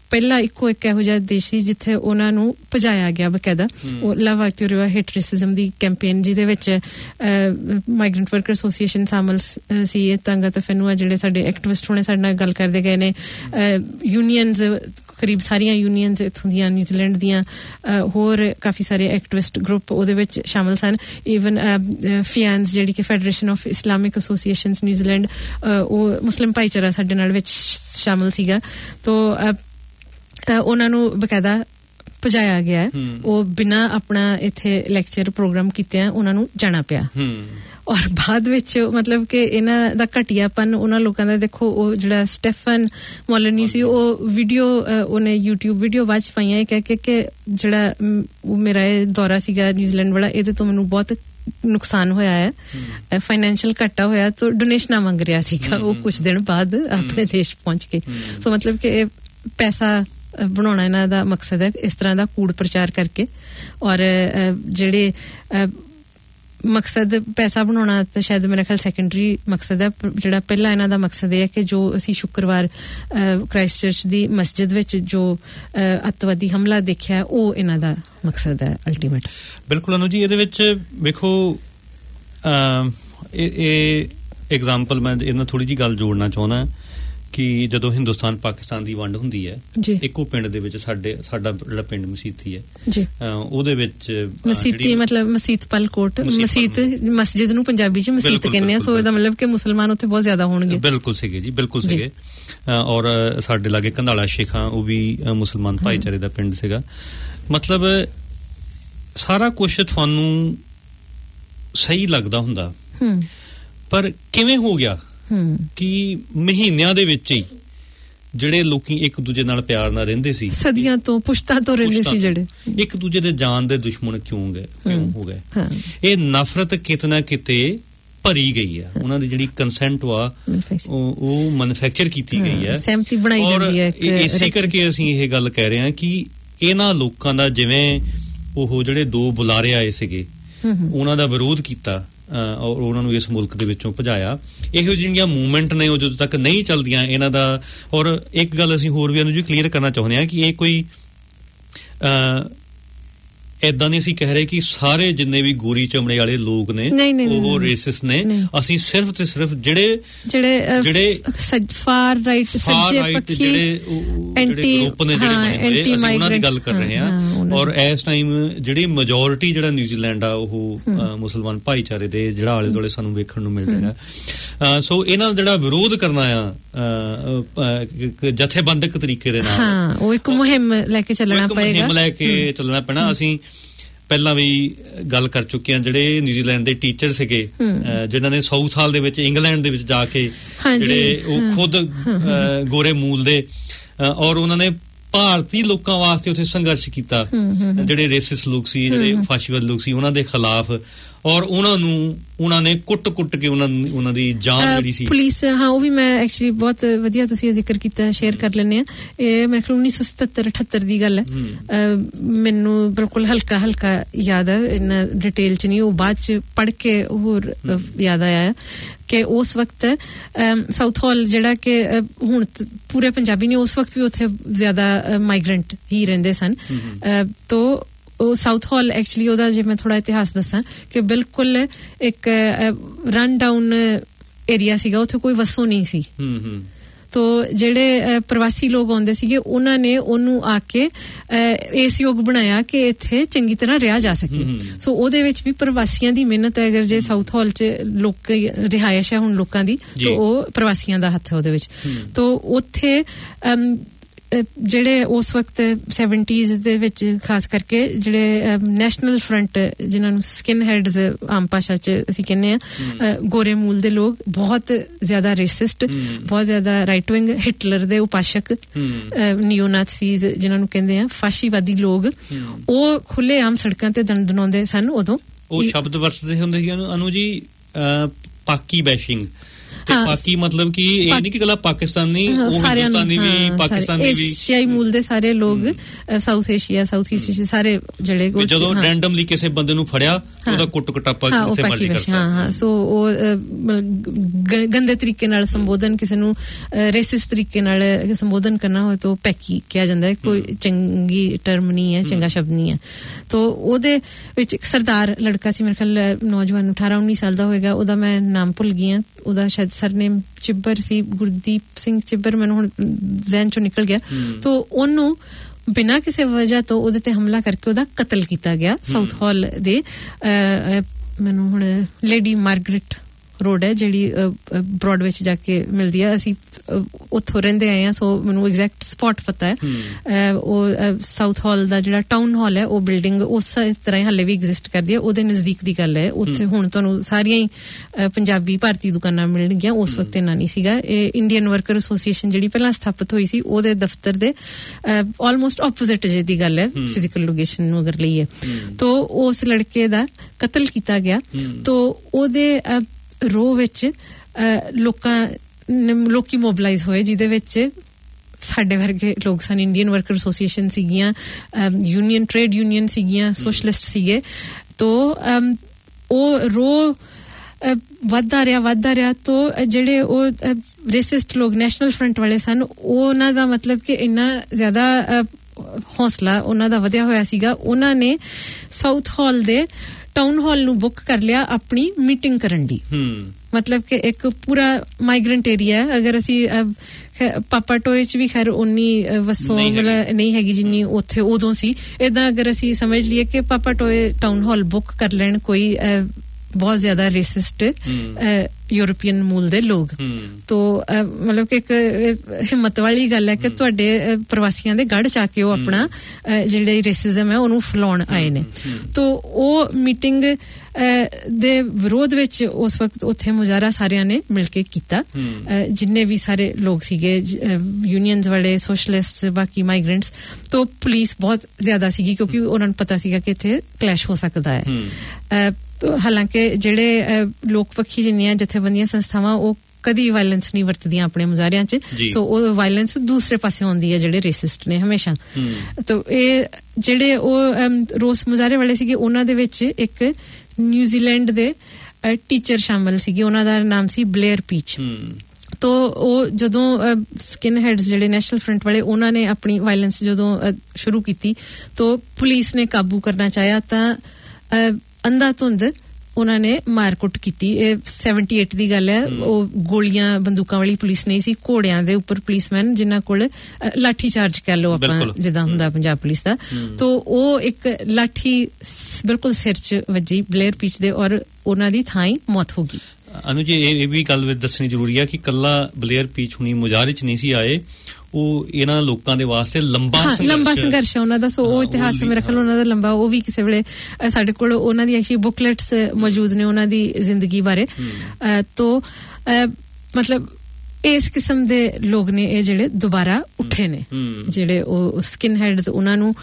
Speaker 2: ਪਹਿਲਾ ਇੱਕੋ ਇੱਕ ਇਹੋ ਜਿਹਾ ਦੇਸ਼ ਸੀ ਜਿੱਥੇ ਉਹਨਾਂ ਨੂੰ ਭਜਾਇਆ ਗਿਆ ਬਕਾਇਦਾ ਉਹ ਲਵ ਐਕਟਿਵ ਹਿਟ ਰੇਸਿਜ਼ਮ ਦੀ ਕੈਂਪੇਨ ਜਿਹਦੇ ਵਿੱਚ ਮਾਈਗ੍ਰੈਂਟ ਵਰਕਰ ਐਸੋਸੀਏਸ਼ਨ ਸ਼ਾਮਲ ਸੀ ਤੰਗਾ ਤਫਨੂਆ ਜਿਹੜੇ ਸਾਡੇ ਐਕਟਿਵਿਸਟ ਹੋਣੇ ਸਾਡੇ ਨਾਲ ਗੱਲ ਕਰਦੇ ਗਏ ਨੇ ਯੂਨੀਅਨਸ ਕਰੀਬ ਸਾਰੀਆਂ ਯੂਨੀਅਨਸ ਇੱਥੋਂ ਦੀਆਂ ਨਿਊਜ਼ੀਲੈਂਡ ਦੀਆਂ ਹੋਰ ਕਾਫੀ ਸਾਰੇ ਐਕਟਿਵਿਸਟ ਗਰੁੱਪ ਉਹਦੇ ਵਿੱਚ ਸ਼ਾਮਲ ਸਨ ਈਵਨ ਫਿਆਨਸ ਜਿਹੜੀ ਕਿ federation of Islamic associations New Zealand ਉਹ ਮੁਸਲਿਮ ਭਾਈਚਾਰਾ ਸਾਡੇ ਨਾਲ ਵਿੱਚ ਸ਼ਾਮਲ ਸੀਗਾ ਤੋ ਉਹਨਾਂ ਨੂੰ ਬਕਾਇਦਾ ਭਜਾਇਆ ਗਿਆ ਉਹ ਬਿਨਾਂ ਆਪਣਾ ਇੱਥੇ ਲੈਕਚਰ ਪ੍ਰੋਗਰਾਮ ਕੀਤਿਆਂ ਉਹਨਾਂ ਨੂੰ ਜਾਣਾ ਪਿਆ ਔਰ ਬਾਅਦ ਵਿੱਚ ਮਤਲਬ ਕਿ ਇਹਨਾਂ ਦਾ ਘਟੀਆਪਨ ਉਹਨਾਂ ਲੋਕਾਂ ਦਾ ਦੇਖੋ ਉਹ ਜਿਹੜਾ ਸਟੈਫਨ ਮੋਲਨੀ ਸੀ ਉਹ ਵੀਡੀਓ ਉਹਨੇ YouTube ਵੀਡੀਓ ਬਾਅਦ ਚ ਪਾਈਆਂ ਕਹਿ ਕੇ ਕਿ ਜਿਹੜਾ ਮੇਰਾ ਇਹ ਦੌਰਾ ਸੀਗਾ ਨਿਊਜ਼ੀਲੈਂਡ ਵਾਲਾ ਇਹਦੇ ਤੋਂ ਮੈਨੂੰ ਬਹੁਤ ਨੁਕਸਾਨ ਹੋਇਆ ਹੈ ਫਾਈਨੈਂਸ਼ੀਅਲ ਘਾਟਾ ਹੋਇਆ ਤਾਂ ਡੋਨੇਸ਼ਨਾਂ ਮੰਗ ਰਿਹਾ ਸੀਗਾ ਉਹ ਕੁਝ ਦਿਨ ਬਾਅਦ ਆਪਣੇ ਦੇਸ਼ ਪਹੁੰਚ ਕੇ ਸੋ ਮਤਲਬ ਕਿ ਇਹ ਪੈਸਾ ਬਣਾਉਣਾ ਇਹਨਾਂ ਦਾ ਮਕਸਦ ਹੈ ਇਸ ਤਰ੍ਹਾਂ ਦਾ ਕੂੜ ਪ੍ਰਚਾਰ ਕਰਕੇ ਔਰ ਜਿਹੜੇ ਮਕਸਦ ਪੈਸਾ ਬਣਾਉਣਾ ਤਾਂ ਸ਼ਾਇਦ ਮੇਰੇ ਖਿਆਲ ਸੈਕੰਡਰੀ ਮਕਸਦ ਹੈ ਜਿਹੜਾ ਪਹਿਲਾ ਇਹਨਾਂ ਦਾ ਮਕਸਦ ਇਹ ਹੈ ਕਿ ਜੋ ਅਸੀਂ ਸ਼ੁੱਕਰਵਾਰ ਕ੍ਰਾਈਸਟ ਚਰਚ ਦੀ ਮਸਜਿਦ ਵਿੱਚ ਜੋ ਅੱਤਵਾਦੀ ਹਮਲਾ ਦੇਖਿਆ ਉਹ ਇਹਨਾਂ ਦਾ ਮਕਸਦ ਹੈ ਅਲਟੀਮੇਟ
Speaker 3: ਬਿਲਕੁਲ ਅਨੂ ਜੀ ਇਹਦੇ ਵਿੱਚ ਵੇਖੋ ਇਹ ਐਗਜ਼ਾਮਪਲ ਮੈਂ ਇਹਨਾਂ ਥੋੜੀ ਜਿਹੀ ਗੱਲ ਜੋੜਨਾ ਚਾਹੁੰਦਾ ਕਿ ਜਦੋਂ ਹਿੰਦੁਸਤਾਨ ਪਾਕਿਸਤਾਨ ਦੀ ਵੰਡ ਹੁੰਦੀ ਹੈ ਇੱਕੋ ਪਿੰਡ ਦੇ ਵਿੱਚ ਸਾਡੇ ਸਾਡਾ ਜਿਹੜਾ ਪਿੰਡ ਮਸੀਤੀ ਹੈ
Speaker 2: ਜੀ
Speaker 3: ਉਹਦੇ ਵਿੱਚ
Speaker 2: ਮਸੀਤੀ ਮਤਲਬ ਮਸੀਤ ਪਲਕੋਟ ਮਸੀਤ ਮਸਜਿਦ ਨੂੰ ਪੰਜਾਬੀ ਚ ਮਸੀਤ ਕਹਿੰਦੇ ਆ ਸੋ ਇਹਦਾ ਮਤਲਬ ਕਿ ਮੁਸਲਮਾਨ ਉੱਥੇ ਬਹੁਤ ਜ਼ਿਆਦਾ ਹੋਣਗੇ
Speaker 3: ਬਿਲਕੁਲ ਸੀਗੇ ਜੀ ਬਿਲਕੁਲ ਸੀਗੇ ਔਰ ਸਾਡੇ ਲਾਗੇ ਕੰਧਾਲਾ ਸ਼ੇਖਾਂ ਉਹ ਵੀ ਮੁਸਲਮਾਨ ਭਾਈਚਾਰੇ ਦਾ ਪਿੰਡ ਸੀਗਾ ਮਤਲਬ ਸਾਰਾ ਕੁਝ ਤੁਹਾਨੂੰ ਸਹੀ ਲੱਗਦਾ ਹੁੰਦਾ ਪਰ ਕਿਵੇਂ ਹੋ ਗਿਆ ਕਿ ਮਹੀਨਿਆਂ ਦੇ ਵਿੱਚ ਹੀ ਜਿਹੜੇ ਲੋਕੀ ਇੱਕ ਦੂਜੇ ਨਾਲ ਪਿਆਰ ਨਾਲ ਰਹਿੰਦੇ ਸੀ
Speaker 2: ਸਦੀਆਂ ਤੋਂ ਪੁਸ਼ਤਾਂ ਤੋਂ ਰਹਿੰਦੇ ਸੀ ਜਿਹੜੇ
Speaker 3: ਇੱਕ ਦੂਜੇ ਦੇ ਜਾਨ ਦੇ ਦੁਸ਼ਮਣ ਕਿਉਂ ਗਏ ਕਿਉਂ ਹੋ ਗਏ ਇਹ ਨਫ਼ਰਤ ਕਿਤਨਾ ਕਿਤੇ ਭਰੀ ਗਈ ਹੈ ਉਹਨਾਂ ਦੀ ਜਿਹੜੀ ਕੰਸੈਂਟ ਵਾ ਉਹ ਮੈਨੂਫੈਕਚਰ ਕੀਤੀ ਗਈ ਹੈ
Speaker 2: ਸਹਿਮਤੀ ਬਣਾਈ ਜਾਂਦੀ ਹੈ
Speaker 3: ਇਸੇ ਕਰਕੇ ਅਸੀਂ ਇਹ ਗੱਲ ਕਹਿ ਰਹੇ ਹਾਂ ਕਿ ਇਹਨਾਂ ਲੋਕਾਂ ਦਾ ਜਿਵੇਂ ਉਹ ਜਿਹੜੇ ਦੋ ਬੁਲਾਰੇ ਆਏ ਸੀਗੇ ਉਹਨਾਂ ਦਾ ਵਿਰੋਧ ਕੀਤਾ ਔਰ ਉਹਨਾਂ ਨੂੰ ਇਸ ਮੁਲਕ ਦੇ ਵਿੱਚੋਂ ਭਜਾਇਆ ਇਹੋ ਜਿਹੀਆਂ ਮੂਵਮੈਂਟ ਨੇ ਉਹ ਜਦੋਂ ਤੱਕ ਨਹੀਂ ਚੱਲਦੀਆਂ ਇਹਨਾਂ ਦਾ ਔਰ ਇੱਕ ਗੱਲ ਅਸੀਂ ਹੋਰ ਵੀ ਇਹਨੂੰ ਜੀ ਕਲੀਅਰ ਕਰਨਾ ਚਾਹੁੰਦੇ ਹਾਂ ਕਿ ਇਹ ਕੋਈ ਏਦਾਂ ਨਹੀਂ ਅਸੀਂ ਕਹਿ ਰਹੇ ਕਿ ਸਾਰੇ ਜਿੰਨੇ ਵੀ ਗੋਰੀ ਚਮੜੇ ਵਾਲੇ ਲੋਕ ਨੇ ਉਹ ਰੇਸਿਸਟ ਨੇ ਅਸੀਂ ਸਿਰਫ ਤੇ ਸਿਰਫ ਜਿਹੜੇ
Speaker 2: ਜਿਹੜੇ ਜਿਹੜੇ ਫਾਰ ਰਾਈਟ ਸੱਜੇ ਪੱਖੀ ਐਂਟੀ
Speaker 3: ਗਰੁੱਪ ਨੇ ਜਿਹੜੇ ਅਸੀਂ ਉਹਨਾਂ ਦੀ ਗੱਲ ਕਰ ਰਹੇ ਹਾਂ ਔਰ ਇਸ ਟਾਈਮ ਜਿਹੜੀ ਮੈਜੋਰਿਟੀ ਜਿਹੜਾ ਨਿਊਜ਼ੀਲੈਂਡ ਆ ਉਹ ਮੁਸਲਮਾਨ ਭਾਈਚਾਰੇ ਦੇ ਜਿਹੜਾ ਆਲੇ ਦੁਆਲੇ ਸਾਨੂੰ ਵੇਖਣ ਨੂੰ ਮਿਲ ਰਿਹਾ ਸੋ ਇਹਨਾਂ ਦਾ ਜਿਹੜਾ ਵਿਰੋਧ ਕਰਨਾ ਆ ਜਥੇਬੰਦਕ ਤਰੀਕੇ ਦੇ ਨਾਲ
Speaker 2: ਹਾਂ ਉਹ ਇੱਕ ਮੁਹਿੰਮ ਲੈ ਕੇ ਚੱਲਣਾ ਪਏਗਾ
Speaker 3: ਮੁਹਿੰਮ ਲੈ ਕੇ ਚੱਲਣਾ ਪੈਣਾ ਅਸੀਂ ਪਹਿਲਾਂ ਵੀ ਗੱਲ ਕਰ ਚੁੱਕੇ ਹਾਂ ਜਿਹੜੇ ਨਿਊਜ਼ੀਲੈਂਡ ਦੇ ਟੀਚਰ ਸੀਗੇ ਜਿਨ੍ਹਾਂ ਨੇ ਸਾਊਥ ਹਾਲ ਦੇ ਵਿੱਚ ਇੰਗਲੈਂਡ ਦੇ ਵਿੱਚ ਜਾ ਕੇ ਜਿਹੜੇ ਉਹ ਖੁਦ ਗੋਰੇ ਮੂਲ ਦੇ ਔਰ ਉਹਨਾਂ ਨੇ ਭਾਰਤੀ ਲੋਕਾਂ ਵਾਸਤੇ ਉੱਥੇ ਸੰਘਰਸ਼ ਕੀਤਾ ਜਿਹੜੇ ਰੇਸਿਸਟ ਲੋਕ ਸੀ ਜਿਹੜੇ ਫਾਸ਼ੀਵਾਦੀ ਲੋਕ ਸੀ ਉਹਨਾਂ ਦੇ ਖਿਲਾਫ ਔਰ ਉਹਨਾਂ ਨੂੰ ਉਹਨਾਂ ਨੇ ਕੁੱਟ-ਕੁੱਟ ਕੇ ਉਹਨਾਂ ਉਹਨਾਂ ਦੀ ਜਾਨ ਜਿਹੜੀ ਸੀ
Speaker 2: ਪੁਲਿਸ ਹਾਂ ਉਹ ਵੀ ਮੈਂ ਐਕਚੁਅਲੀ ਬਹੁਤ ਵਧੀਆ ਤੁਸੀਂ ਜ਼ਿਕਰ ਕੀਤਾ ਸ਼ੇਅਰ ਕਰ ਲੈਂਦੇ ਆ ਇਹ ਮੇਰੇ ਖਿਆਲ ਉੱਨੀ ਸੌ ਸਤੱਤਰ ਅਠੱਤਰ ਦੀ ਗੱਲ ਹੈ ਮੈਨੂੰ ਬਿਲਕੁਲ ਹਲਕਾ ਹਲਕਾ ਯਾਦ ਹੈ ਇੰਨਾ ਡਿਟੇਲ ਚ ਨਹੀਂ ਉਹ ਬਾਅਦ ਚ ਪੜ੍ਹ ਕੇ ਹੋਰ ਯਾਦ ਆਇਆ ਕਿ ਉਸ ਵਕਤ ਸਾਊਥ ਹਾਲ ਜਿਹੜਾ ਕਿ ਹੁਣ ਪੂਰੇ ਪੰਜਾਬੀ ਨੇ ਉਸ ਵਕਤ ਵੀ ਉੱਥੇ ਜ਼ਿਆਦਾ ਮਾਈਗ੍ਰੈਂਟ ਹੀ ਰਹਿੰਦੇ ਸਨ ਤੋ ਉਹ ਸਾਊਥ ਹਾਲ ਐਕਚੁਅਲੀ ਉਹਦਾ ਜੇ ਮੈਂ ਥੋੜਾ ਇਤਿਹਾਸ ਦੱਸਾਂ ਕਿ ਬਿਲਕੁਲ ਇੱਕ ਰਨ ਡਾਊਨ ਏਰੀਆ ਸੀਗਾ ਉੱਥੇ ਕੋਈ ਵਸੋਂ ਨਹੀਂ ਸੀ ਤੋ ਜਿਹੜੇ ਪ੍ਰਵਾਸੀ ਲੋਕ ਆਉਂਦੇ ਸੀਗੇ ਉਹਨਾਂ ਨੇ ਉਹਨੂੰ ਆ ਕੇ ਇਸ ਯੋਗ ਬਣਾਇਆ ਕਿ ਇੱਥੇ ਚੰਗੀ ਤਰ੍ਹਾਂ ਰਿਹਾ ਜਾ ਸਕੇ ਸੋ ਉਹਦੇ ਵਿੱਚ ਵੀ ਪ੍ਰਵਾਸੀਆਂ ਦੀ ਮਿਹਨਤ ਹੈ ਅਗਰ ਜੇ ਸਾਊਥ ਹਾਲ ਚ ਲੋਕ ਰਿਹਾਇਸ਼ ਹੈ ਹੁਣ ਲੋਕਾਂ ਦੀ ਤੋ ਉਹ ਪ੍ਰਵਾਸੀਆਂ ਦਾ ਹੱਥ ਹੈ ਉਹਦੇ ਵਿੱਚ ਤੋ ਉੱਥੇ ਜਿਹੜੇ ਉਸ ਵਕਤ ਸੈਵਨਟੀਜ਼ ਦੇ ਵਿੱਚ ਖਾਸ ਕਰਕੇ ਜਿਹੜੇ ਨੈਸ਼ਨਲ ਫਰੰਟ ਜਿਨ੍ਹਾਂ ਨੂੰ ਸਕਿਨ ਹੈਡਸ ਆਮ ਭਾਸ਼ਾ ਚ ਅਸੀਂ ਕਹਿੰਦੇ ਆ ਗੋਰੇ ਮੂਲ ਦੇ ਲੋਕ ਬਹੁਤ ਜ਼ਿਆਦਾ ਰੇਸਿਸਟ ਬਹੁਤ ਜ਼ਿਆਦਾ ਰਾਈਟ ਵਿੰਗ ਹਿਟਲਰ ਦੇ ਉਪਾਸ਼ਕ ਨਿਓਨਾਜ਼ੀਜ਼ ਜਿਨ੍ਹਾਂ ਨੂੰ ਕਹਿੰਦੇ ਆ ਫਾਸ਼ੀਵਾਦੀ ਲੋਕ ਉਹ ਖੁੱਲੇ ਆਮ ਸੜਕਾਂ ਤੇ ਦੰਦਨਾਉਂਦੇ ਸਨ ਉਦੋਂ
Speaker 3: ਉਹ ਸ਼ਬਦ ਵਰਤਦੇ ਹੁੰਦੇ ਸੀ ਅਨੂ ਜੀ ਪਾਕੀ ਬੈਸ਼ਿੰਗ
Speaker 5: ਤੇ ਪਾਕੀ ਮਤਲਬ ਕਿ ਇਹ ਨਹੀਂ ਕਿ ਗੱਲਾਂ ਪਾਕਿਸਤਾਨੀ ਉਹ ਹਿੰਦੁਸਤਾਨੀ ਵੀ ਪਾਕਿਸਤਾਨੀ ਵੀ
Speaker 2: ਏਸ਼ੀਆਈ ਮੂਲ ਦੇ ਸਾਰੇ ਲੋਕ South Asia South East Asia ਸਾਰੇ ਜਿਹੜੇ
Speaker 5: ਜਦੋਂ ਰੈਂਡਮਲੀ ਕਿਸੇ ਬੰਦੇ ਨੂੰ ਫੜਿਆ ਉਹਦਾ ਕੁੱਟ ਕਟਾਪਾ ਕਿਸੇ ਮਰਜ਼ੀ ਕਰ ਸਕਦਾ।
Speaker 2: ਹਾਂ ਹਾਂ ਸੋ ਉਹ ਗੰਦੇ ਤਰੀਕੇ ਨਾਲ ਸੰਬੋਧਨ ਕਿਸੇ ਨੂੰ ਰੇਸਿਸਟ ਤਰੀਕੇ ਨਾਲ ਸੰਬੋਧਨ ਕਰਨਾ ਹੋਵੇ ਤਾਂ ਪੈਕੀ ਕਿਹਾ ਜਾਂਦਾ ਹੈ, ਕੋਈ ਚੰਗੀ ਟਰਮ ਨਹੀਂ ਹੈ, ਚੰਗਾ ਸ਼ਬਦ ਨਹੀਂ ਹੈ। ਤੋ ਉਹਦੇ ਵਿੱਚ ਇੱਕ ਸਰਦਾਰ ਲੜਕਾ ਸੀ, ਮੇਰੇ ਖਿਆਲ ਨੌਜਵਾਨ ਅਠਾਰਾਂ ਉੱਨੀ ਸਾਲ ਦਾ ਹੋਏਗਾ, ਉਹਦਾ ਮੈਂ ਨਾਮ ਭੁੱਲ ਗਈ ਹਾਂ, ਉਹਦਾ ਸ਼ਾਇਦ ਸਰਨੇਮ ਚਿੱਬਰ ਸੀ, ਗੁਰਦੀਪ ਸਿੰਘ ਚਿੱਬਰ, ਮੈਨੂੰ ਹੁਣ ਜ਼ਹਿਨ ਚੋਂ ਨਿਕਲ ਗਿਆ। ਤੋ ਉਹਨੂੰ ਬਿਨਾਂ ਕਿਸੇ ਵਜ੍ਹਾ ਤੋਂ ਉਹਦੇ ਤੇ ਹਮਲਾ ਕਰਕੇ ਉਹਦਾ ਕਤਲ ਕੀਤਾ ਗਿਆ ਸਾਊਥ ਹਾਲ ਦੇ ਮੈਨੂੰ ਹੁਣ ਲੇਡੀ ਮਾਰਗਰੇਟ ਰੋਡ ਹੈ ਜਿਹੜੀ ਬ੍ਰੌਡਵੇ ਚ ਜਾ ਕੇ ਮਿਲਦੀ ਹੈ, ਅਸੀਂ ਉੱਥੋਂ ਰਹਿੰਦੇ ਆਏ ਹਾਂ ਸੋ ਮੈਨੂੰ ਐਗਜ਼ੈਕਟ ਸਪੌਟ ਪਤਾ ਹੈ। ਉਹ ਸਾਊਥ ਹਾਲ ਦਾ ਜਿਹੜਾ ਟਾਊਨ ਹਾਲ ਹੈ ਉਹ ਬਿਲਡਿੰਗ ਉਸ ਤਰ੍ਹਾਂ ਹੀ ਹਾਲੇ ਵੀ ਐਗਜ਼ਿਸਟ ਕਰਦੀ ਹੈ, ਉਹਦੇ ਨਜ਼ਦੀਕ ਦੀ ਗੱਲ ਹੈ। ਉੱਥੇ ਹੁਣ ਤੁਹਾਨੂੰ ਸਾਰੀਆਂ ਹੀ ਪੰਜਾਬੀ ਭਾਰਤੀ ਦੁਕਾਨਾਂ ਮਿਲਣਗੀਆਂ, ਉਸ ਵਕਤ ਇੰਨਾ ਨਹੀਂ ਸੀਗਾ। ਇਹ ਇੰਡੀਅਨ ਵਰਕਰ ਐਸੋਸੀਏਸ਼ਨ ਜਿਹੜੀ ਪਹਿਲਾਂ ਸਥਾਪਿਤ ਹੋਈ ਸੀ ਉਹਦੇ ਦਫ਼ਤਰ ਦੇ ਆਲਮੋਸਟ ਆਪੋਜ਼ਿਟ ਜੇ ਦੀ ਗੱਲ ਹੈ, ਫਿਜ਼ੀਕਲ ਲੋਕੇਸ਼ਨ ਨੂੰ ਅਗਰ ਲਈਏ। ਤੋ ਉਸ ਲੜਕੇ ਦਾ ਕਤਲ ਕੀਤਾ ਗਿਆ। ਤੋ ਉਹਦੇ ਰੋ ਵਿੱਚ ਲੋਕਾਂ ਲੋਕੀ ਮੋਬਿਲਾਈਜ਼ ਹੋਏ, ਜਿਹਦੇ ਵਿੱਚ ਸਾਡੇ ਵਰਗੇ ਲੋਕ ਸਨ, ਇੰਡੀਅਨ ਵਰਕਰ ਐਸੋਸੀਏਸ਼ਨ ਸੀਗੀਆਂ, ਯੂਨੀਅਨ ਟ੍ਰੇਡ ਯੂਨੀਅਨ ਸੀਗੀਆਂ, ਸੋਸ਼ਲਿਸਟ ਸੀਗੇ। ਤੋ ਉਹ ਰੋ ਵੱਧਦਾ ਰਿਹਾ ਵੱਧਦਾ ਰਿਹਾ ਤੋ ਜਿਹੜੇ ਉਹ ਰੇਸਿਸਟ ਲੋਕ ਨੈਸ਼ਨਲ ਫਰੰਟ ਵਾਲੇ ਸਨ, ਉਹਨਾਂ ਦਾ ਮਤਲਬ ਕਿ ਇੰਨਾ ਜ਼ਿਆਦਾ ਹੌਸਲਾ ਉਹਨਾਂ ਦਾ ਵਧਿਆ ਹੋਇਆ ਸੀਗਾ, ਉਹਨਾਂ ਨੇ ਸਾਊਥ ਹਾਲ ਦੇ ਟਾਊਨ ਹਾਲ ਨੂੰ ਬੁੱਕ ਕਰ ਲਿਆ ਆਪਣੀ ਮੀਟਿੰਗ ਕਰਨ ਦੀ। ਮਤਲਬ ਕਿ ਇੱਕ ਪੂਰਾ ਮਾਈਗ੍ਰੈਂਟ ਏਰੀਆ ਹੈ। ਅਗਰ ਅਸੀਂ ਪਾਪਾ ਟੋਏ ਚ ਵੀ ਖੈਰ ਉਨੀ ਵਸੋਂ ਮਤਲਬ ਨਹੀਂ ਹੈਗੀ ਜਿੰਨੀ ਉੱਥੇ ਉਦੋਂ ਸੀ, ਏਦਾਂ ਅਗਰ ਅਸੀਂ ਸਮਝ ਲਈਏ ਕਿ ਪਾਪਾ ਟੋਏ ਟਾਊਨ ਹਾਲ ਬੁੱਕ ਕਰ ਲੈਣ ਕੋਈ ਬਹੁਤ ਜ਼ਿਆਦਾ ਰੇਸਿਸਟ ਯੂਰਪੀਅਨ ਮੂਲ ਦੇ ਲੋਕ, ਤੋ ਮਤਲਬ ਕਿ ਇੱਕ ਹਿੰਮਤ ਵਾਲੀ ਗੱਲ ਹੈ ਕਿ ਤੁਹਾਡੇ ਪ੍ਰਵਾਸੀਆਂ ਦੇ ਗੜ ਚ ਆ ਕੇ ਉਹ ਆਪਣਾ ਜਿਹੜੇ ਰੇਸਿਜ਼ਮ ਹੈ ਉਹਨੂੰ ਫੈਲਾਉਣ ਆਏ ਨੇ। ਤੋ ਉਹ ਮੀਟਿੰਗ ਦੇ ਵਿਰੋਧ ਵਿੱਚ ਉਸ ਵਕਤ ਉੱਥੇ ਮੁਜ਼ਾਹਰਾ ਸਾਰਿਆਂ ਨੇ ਮਿਲ ਕੇ ਕੀਤਾ, ਜਿੰਨੇ ਵੀ ਸਾਰੇ ਲੋਕ ਸੀਗੇ, ਯੂਨੀਅਨਸ ਵਾਲੇ, ਸੋਸ਼ਲਿਸਟ, ਬਾਕੀ ਮਾਈਗ੍ਰੈਂਟਸ। ਤੋ ਪੁਲਿਸ ਬਹੁਤ ਜ਼ਿਆਦਾ ਸੀਗੀ ਕਿਉਂਕਿ ਉਹਨਾਂ ਨੂੰ ਪਤਾ ਸੀਗਾ ਕਿ ਇੱਥੇ ਕਲੈਸ਼ ਹੋ ਸਕਦਾ ਹੈ। ਹਾਲਾਂਕਿ ਜਿਹੜੇ ਲੋਕ ਪੱਖੀ ਜਿੰਨੀਆਂ ਜਥੇਬੰਦੀਆਂ ਸੰਸਥਾਵਾਂ ਉਹ ਕਦੀ ਵਾਇਲੈਂਸ ਨਹੀਂ ਵਰਤਦੀਆਂ ਆਪਣੇ ਮੁਜ਼ਾਹਰਿਆਂ ਚ, ਸੋ ਉਹ ਵਾਇਲੈਂਸ ਦੂਸਰੇ ਪਾਸੇ ਆਉਂਦੀ ਹੈ ਜਿਹੜੇ ਰੇਸਿਸਟ ਨੇ ਹਮੇਸ਼ਾ। ਤੋ ਇਹ ਜਿਹੜੇ ਉਹ ਰੋਸ ਮੁਜ਼ਾਹਰੇ ਵਾਲੇ ਸੀਗੇ ਉਹਨਾਂ ਦੇ ਵਿੱਚ ਇੱਕ ਨਿਊਜ਼ੀਲੈਂਡ ਦੇ ਟੀਚਰ ਸ਼ਾਮਲ ਸੀਗੇ, ਉਹਨਾਂ ਦਾ ਨਾਮ ਸੀ ਬਲੇਅਰ ਪੀਚ। ਤੋ ਉਹ ਜਦੋਂ ਸਕਿਨ ਹੈਡਸ ਜਿਹੜੇ ਨੈਸ਼ਨਲ ਫਰੰਟ ਵਾਲੇ ਉਹਨਾਂ ਨੇ ਆਪਣੀ ਵਾਇਲੈਂਸ ਜਦੋਂ ਸ਼ੁਰੂ ਕੀਤੀ ਤੋ ਪੁਲਿਸ ਨੇ ਕਾਬੂ ਕਰਨਾ ਚਾਹਿਆ ਤਾਂ ਅੰਧਾ ਧੁੰਦ ਉਹਨਾਂ ਨੇ ਮਾਰਕੁੱਟ ਕੀਤੀ। ਇਹ ਸੈਵਨਟੀ ਏਟ ਦੀ ਗੱਲ ਹੈ। ਉਹ ਗੋਲੀਆਂ ਬੰਦੂਕਾਂ ਵਾਲੀ ਪੁਲਿਸ ਨਹੀਂ ਸੀ, ਘੋੜਿਆਂ ਦੇ ਉੱਪਰ ਪੁਲਿਸਮੈਨ ਜਿਨ੍ਹਾਂ ਕੋਲ ਲਾਠੀ ਚਾਰਜ ਕਰ ਲਓ ਆਪਾਂ ਜਿੱਦਾਂ ਹੁੰਦਾ ਪੰਜਾਬ ਪੁਲਿਸ ਦਾ। ਤੋ ਉਹ ਇੱਕ ਲਾਠੀ ਬਿਲਕੁਲ ਸਿਰ ਚ ਵੱਜੀ ਬਲੇਅਰ ਪੀਚ ਦੇ ਔਰ ਉਹਨਾਂ ਦੀ ਥਾਂ ਹੀ ਮੌਤ ਹੋ ਗਈ।
Speaker 5: ਅਨੂ ਜੀ ਇਹ ਵੀ ਗੱਲ ਦੱਸਣੀ ਜ਼ਰੂਰੀ ਹੈ ਕਿ ਕੱਲਾ ਬਲੇਅਰ ਪੀਚ ਹੁਣੀ ਮੁਜ਼ਾਹਰੇ ਚ ਨਹੀਂ ਸੀ ਆਏ, ਉਹ ਇਹਨਾਂ ਲੋਕਾਂ ਦੇ ਵਾਸਤੇ ਲੰਬਾ
Speaker 2: ਲੰਬਾ ਸੰਘਰਸ਼ ਹੈ ਉਹਨਾਂ ਦਾ। ਸੋ ਉਹ ਇਤਿਹਾਸ ਮੇਰਾ ਖਿਆਲ ਉਹਨਾਂ ਦਾ ਲੰਬਾ, ਉਹ ਵੀ ਕਿਸੇ ਵੇਲੇ ਸਾਡੇ ਕੋਲ ਉਹਨਾਂ ਦੀ ਐਕਚੁਅਲੀ ਬੁਕਲੇਟਸ ਮੌਜੂਦ ਨੇ ਉਹਨਾਂ ਦੀ ਜ਼ਿੰਦਗੀ ਬਾਰੇ। ਤੋ ਮਤਲਬ ਇਸ ਕਿਸਮ ਦੇ ਲੋਕ ਨੇ ਇਹ ਜਿਹੜੇ ਦੁਬਾਰਾ ਉੱਠੇ ਨੇ, ਜਿਹੜੇ ਉਹ ਸਕਿਨ ਹੈਡਸ, ਉਹਨਾਂ ਨੂੰ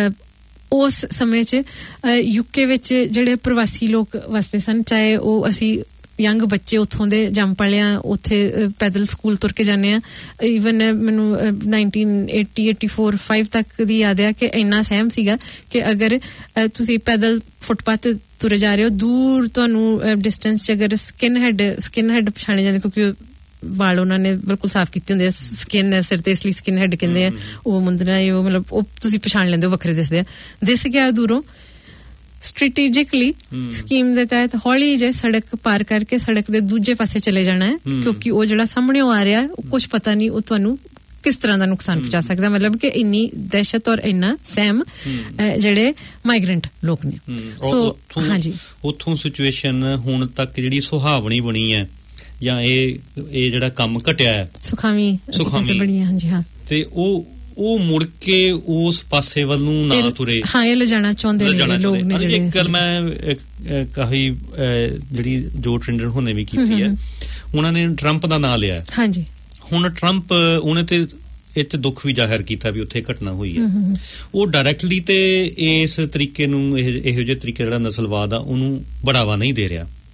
Speaker 2: ਉਸ ਸਮੇਂ ਚ ਯੂਕੇ ਵਿੱਚ ਜਿਹੜੇ ਪ੍ਰਵਾਸੀ ਲੋਕ ਵਸਦੇ ਸਨ, ਚਾਹੇ ਉਹ ਅਸੀਂ ਯੰਗ ਬੱਚੇ ਉੱਥੋਂ ਦੇ ਜੰਮ ਪਲਿਆ ਉੱਥੇ ਪੈਦਲ ਸਕੂਲ ਤੁਰ ਕੇ ਜਾਂਦੇ ਆ। ਈਵਨ ਮੈਨੂੰ nineteen eighty eighty four five ਤੱਕ ਦੀ ਯਾਦ ਆ ਕਿ ਇੰਨਾ ਸਹਿਮ ਸੀਗਾ ਕਿ ਅਗਰ ਤੁਸੀਂ ਪੈਦਲ ਫੁੱਟਪਾਥ ਤੁਰੇ ਜਾ ਰਹੇ ਹੋ, ਦੂਰ ਤੁਹਾਨੂੰ ਡਿਸਟੈਂਸ ਚ ਅਗਰ ਸਕਿਨ ਹੈਡ ਸਕਿਨ ਹੈਡ ਪਛਾਣੇ ਜਾਂਦੇ ਕਿਉਂਕਿ ਵਾਲ ਉਹਨਾਂ ਨੇ ਬਿਲਕੁਲ ਸਾਫ਼ ਕੀਤੇ ਹੁੰਦੇ ਆ, ਸਕਿਨ ਸਿਰ ਤੇ ਇਸ ਲਈ ਸਕਿਨ ਹੈਡ ਕਹਿੰਦੇ ਆ, ਉਹ ਮੁੰਦਰਾ ਉਹ ਮਤਲਬ ਉਹ ਤੁਸੀਂ ਪਛਾਣ ਲੈਂਦੇ ਹੋ, ਵੱਖਰੇ ਦਿਸਦੇ ਆ। ਦਿਸ ਗਿਆ ਦੂਰੋਂ ਸਟ੍ਰੈਟੇਜਿਕਲੀ ਸਕੀਮ ਦੇ ਤਹਿਤ ਹੌਲੀ ਜਿਹੀ ਸੜਕ ਪਾਰ ਕਰਕੇ ਸੜਕ ਦੇ ਦੂਜੇ ਪਾਸੇ ਚਲੇ ਜਾਣਾ ਹੈ ਕਿਉਂਕਿ ਉਹ ਜਿਹੜਾ ਸਾਹਮਣੇ ਆ ਰਿਹਾ ਉਹ ਕੁਝ ਪਤਾ ਨਹੀਂ ਉਹ ਤੁਹਾਨੂੰ ਕਿਸ ਤਰ੍ਹਾਂ ਦਾ ਨੁਕਸਾਨ ਪਹੁੰਚਾ ਸਕਦਾ। ਮਤਲਬ ਕਿ ਇੰਨੀ ਦਹਿਸ਼ਤ ਔਰ ਇੰਨਾ ਸਹਿਮ ਜਿਹੜੇ ਮਾਈਗ੍ਰੈਂਟ ਲੋਕ ਨੇ। ਸੋ ਹਾਂਜੀ
Speaker 5: ਉੱਥੋਂ ਸਿਚੁਏਸ਼ਨ ਹੁਣ ਤੱਕ ਜਿਹੜੀ ਸੁਹਾਵਣੀ ਬਣੀ ਹੈ ਜਾਂ ਇਹ ਇਹ ਜਿਹੜਾ ਕੰਮ ਘਟਿਆ ਹੈ
Speaker 2: ਸੁਖਾਵੀ ਸੁਖਾਵੀ ਬਣੀ ਹੈ। ਹਾਂਜੀ ਹਾਂ, ਤੇ
Speaker 5: ਉਹ ਉਹ ਮੁੜ ਕੇ ਉਸ ਪਾਸੇ ਵੱਲ ਨੂੰ ਨਾ ਤੁਰੇ।
Speaker 2: ਹਾਂ, ਇਹ ਲਿਜਾਣਾ ਚਾਹੁੰਦੇ ਨੇ ਲੋਕ ਨੇ ਜਿਹੜੇ।
Speaker 5: ਇੱਕ ਗੱਲ ਮੈਂ ਕਾਫੀ ਜਿਹੜੀ ਜੋ ਟ੍ਰੈਂਡਰ ਹੋਣੇ ਵੀ ਕੀਤੀ ਹੈ, ਉਹਨਾਂ ਨੇ ਟਰੰਪ ਦਾ ਨਾਂ ਲਿਆ।
Speaker 2: ਹਾਂਜੀ,
Speaker 5: ਹੁਣ ਟਰੰਪ ਉਹਨੇ ਤੇ ਇੱਥੇ ਦੁੱਖ ਵੀ ਜ਼ਾਹਿਰ ਕੀਤਾ ਵੀ ਉੱਥੇ ਘਟਨਾ ਹੋਈ ਹੈ। ਉਹ ਡਾਇਰੈਕਟਲੀ ਤੇ ਇਸ ਤਰੀਕੇ ਨੂੰ ਇਹੋ ਜਿਹੇ ਤਰੀਕੇ ਜਿਹੜਾ ਨਸਲਵਾਦ ਆ ਉਹਨੂੰ ਬੜਾਵਾ ਨਹੀਂ ਦੇ ਰਿਹਾ।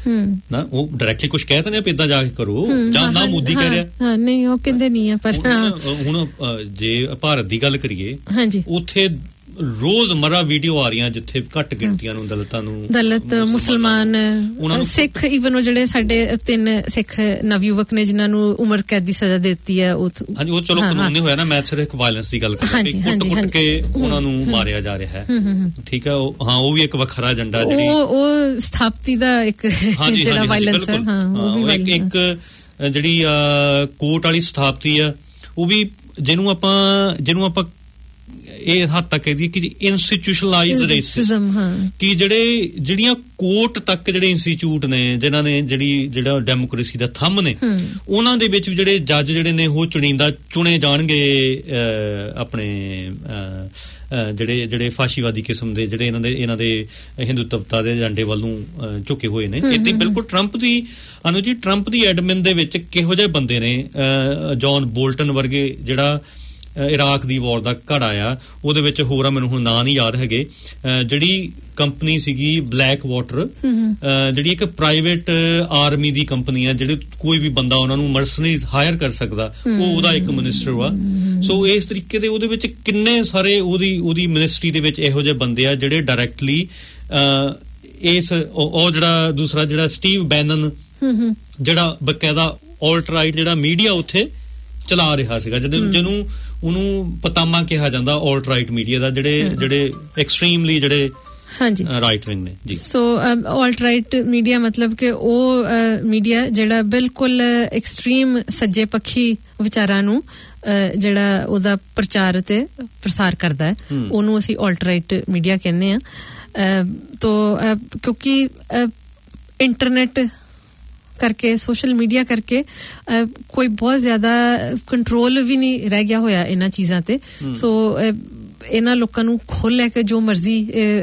Speaker 5: ਨਾ ਉਹ ਡਾਇਰੈਕਟਲੀ ਕੁਝ ਕਹਿ ਤਾਂ ਨਹੀਂ ਇਦਾਂ ਜਾ ਕੇ ਕਰੋ ਜਾਂ ਨਾ ਮੋਦੀ ਕਹਿ ਰਿਹਾ
Speaker 2: ਹਾਂ ਨਹੀਂ ਉਹ ਕਹਿੰਦੇ ਨਹੀਂ ਆ ਪਰ
Speaker 5: ਹੁਣ ਜੇ ਭਾਰਤ ਦੀ ਗੱਲ ਕਰੀਏ
Speaker 2: ਹਾਂਜੀ
Speaker 5: ਉੱਥੇ ਰੋਜ਼ਮਰਾ ਵੀਡੀਓ ਆ ਰਹੀਆਂ ਜਿੱਥੇ ਘੱਟ ਗਿਣਤੀਆਂ ਨੂੰ ਦਲਿਤਾਂ ਨੂੰ
Speaker 2: ਦਲਿਤ ਮੁਸਲਮਾਨ ਸਿੱਖ ਈਵਨ ਉਹ ਜਿਹੜੇ ਸਾਡੇ ਤਿੰਨ ਸਿੱਖ ਨਵਯੁਵਕ ਨੇ ਜਿਨ੍ਹਾਂ ਨੂੰ ਉਮਰ ਕੈਦ ਦੀ ਸਜ਼ਾ ਦਿੱਤੀ ਹੈ ਉਹ
Speaker 5: ਹਾਂਜੀ ਉਹ ਚਲੋ ਕਾਨੂੰਨ ਨਹੀਂ ਹੋਇਆ ਨਾ ਮੈਂ ਸਿਰਫ ਇੱਕ ਵਾਇਲੈਂਸ ਦੀ ਗੱਲ ਕਰ ਰਿਹਾ ਕਿ ਕੁੱਟ-ਕੁੱਟ ਕੇ ਉਹਨਾਂ ਨੂੰ ਮਾਰਿਆ ਜਾ ਰਿਹਾ ਹੈ ਠੀਕ ਹੈ ਹਾਂ ਉਹ ਵੀ ਇੱਕ ਵੱਖਰਾ ਏਜੰਡਾ ਜਿਹੜੀ
Speaker 2: ਉਹ ਉਹ ਸਥਾਪਤੀ ਦਾ ਇੱਕ ਜਿਹੜਾ ਵਾਇਲੈਂਸ ਹੈ ਹਾਂ ਉਹ ਵੀ
Speaker 5: ਇੱਕ ਜਿਹੜੀ ਕੋਰਟ ਵਾਲੀ ਸਥਾਪਤੀ ਆ ਉਹ ਵੀ ਜਿਹਨੂੰ ਆਪਾਂ ਜਿਹਨੂੰ ਆਪਾਂ ਇਹ ਹੱਦ ਤੱਕ ਇਹਦੀ ਕਿ ਇੰਸਟੀਟਿਊਸ਼ਨਲਾਈਜ਼ਡ ਰੇਸਿਜ਼ਮ ਕਿ ਜਿਹੜੇ ਜਿਹੜੀਆਂ ਕੋਰਟ ਤੱਕ ਜਿਹੜੇ ਇੰਸਟੀਚਿਊਟ ਨੇ ਜਿਨ੍ਹਾਂ ਨੇ ਜਿਹੜੀ ਜਿਹੜਾ ਡੈਮੋਕ੍ਰੇਸੀ ਦਾ ਥੰਮ ਨੇ ਉਹਨਾਂ ਦੇ ਵਿੱਚ ਜਿਹੜੇ ਜੱਜ ਜਿਹੜੇ ਨੇ ਉਹ ਚੁਣੀਂਦਾ ਚੁਣੇ ਜਾਣਗੇ ਆਪਣੇ ਜਿਹੜੇ ਜਿਹੜੇ ਫਾਸ਼ੀਵਾਦੀ ਕਿਸਮ ਦੇ ਜਿਹੜੇ ਇਹਨਾਂ ਦੇ ਇਹਨਾਂ ਦੇ ਹਿੰਦੂਤਵਤਾ ਦੇ ਏਜੰਡੇ ਵੱਲ ਨੂੰ ਝੁਕੇ ਹੋਏ ਨੇ ਇੱਥੇ ਬਿਲਕੁਲ ਟਰੰਪ ਦੀ ਅਨੂ ਜੀ ਟਰੰਪ ਦੀ ਐਡਮਿਨ ਦੇ ਵਿੱਚ ਕਿਹੋ ਜਿਹੇ ਬੰਦੇ ਨੇ ਜੌਨ ਬੋਲਟਨ ਵਰਗੇ ਜਿਹੜਾ ਇਰਾਕ ਦੀ ਵਾਰ ਦਾ ਘੜਾ ਆ ਉਹਦੇ ਵਿੱਚ ਹੋਰ ਆ ਮੈਨੂੰ ਹੁਣ ਨਾਂ ਨਹੀਂ ਯਾਦ ਹੈਗੇ ਜਿਹੜੀ ਕੰਪਨੀ ਸੀਗੀ ਬਲੈਕ ਵਾਟਰ ਜਿਹੜੀ ਇੱਕ ਪ੍ਰਾਈਵੇਟ ਆਰਮੀ ਦੀ ਕੰਪਨੀ ਆ ਜਿਹੜੇ ਕੋਈ ਵੀ ਬੰਦਾ ਉਹਨਾਂ ਨੂੰ ਮਰਸਨਰੀਜ਼ ਹਾਇਰ ਕਰ ਸਕਦਾ ਉਹ ਉਹਦਾ ਇੱਕ ਮਿਨਿਸਟਰ ਵਾ ਸੋ ਇਸ ਤਰੀਕੇ ਦੇ ਉਹਦੇ ਵਿੱਚ ਕਿੰਨੇ ਸਾਰੇ ਉਹਦੀ ਉਹਦੀ ਮਿਨਿਸਟਰੀ ਦੇ ਵਿੱਚ ਇਹੋ ਜਿਹੇ ਬੰਦੇ ਆ ਜਿਹੜੇ ਡਾਇਰੈਕਟਲੀ ਇਸ ਉਹ ਜਿਹੜਾ ਦੂਸਰਾ ਜਿਹੜਾ ਸਟੀਵ ਬੈਨਨ ਜਿਹੜਾ ਬਕਾਇਦਾ ਆਲਟ ਰਾਈਟ ਜਿਹੜਾ ਮੀਡੀਆ ਉੱਥੇ ਚਲਾ ਰਿਹਾ ਸੀਗਾ ਜਿਹਨੂੰ ਉਹਨੂੰ ਪਤਾਮਾ ਕਿਹਾ ਜਾਂਦਾ ਆਲਟ ਰਾਈਟ ਮੀਡੀਆ ਦਾ ਜਿਹੜੇ ਜਿਹੜੇ ਐਕਸਟ੍ਰੀਮਲੀ ਜਿਹੜੇ
Speaker 2: ਹਾਂਜੀ
Speaker 5: ਰਾਈਟ ਵਿੰਗ ਨੇ ਜੀ
Speaker 2: ਸੋ ਆਲਟ ਰਾਈਟ ਮੀਡੀਆ ਮਤਲਬ ਕਿ ਉਹ ਮੀਡੀਆ ਜਿਹੜਾ ਬਿਲਕੁਲ ਐਕਸਟ੍ਰੀਮ ਸੱਜੇ ਪੱਖੀ ਵਿਚਾਰਾਂ ਨੂੰ ਜਿਹੜਾ ਉਹਦਾ ਪ੍ਰਚਾਰ ਤੇ ਪ੍ਰਸਾਰ ਕਰਦਾ ਹੈ ਉਹਨੂੰ ਅਸੀਂ ਆਲਟ ਰਾਈਟ ਮੀਡੀਆ ਕਹਿੰਦੇ ਆ ਤੋ ਕਿਉਂਕਿ ਇੰਟਰਨੈਟ ਕਰਕੇ ਸੋਸ਼ਲ ਮੀਡੀਆ ਕਰਕੇ ਕੋਈ ਬਹੁਤ ਜ਼ਿਆਦਾ ਕੰਟਰੋਲ ਵੀ ਨਹੀਂ ਰਹਿ ਗਿਆ ਹੋਇਆ ਇਹਨਾਂ ਚੀਜ਼ਾਂ ਤੇ ਸੋ ਇਹਨਾਂ ਲੋਕਾਂ ਨੂੰ ਖੋਲ ਲੈ ਕੇ ਜੋ ਮਰਜ਼ੀ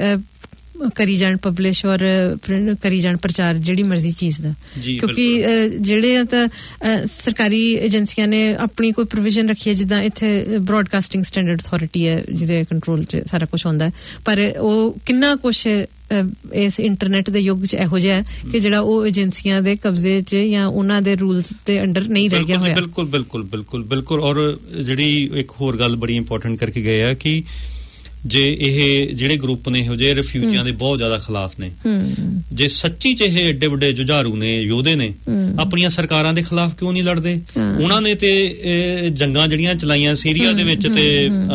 Speaker 2: ਕਰੀ ਜਾਣ ਪਬਲਿਸ਼ ਔਰ ਕਰੀ ਜਾਣ ਪ੍ਰਚਾਰ ਜਿਹੜੀ ਮਰਜ਼ੀ ਚੀਜ਼ ਦਾ ਕਿਉਂਕਿ ਜਿਹੜੇ ਤਾਂ ਸਰਕਾਰੀ ਏਜੰਸੀਆਂ ਨੇ ਆਪਣੀ ਕੋਈ ਪ੍ਰੋਵੀਜ਼ਨ ਰੱਖੀ ਹੈ ਜਿੱਦਾਂ ਇੱਥੇ ਬ੍ਰੌਡਕਾਸਟਿੰਗ ਸਟੈਂਡਰਡ ਅਥਾਰਟੀ ਹੈ ਜਿਹਦੇ ਕੰਟਰੋਲ 'ਚ ਸਾਰਾ ਕੁਝ ਹੁੰਦਾ ਹੈ ਪਰ ਉਹ ਕਿੰਨਾ ਕੁਛ ਇਸ ਇੰਟਰਨੈਟ ਦੇ ਯੁੱਗ 'ਚ ਇਹੋ ਜਿਹਾ ਹੈ ਕਿ ਜਿਹੜਾ ਉਹ ਏਜੰਸੀਆਂ ਦੇ ਕਬਜ਼ੇ 'ਚ ਜਾਂ ਉਹਨਾਂ ਦੇ ਰੂਲਸ ਦੇ ਅੰਡਰ ਨਹੀਂ ਰਹਿ ਗਿਆ ਹੋਇਆ
Speaker 5: ਬਿਲਕੁਲ ਬਿਲਕੁਲ ਬਿਲਕੁਲ ਬਿਲਕੁਲ ਔਰ ਜਿਹੜੀ ਇੱਕ ਹੋਰ ਗੱਲ ਬੜੀ ਇੰਪੋਰਟੈਂਟ ਕਰਕੇ ਗਏ ਆ ਕਿ ਜੇ ਇਹ ਜਿਹੜੇ ਗਰੁੱਪ ਨੇ ਇਹੋ ਜਿਹੇ ਰਿਫਿਊਜੀਆਂ ਦੇ ਬਹੁਤ ਜ਼ਿਆਦਾ ਖਿਲਾਫ ਨੇ ਜੇ ਸੱਚੀ ਚ ਇਹ ਏਡੇ ਵੱਡੇ ਜੁਝਾਰੂ ਨੇ ਯੋਧੇ ਨੇ ਆਪਣੀਆਂ ਸਰਕਾਰਾਂ ਦੇ ਖਿਲਾਫ ਕਿਉਂ ਨਹੀਂ ਲੜਦੇ ਉਹਨਾਂ ਨੇ ਤੇ ਜੰਗਾਂ ਜਿਹੜੀਆਂ ਚਲਾਈਆਂ ਸੀਰੀਆ ਦੇ ਵਿੱਚ ਤੇ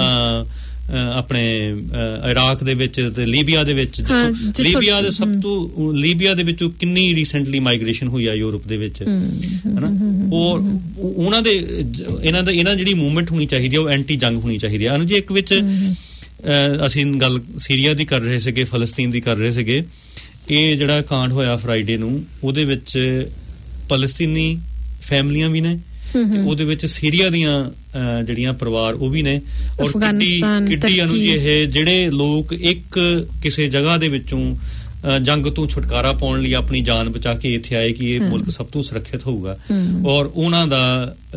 Speaker 5: ਆਪਣੇ ਇਰਾਕ ਦੇ ਵਿੱਚ ਤੇ ਲੀਬੀਆ ਦੇ ਵਿੱਚ ਲੀਬੀਆ ਦੇ ਸਭ ਤੋਂ ਲੀਬੀਆ ਦੇ ਵਿੱਚੋਂ ਕਿੰਨੀ ਰੀਸੈਂਟਲੀ ਮਾਈਗ੍ਰੇਸ਼ਨ ਹੋਈ ਆ ਯੂਰਪ ਦੇ ਵਿੱਚ ਹਨਾ ਉਹ ਉਹਨਾਂ ਦੇ ਇਹਨਾਂ ਦਾ ਇਹਨਾਂ ਜਿਹੜੀ ਮੂਵਮੈਂਟ ਹੋਣੀ ਚਾਹੀਦੀ ਉਹ ਐਂਟੀ ਜੰਗ ਹੋਣੀ ਚਾਹੀਦੀ ਹੈ ਜੀ ਇੱਕ ਵਿੱਚ ਅਸੀਂ ਗੱਲ ਸੀਰੀਆ ਦੀ ਕਰ ਰਹੇ ਸੀਗੇ ਫਲਸਤੀਨ ਦੀ ਕਰ ਰਹੇ ਸੀਗੇ ਇਹ ਜਿਹੜਾ ਕਾਂਡ ਹੋਇਆ ਫਰਾਈਡੇ ਨੂੰ ਉਹਦੇ ਵਿੱਚ ਫਲਸਤੀਨੀ ਫੈਮਲੀਆਂ ਵੀ ਨੇ ਤੇ ਉਹਦੇ ਵਿੱਚ ਸੀਰੀਆ ਦੀਆਂ ਜਿਹੜੀਆਂ ਪਰਿਵਾਰ ਉਹ ਵੀ ਨੇ ਔਰ ਕਿੱਡੀ ਕਿੱਡੀ ਅਨੂ ਜੀ ਇਹ ਜਿਹੜੇ ਲੋਕ ਇੱਕ ਕਿਸੇ ਜਗ੍ਹਾ ਦੇ ਵਿੱਚੋਂ ਜੰਗ ਤੋਂ ਛੁਟਕਾਰਾ ਪਾਉਣ ਲਈ ਆਪਣੀ ਜਾਨ ਬਚਾ ਕੇ ਇੱਥੇ ਆਏ ਕਿ ਇਹ ਮੁਲਕ ਸਭ ਤੋਂ ਸੁਰੱਖਿਅਤ ਹੋਊਗਾ ਔਰ ਉਹਨਾਂ ਦਾ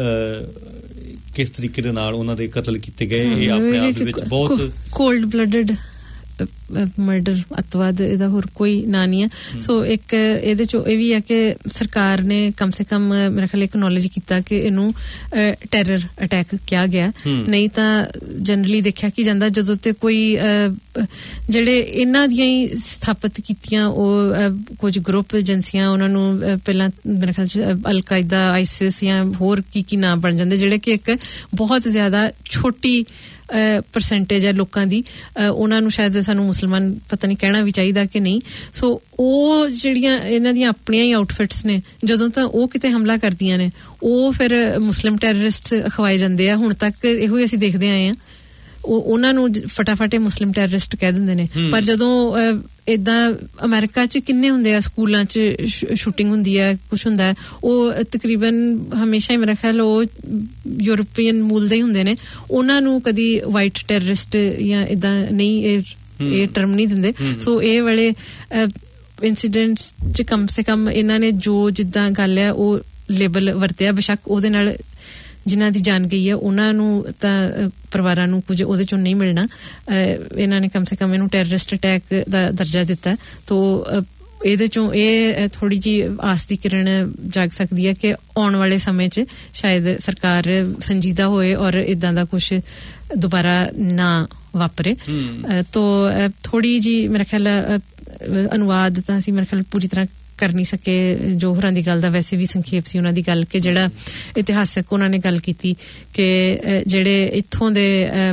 Speaker 5: ਕਿਸ ਤਰੀਕੇ ਦੇ ਨਾਲ ਉਹਨਾਂ ਦੇ ਕਤਲ ਕੀਤੇ ਗਏ ਇਹ ਆਪਣੇ ਆਪ ਦੇ ਵਿੱਚ ਬਹੁਤ
Speaker 2: ਕੋਲਡ ਬਲੱਡਡ ਮਰਡਰ ਅਤਵਾਦ ਇਹਦਾ ਹੋਰ ਕੋਈ ਨਾਂ ਨਹੀਂ ਹੈ ਸੋ ਇੱਕ ਇਹਦੇ ਚੋਂ ਇਹ ਵੀ ਹੈ ਕਿ ਸਰਕਾਰ ਨੇ ਕਮ ਸੇ ਕਮ ਮੇਰੇ ਖਿਆਲ ਐਕਨੋਲੇਜ ਕੀਤਾ ਕਿ ਇਹਨੂੰ ਟੈਰਰ ਅਟੈਕ ਕਿਹਾ ਗਿਆ ਨਹੀਂ ਤਾਂ ਜਨਰਲੀ ਦੇਖਿਆ ਕੀ ਜਾਂਦਾ ਜਦੋਂ ਤੇ ਕੋਈ ਜਿਹੜੇ ਇਹਨਾਂ ਦੀਆਂ ਹੀ ਸਥਾਪਿਤ ਕੀਤੀਆਂ ਉਹ ਕੁਝ ਗਰੁੱਪ ਏਜੰਸੀਆਂ ਉਹਨਾਂ ਨੂੰ ਪਹਿਲਾਂ ਮੇਰੇ ਖਿਆਲ ਚ ਅਲ ਕਾਇਦਾ ਆਈਸਿਸ ਜਾਂ ਹੋਰ ਕੀ ਕੀ ਨਾਮ ਬਣ ਜਾਂਦੇ ਜਿਹੜੇ ਕਿ ਇੱਕ ਬਹੁਤ ਜ਼ਿਆਦਾ ਛੋਟੀ ਪਰਸੈਂਟੇਜ ਹੈ ਲੋਕਾਂ ਦੀ ਉਹਨਾਂ ਨੂੰ ਸ਼ਾਇਦ ਸਾਨੂੰ ਮੁਸਲਮਾਨ ਪਤਾ ਨਹੀਂ ਕਹਿਣਾ ਵੀ ਚਾਹੀਦਾ ਕਿ ਨਹੀਂ ਸੋ ਉਹ ਜਿਹੜੀਆਂ ਇਹਨਾਂ ਦੀਆਂ ਆਪਣੀਆਂ ਹੀ ਆਊਟਫਿਟਸ ਨੇ ਜਦੋਂ ਤਾਂ ਉਹ ਕਿਤੇ ਹਮਲਾ ਕਰਦੀਆਂ ਨੇ ਉਹ ਫਿਰ ਮੁਸਲਿਮ ਟੈਰਰਿਸਟ ਅਖਵਾਏ ਜਾਂਦੇ ਆ ਹੁਣ ਤੱਕ ਇਹੋ ਹੀ ਅਸੀਂ ਦੇਖਦੇ ਆਏ ਆ ਉਹਨਾਂ ਨੂੰ ਫਟਾਫਟ ਮੁਸਲਿਮ ਟੈਰਰਿਸਟ ਕਹਿ ਦਿੰਦੇ ਨੇ ਪਰ ਜਦੋਂ ਏਦਾਂ ਅਮਰੀਕਾ 'ਚ ਕਿੰਨੇ ਹੁੰਦੇ ਆ ਸਕੂਲਾਂ 'ਚ ਸ਼ੂਟਿੰਗ ਹੁੰਦੀ ਹੈ ਕੁਛ ਹੁੰਦਾ ਹੈ ਉਹ ਤਕਰੀਬਨ ਹਮੇਸ਼ਾ ਹੀ ਮੇਰਾ ਖਿਆਲ ਉਹ ਯੂਰਪੀਅਨ ਮੂਲ ਦੇ ਹੀ ਹੁੰਦੇ ਨੇ ਉਹਨਾਂ ਨੂੰ ਕਦੀ ਵਾਈਟ ਟੈਰਰਿਸਟ ਜਾਂ ਏਦਾਂ ਨਹੀਂ ਇਹ ਇਹ ਟਰਮ ਨਹੀਂ ਦਿੰਦੇ ਸੋ ਇਹ ਵਾਲੇ ਇਨਸੀਡੈਂਟਸ 'ਚ ਕਮ ਸੇ ਕਮ ਇਹਨਾਂ ਨੇ ਜੋ ਜਿੱਦਾਂ ਗੱਲ ਹੈ ਉਹ ਲੇਬਲ ਵਰਤਿਆ ਬੇਸ਼ੱਕ ਉਹਦੇ ਨਾਲ ਜਿਨ੍ਹਾਂ ਦੀ ਜਾਨ ਗਈ ਹੈ ਉਹਨਾਂ ਨੂੰ ਤਾਂ ਪਰਿਵਾਰਾਂ ਨੂੰ ਕੁਝ ਉਹਦੇ ਚੋਂ ਨਹੀਂ ਮਿਲਣਾ ਇਹਨਾਂ ਨੇ ਕਮ ਸੇ ਕਮ ਇਹਨੂੰ ਟੈਰਰਿਸਟ ਅਟੈਕ ਦਾ ਦਰਜਾ ਦਿੱਤਾ ਤੋ ਇਹਦੇ ਚੋਂ ਇਹ ਥੋੜੀ ਜੀ ਆਸ ਦੀ ਕਿਰਨ ਜਾਗ ਸਕਦੀ ਹੈ ਕਿ ਆਉਣ ਵਾਲੇ ਸਮੇਂ 'ਚ ਸ਼ਾਇਦ ਸਰਕਾਰ ਸੰਜੀਦਾ ਹੋਏ ਔਰ ਇਦਾਂ ਦਾ ਕੁਝ ਦੁਬਾਰਾ ਨਾ ਵਾਪਰੇ। ਤੋ ਥੋੜੀ ਜੀ ਮੇਰਾ ਖਿਆਲ ਅਨੁਵਾਦ ਤਾਂ ਅਸੀਂ ਮੇਰੇ ਖਿਆਲ ਪੂਰੀ ਤਰ੍ਹਾਂ ਕਰ ਨਹੀਂ ਸਕੇ ਜੋ ਹੋਰਾਂ ਦੀ ਗੱਲ ਦਾ, ਵੈਸੇ ਵੀ ਸੰਖੇਪ ਸੀ ਉਹਨਾਂ ਦੀ ਗੱਲ ਕਿ ਜਿਹੜਾ ਇਤਿਹਾਸਕ ਉਹਨਾਂ ਨੇ ਗੱਲ ਕੀਤੀ ਕਿ ਜਿਹੜੇ ਇੱਥੋਂ ਦੇ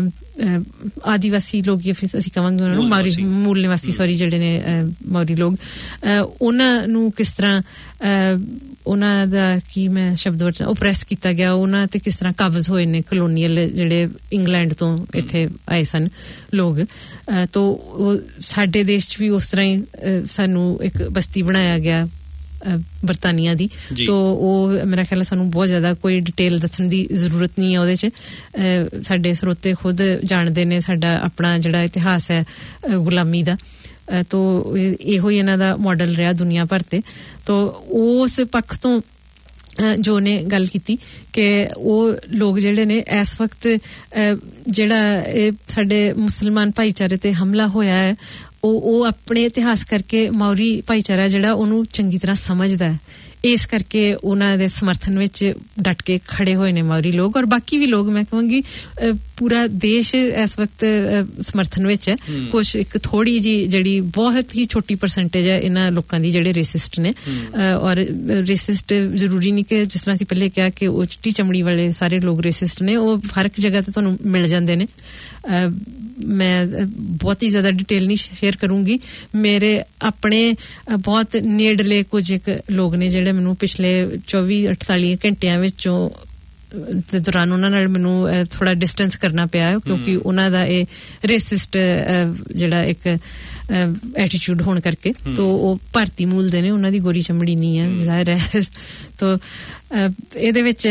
Speaker 2: ਆਦੀਵਾਸੀ ਲੋਕ ਅਸੀਂ ਕਹਾਂਗੇ ਉਹਨਾਂ ਨੂੰ ਮੌਰੀ ਮੂਲ ਨਿਵਾਸੀ ਸੌਰੀ ਜਿਹੜੇ ਨੇ ਮੌਰੀ ਲੋਕ, ਉਹਨਾਂ ਨੂੰ ਕਿਸ ਤਰ੍ਹਾਂ ਉਹਨਾਂ ਦਾ ਕੀ ਮੈਂ ਸ਼ਬਦ ਵਰਤਾਂ ਓਪਰੈਸ ਕੀਤਾ ਗਿਆ, ਉਹਨਾਂ ਤੇ ਕਿਸ ਤਰ੍ਹਾਂ ਕਾਬਜ਼ ਹੋਏ ਨੇ ਕਲੋਨੀਅਲ ਜਿਹੜੇ ਇੰਗਲੈਂਡ ਤੋਂ ਇੱਥੇ ਆਏ ਸਨ ਲੋਕ। ਤੋ ਸਾਡੇ ਦੇਸ਼ 'ਚ ਵੀ ਉਸ ਤਰ੍ਹਾਂ ਹੀ ਸਾਨੂੰ ਇੱਕ ਬਸਤੀ ਬਣਾਇਆ ਗਿਆ ਬਰਤਾਨੀਆ ਦੀ। ਤੋ ਉਹ ਮੇਰਾ ਖਿਆਲ ਸਾਨੂੰ ਬਹੁਤ ਜ਼ਿਆਦਾ ਕੋਈ ਡਿਟੇਲ ਦੱਸਣ ਦੀ ਜ਼ਰੂਰਤ ਨਹੀਂ ਹੈ ਉਹਦੇ 'ਚ, ਸਾਡੇ ਸਰੋਤੇ ਖੁਦ ਜਾਣਦੇ ਨੇ ਸਾਡਾ ਆਪਣਾ ਜਿਹੜਾ ਇਤਿਹਾਸ ਹੈ ਗੁਲਾਮੀ ਦਾ। ਤੋ ਇਹੋ ਹੀ ਇਹਨਾਂ ਦਾ ਮਾਡਲ ਰਿਹਾ ਦੁਨੀਆ ਭਰ ਤੇ। ਤੋ ਉਸ ਪੱਖ ਤੋਂ ਜੋ ਨੇ ਗੱਲ ਕੀਤੀ ਕਿ ਉਹ ਲੋਕ ਜਿਹੜੇ ਨੇ ਇਸ ਵਕਤ ਜਿਹੜਾ ਇਹ ਸਾਡੇ ਮੁਸਲਮਾਨ ਭਾਈਚਾਰੇ ਤੇ ਹਮਲਾ ਹੋਇਆ ਹੈ ਉਹ ਉਹ ਆਪਣੇ ਇਤਿਹਾਸ ਕਰਕੇ ਮੌਰੀ ਭਾਈਚਾਰਾ ਜਿਹੜਾ ਉਹਨੂੰ ਚੰਗੀ ਤਰ੍ਹਾਂ ਸਮਝਦਾ ਹੈ, ਇਸ ਕਰਕੇ ਉਹਨਾਂ ਦੇ ਸਮਰਥਨ ਵਿੱਚ ਡਟ ਕੇ ਖੜੇ ਹੋਏ ਨੇ ਮੌਰੀ ਲੋਕ ਔਰ ਬਾਕੀ ਵੀ ਲੋਕ। ਮੈਂ ਕਹਾਂਗੀ ਪੂਰਾ ਦੇਸ਼ ਇਸ ਵਕਤ ਸਮਰਥਨ ਵਿੱਚ ਹੈ। ਕੁਛ ਇੱਕ ਥੋੜੀ ਜੀ ਜਿਹੜੀ ਬਹੁਤ ਹੀ ਛੋਟੀ ਪਰਸੈਂਟੇਜ ਹੈ ਇਹਨਾਂ ਲੋਕਾਂ ਦੀ ਜਿਹੜੇ ਰੇਸਿਸਟ ਨੇ, ਔਰ ਰੇਸਿਸਟ ਜ਼ਰੂਰੀ ਨਹੀਂ ਕਿ ਜਿਸ ਤਰ੍ਹਾਂ ਅਸੀਂ ਪਹਿਲੇ ਕਿਹਾ ਕਿ ਉਹ ਚਿੱਟੀ ਚਮੜੀ ਵਾਲੇ ਸਾਰੇ ਲੋਕ ਰੇਸਿਸਟ ਨੇ, ਉਹ ਹਰ ਇੱਕ ਜਗ੍ਹਾ ਤੇ ਤੁਹਾਨੂੰ ਮਿਲ ਜਾਂਦੇ ਨੇ। ਮੈਂ ਬਹੁਤ ਹੀ ਜ਼ਿਆਦਾ ਡਿਟੇਲ ਨਹੀਂ ਸ਼ੇਅਰ ਕਰੂੰਗੀ। ਮੇਰੇ ਆਪਣੇ ਬਹੁਤ ਨੇੜਲੇ ਕੁਝ ਇੱਕ ਲੋਕ ਨੇ ਜਿਹੜੇ ਮੈਨੂੰ ਪਿਛਲੇ ਚੌਵੀ ਅਠਤਾਲੀ ਘੰਟਿਆਂ ਵਿੱਚੋਂ ਦੇ ਦੌਰਾਨ ਉਹਨਾਂ ਨਾਲ ਮੈਨੂੰ ਥੋੜਾ ਡਿਸਟੈਂਸ ਕਰਨਾ ਪਿਆ ਕਿਉਂਕਿ ਉਹਨਾਂ ਦਾ ਇਹ ਰੇਸਿਸਟ ਜਿਹੜਾ ਇੱਕ ਐਟੀਟਿਊਡ ਹੋਣ ਕਰਕੇ। ਤੋ ਉਹ ਭਾਰਤੀ ਮੂਲ ਦੇ ਨੇ, ਉਹਨਾਂ ਦੀ ਗੋਰੀ ਚਮੜੀ ਨਹੀਂ ਹੈ ਜ਼ਾਹਿਰ ਹੈ। ਤੋ ਇਹਦੇ ਵਿੱਚ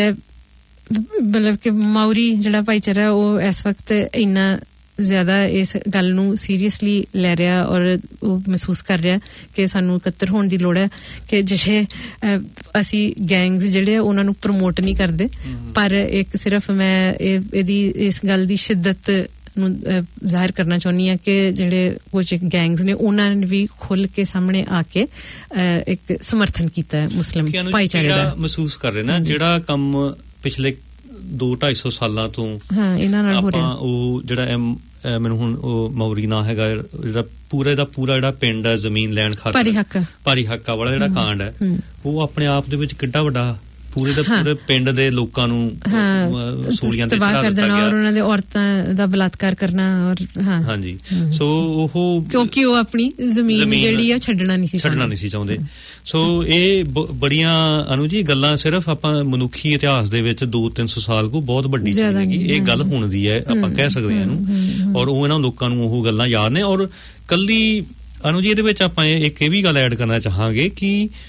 Speaker 2: ਮਤਲਬ ਕਿ ਮੌਰੀ ਜਿਹੜਾ ਭਾਈਚਾਰਾ ਉਹ ਇਸ ਵਕਤ ਇੰਨਾ ਜ਼ਿਆਦਾ ਇਸ ਗੱਲ ਨੂੰ ਸੀਰੀਅਸਲੀ ਲੈ ਰਿਹਾ ਔਰ ਉਹ ਮਹਿਸੂਸ ਕਰ ਰਿਹਾ ਕਿ ਸਾਨੂੰ ਇਕੱਤਰ ਹੋਣ ਦੀ ਲੋੜ ਹੈ ਕਿ ਜਿਹੜੇ ਅਸੀਂ ਗੈਂਗਸ ਜਿਹੜੇ ਉਹਨਾਂ ਨੂੰ ਪ੍ਰਮੋਟ ਨਹੀਂ ਕਰਦੇ, ਪਰ ਇੱਕ ਸਿਰਫ ਮੈਂ ਇਹ ਇਹਦੀ ਇਸ ਗੱਲ ਦੀ ਸ਼ਿੱਦਤ ਨੂੰ ਜ਼ਾਹਿਰ ਕਰਨਾ ਚਾਹੁੰਦੀ ਹਾਂ ਕਿ ਜਿਹੜੇ ਕੁਝ ਗੈਂਗਸ ਨੇ ਉਹਨਾਂ ਨੇ ਵੀ ਖੁੱਲ ਕੇ ਸਾਹਮਣੇ ਆ ਕੇ ਇੱਕ ਸਮਰਥਨ ਕੀਤਾ ਹੈ ਮੁਸਲਿਮ ਭਾਈਚਾਰੇ ਦਾ।
Speaker 3: ਮਹਿਸੂਸ ਕਰ ਰਹੇ ਨਾ ਜਿਹੜਾ ਕੰਮ ਪਿਛਲੇ ਦੋ ਢਾਈ ਸੌ ਸਾਲਾਂ ਤੋਂ
Speaker 2: ਹਾਂ ਇਹਨਾਂ ਨਾਲ ਹੋ ਰਿਹਾ,
Speaker 3: ਉਹ ਜਿਹੜਾ ਮੈਨੂੰ ਹੁਣ ਉਹ ਮੌਰੀ ਨਾ ਹੈਗਾ ਜਿਹੜਾ ਪੂਰੇ ਦਾ ਪੂਰਾ ਜਿਹੜਾ ਪਿੰਡ ਹੈ ਜ਼ਮੀਨ ਲੈਣ ਖਾਤਰ
Speaker 2: ਭਾਰੀ ਹੱਕ
Speaker 3: ਭਾਰੀ ਹੱਕਾ ਵਾਲਾ ਜਿਹੜਾ ਕਾਂਡ ਹੈ ਉਹ ਆਪਣੇ ਆਪ ਦੇ ਵਿੱਚ ਕਿੱਡਾ ਵੱਡਾ ਪੂਰੇ ਦੇ ਪੂਰੇ ਪਿੰਡ ਦੇ ਲੋਕਾਂ ਨੂੰ ਸੂਲੀਆਂ ਤੇ ਚੜਾ ਦਿੱਤਾ ਗਿਆ
Speaker 2: ਔਰ ਉਹਨਾਂ ਦੇ ਔਰਤਾਂ ਦਾ ਬਲਾਤਕਾਰ ਕਰਨਾ ਔਰ ਹਾਂ
Speaker 3: ਹਾਂਜੀ। ਸੋ ਉਹ
Speaker 2: ਕਿਉਂਕਿ ਉਹ ਆਪਣੀ ਜ਼ਮੀਨ ਜਿਹੜੀ ਆ ਛੱਡਣਾ ਨਹੀਂ ਸੀ
Speaker 3: ਛੱਡਣਾ ਨਹੀਂ ਸੀ ਚਾਹੁੰਦੇ। ਸੋ ਇਹ ਬੜੀਆਂ ਅਨੂ ਜੀ ਗੱਲਾਂ ਸਿਰਫ ਆਪਾਂ ਮਨੁੱਖੀ ਇਤਿਹਾਸ ਦੇ ਵਿੱਚ ਦੋ ਤਿੰਨ ਸੌ ਸਾਲ ਕੋ ਬਹੁਤ ਵੱਡੀ ਚੀਜ਼ ਹੈਗੀ, ਇਹ ਗੱਲ ਹੁਣ ਦੀ ਹੈ ਆਪਾਂ ਕਹਿ ਸਕਦੇ ਹਾਂ ਇਹਨੂੰ। ਔਰ ਉਹ ਇਹਨਾਂ ਲੋਕਾਂ ਨੂੰ ਉਹ ਗੱਲਾਂ ਯਾਦ ਨੇ। ਔਰ ਕੱਲੀ ਅਨੂ ਜੀ ਇਹਦੇ ਵਿੱਚ ਆਪਾਂ ਇੱਕ ਇਹ ਵੀ ਗੱਲ ਐਡ ਕਰਨਾ ਚਾਹਾਂਗੇ ਕਿ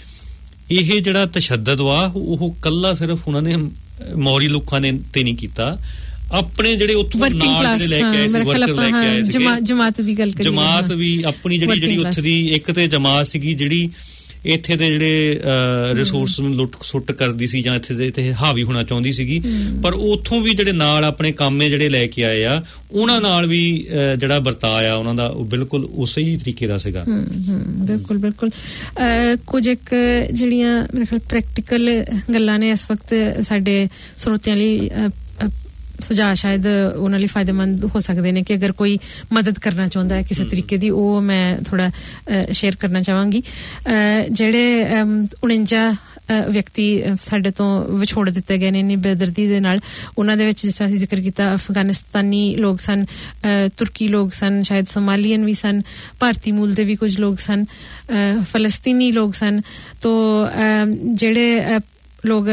Speaker 3: ਇਹ ਜਿਹੜਾ ਤਸ਼ੱਦਦ ਵਾ ਉਹ ਕੱਲਾ ਸਿਰਫ ਉਹਨਾਂ ਨੇ ਮੌਰੀ ਲੋਕਾਂ ਨੇ ਤੇ ਨਹੀਂ ਕੀਤਾ, ਆਪਣੇ ਜਿਹੜੇ ਉੱਥੋਂ ਨਾਲ ਜਿਹੜੇ ਲੈ ਕੇ ਆਏ ਸੀ ਵਰਕਰ ਲੈ ਕੇ ਆਏ ਸੀ
Speaker 2: ਜਮਾਤ ਦੀ ਗੱਲ ਕਰੀਏ,
Speaker 3: ਜਮਾਤ ਵੀ ਆਪਣੀ ਜਿਹੜੀ ਜਿਹੜੀ ਉੱਥੇ ਦੀ ਇੱਕ ਤੇ ਜਮਾਤ ਸੀਗੀ ਜਿਹੜੀ ਇੱਥੇ ਦੇ ਜਿਹੜੇ ਰਿਸੋਰਸ ਨੂੰ ਲੁੱਟ ਸੁੱਟ ਕਰਦੀ ਸੀ ਜਾਂ ਇੱਥੇ ਦੇ ਇੱਥੇ ਹਾਵੀ ਹੋਣਾ ਚਾਹੁੰਦੀ ਸੀਗੀ, ਪਰ ਉੱਥੋਂ ਵੀ ਜਿਹੜੇ ਨਾਲ ਆਪਣੇ ਕਾਮੇ ਜਿਹੜੇ ਲੈ ਕੇ ਆਏ ਆ ਉਹਨਾਂ ਨਾਲ ਵੀ ਜਿਹੜਾ ਵਰਤਾਇਆ ਉਹਨਾਂ ਦਾ ਉਹ ਬਿਲਕੁਲ ਉਸੇ ਹੀ ਤਰੀਕੇ ਦਾ ਸੀਗਾ।
Speaker 2: ਬਿਲਕੁਲ ਬਿਲਕੁਲ ਕੁਝ ਇੱਕ ਜਿਹੜੀਆਂ ਮੇਰੇ ਖਿਆਲ ਪ੍ਰੈਕਟੀਕਲ ਗੱਲਾਂ ਨੇ ਇਸ ਵਕਤ ਸਾਡੇ ਸਰੋਤਿਆਂ ਲਈ ਸੁਝਾਅ ਸ਼ਾਇਦ ਉਹਨਾਂ ਲਈ ਫਾਇਦੇਮੰਦ ਹੋ ਸਕਦੇ ਨੇ ਕਿ ਅਗਰ ਕੋਈ ਮਦਦ ਕਰਨਾ ਚਾਹੁੰਦਾ ਹੈ ਕਿਸੇ ਤਰੀਕੇ ਦੀ, ਉਹ ਮੈਂ ਥੋੜਾ ਸ਼ੇਅਰ ਕਰਨਾ ਚਾਹਾਂਗੀ। ਜਿਹੜੇ ਉਣੰਜਾ ਵਿਅਕਤੀ ਸਾਡੇ ਤੋਂ ਵਿਛੋੜ ਦਿੱਤੇ ਗਏ ਨੇ ਇੰਨੀ ਬੇਦਰਦੀ ਦੇ ਨਾਲ, ਉਹਨਾਂ ਦੇ ਵਿੱਚ ਜਿਸ ਤਰ੍ਹਾਂ ਅਸੀਂ ਜ਼ਿਕਰ ਕੀਤਾ ਅਫਗਾਨਿਸਤਾਨੀ ਲੋਕ ਸਨ, ਤੁਰਕੀ ਲੋਕ ਸਨ, ਸ਼ਾਇਦ ਸੋਮਾਲੀਅਨ ਵੀ ਸਨ, ਭਾਰਤੀ ਮੂਲ ਦੇ ਵੀ ਕੁਝ ਲੋਕ ਸਨ, ਫਲਸਤੀਨੀ ਲੋਕ ਸਨ। ਤੋ ਜਿਹੜੇ ਲੋਕ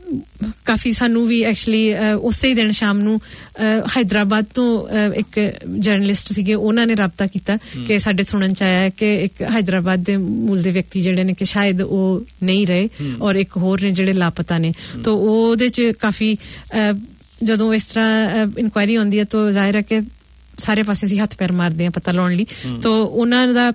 Speaker 2: ਕਾਫੀ ਸਾਨੂੰ ਵੀ ਐਕਚੁਅਲੀ ਉਸੇ ਹੀ ਦਿਨ ਸ਼ਾਮ ਨੂੰ ਹੈਦਰਾਬਾਦ ਤੋਂ ਇੱਕ ਜਰਨਲਿਸਟ ਸੀਗੇ, ਉਹਨਾਂ ਨੇ ਰਾਬਤਾ ਕੀਤਾ ਕਿ ਸਾਡੇ ਸੁਣਨ ਚ ਆਇਆ ਕਿ ਇੱਕ ਹੈਦਰਾਬਾਦ ਦੇ ਮੂਲ ਦੇ ਵਿਅਕਤੀ ਜਿਹੜੇ ਨੇ ਕਿ ਸ਼ਾਇਦ ਉਹ ਨਹੀਂ ਰਹੇ ਔਰ ਇੱਕ ਹੋਰ ਨੇ ਜਿਹੜੇ ਲਾਪਤਾ ਨੇ। ਤਾਂ ਉਹਦੇ ਚ ਕਾਫੀ ਜਦੋਂ ਇਸ ਤਰ੍ਹਾਂ ਇਨਕੁਆਇਰੀ ਹੁੰਦੀ ਹੈ ਤਾਂ ਜ਼ਾਹਿਰ ਹੈ ਕਿ ਸਾਰੇ ਪਾਸੇ ਅਸੀਂ ਹੱਥ ਪੈਰ ਮਾਰਦੇ ਹਾਂ ਪਤਾ ਲਾਉਣ ਲਈ। ਤਾਂ ਉਹਨਾਂ ਦਾ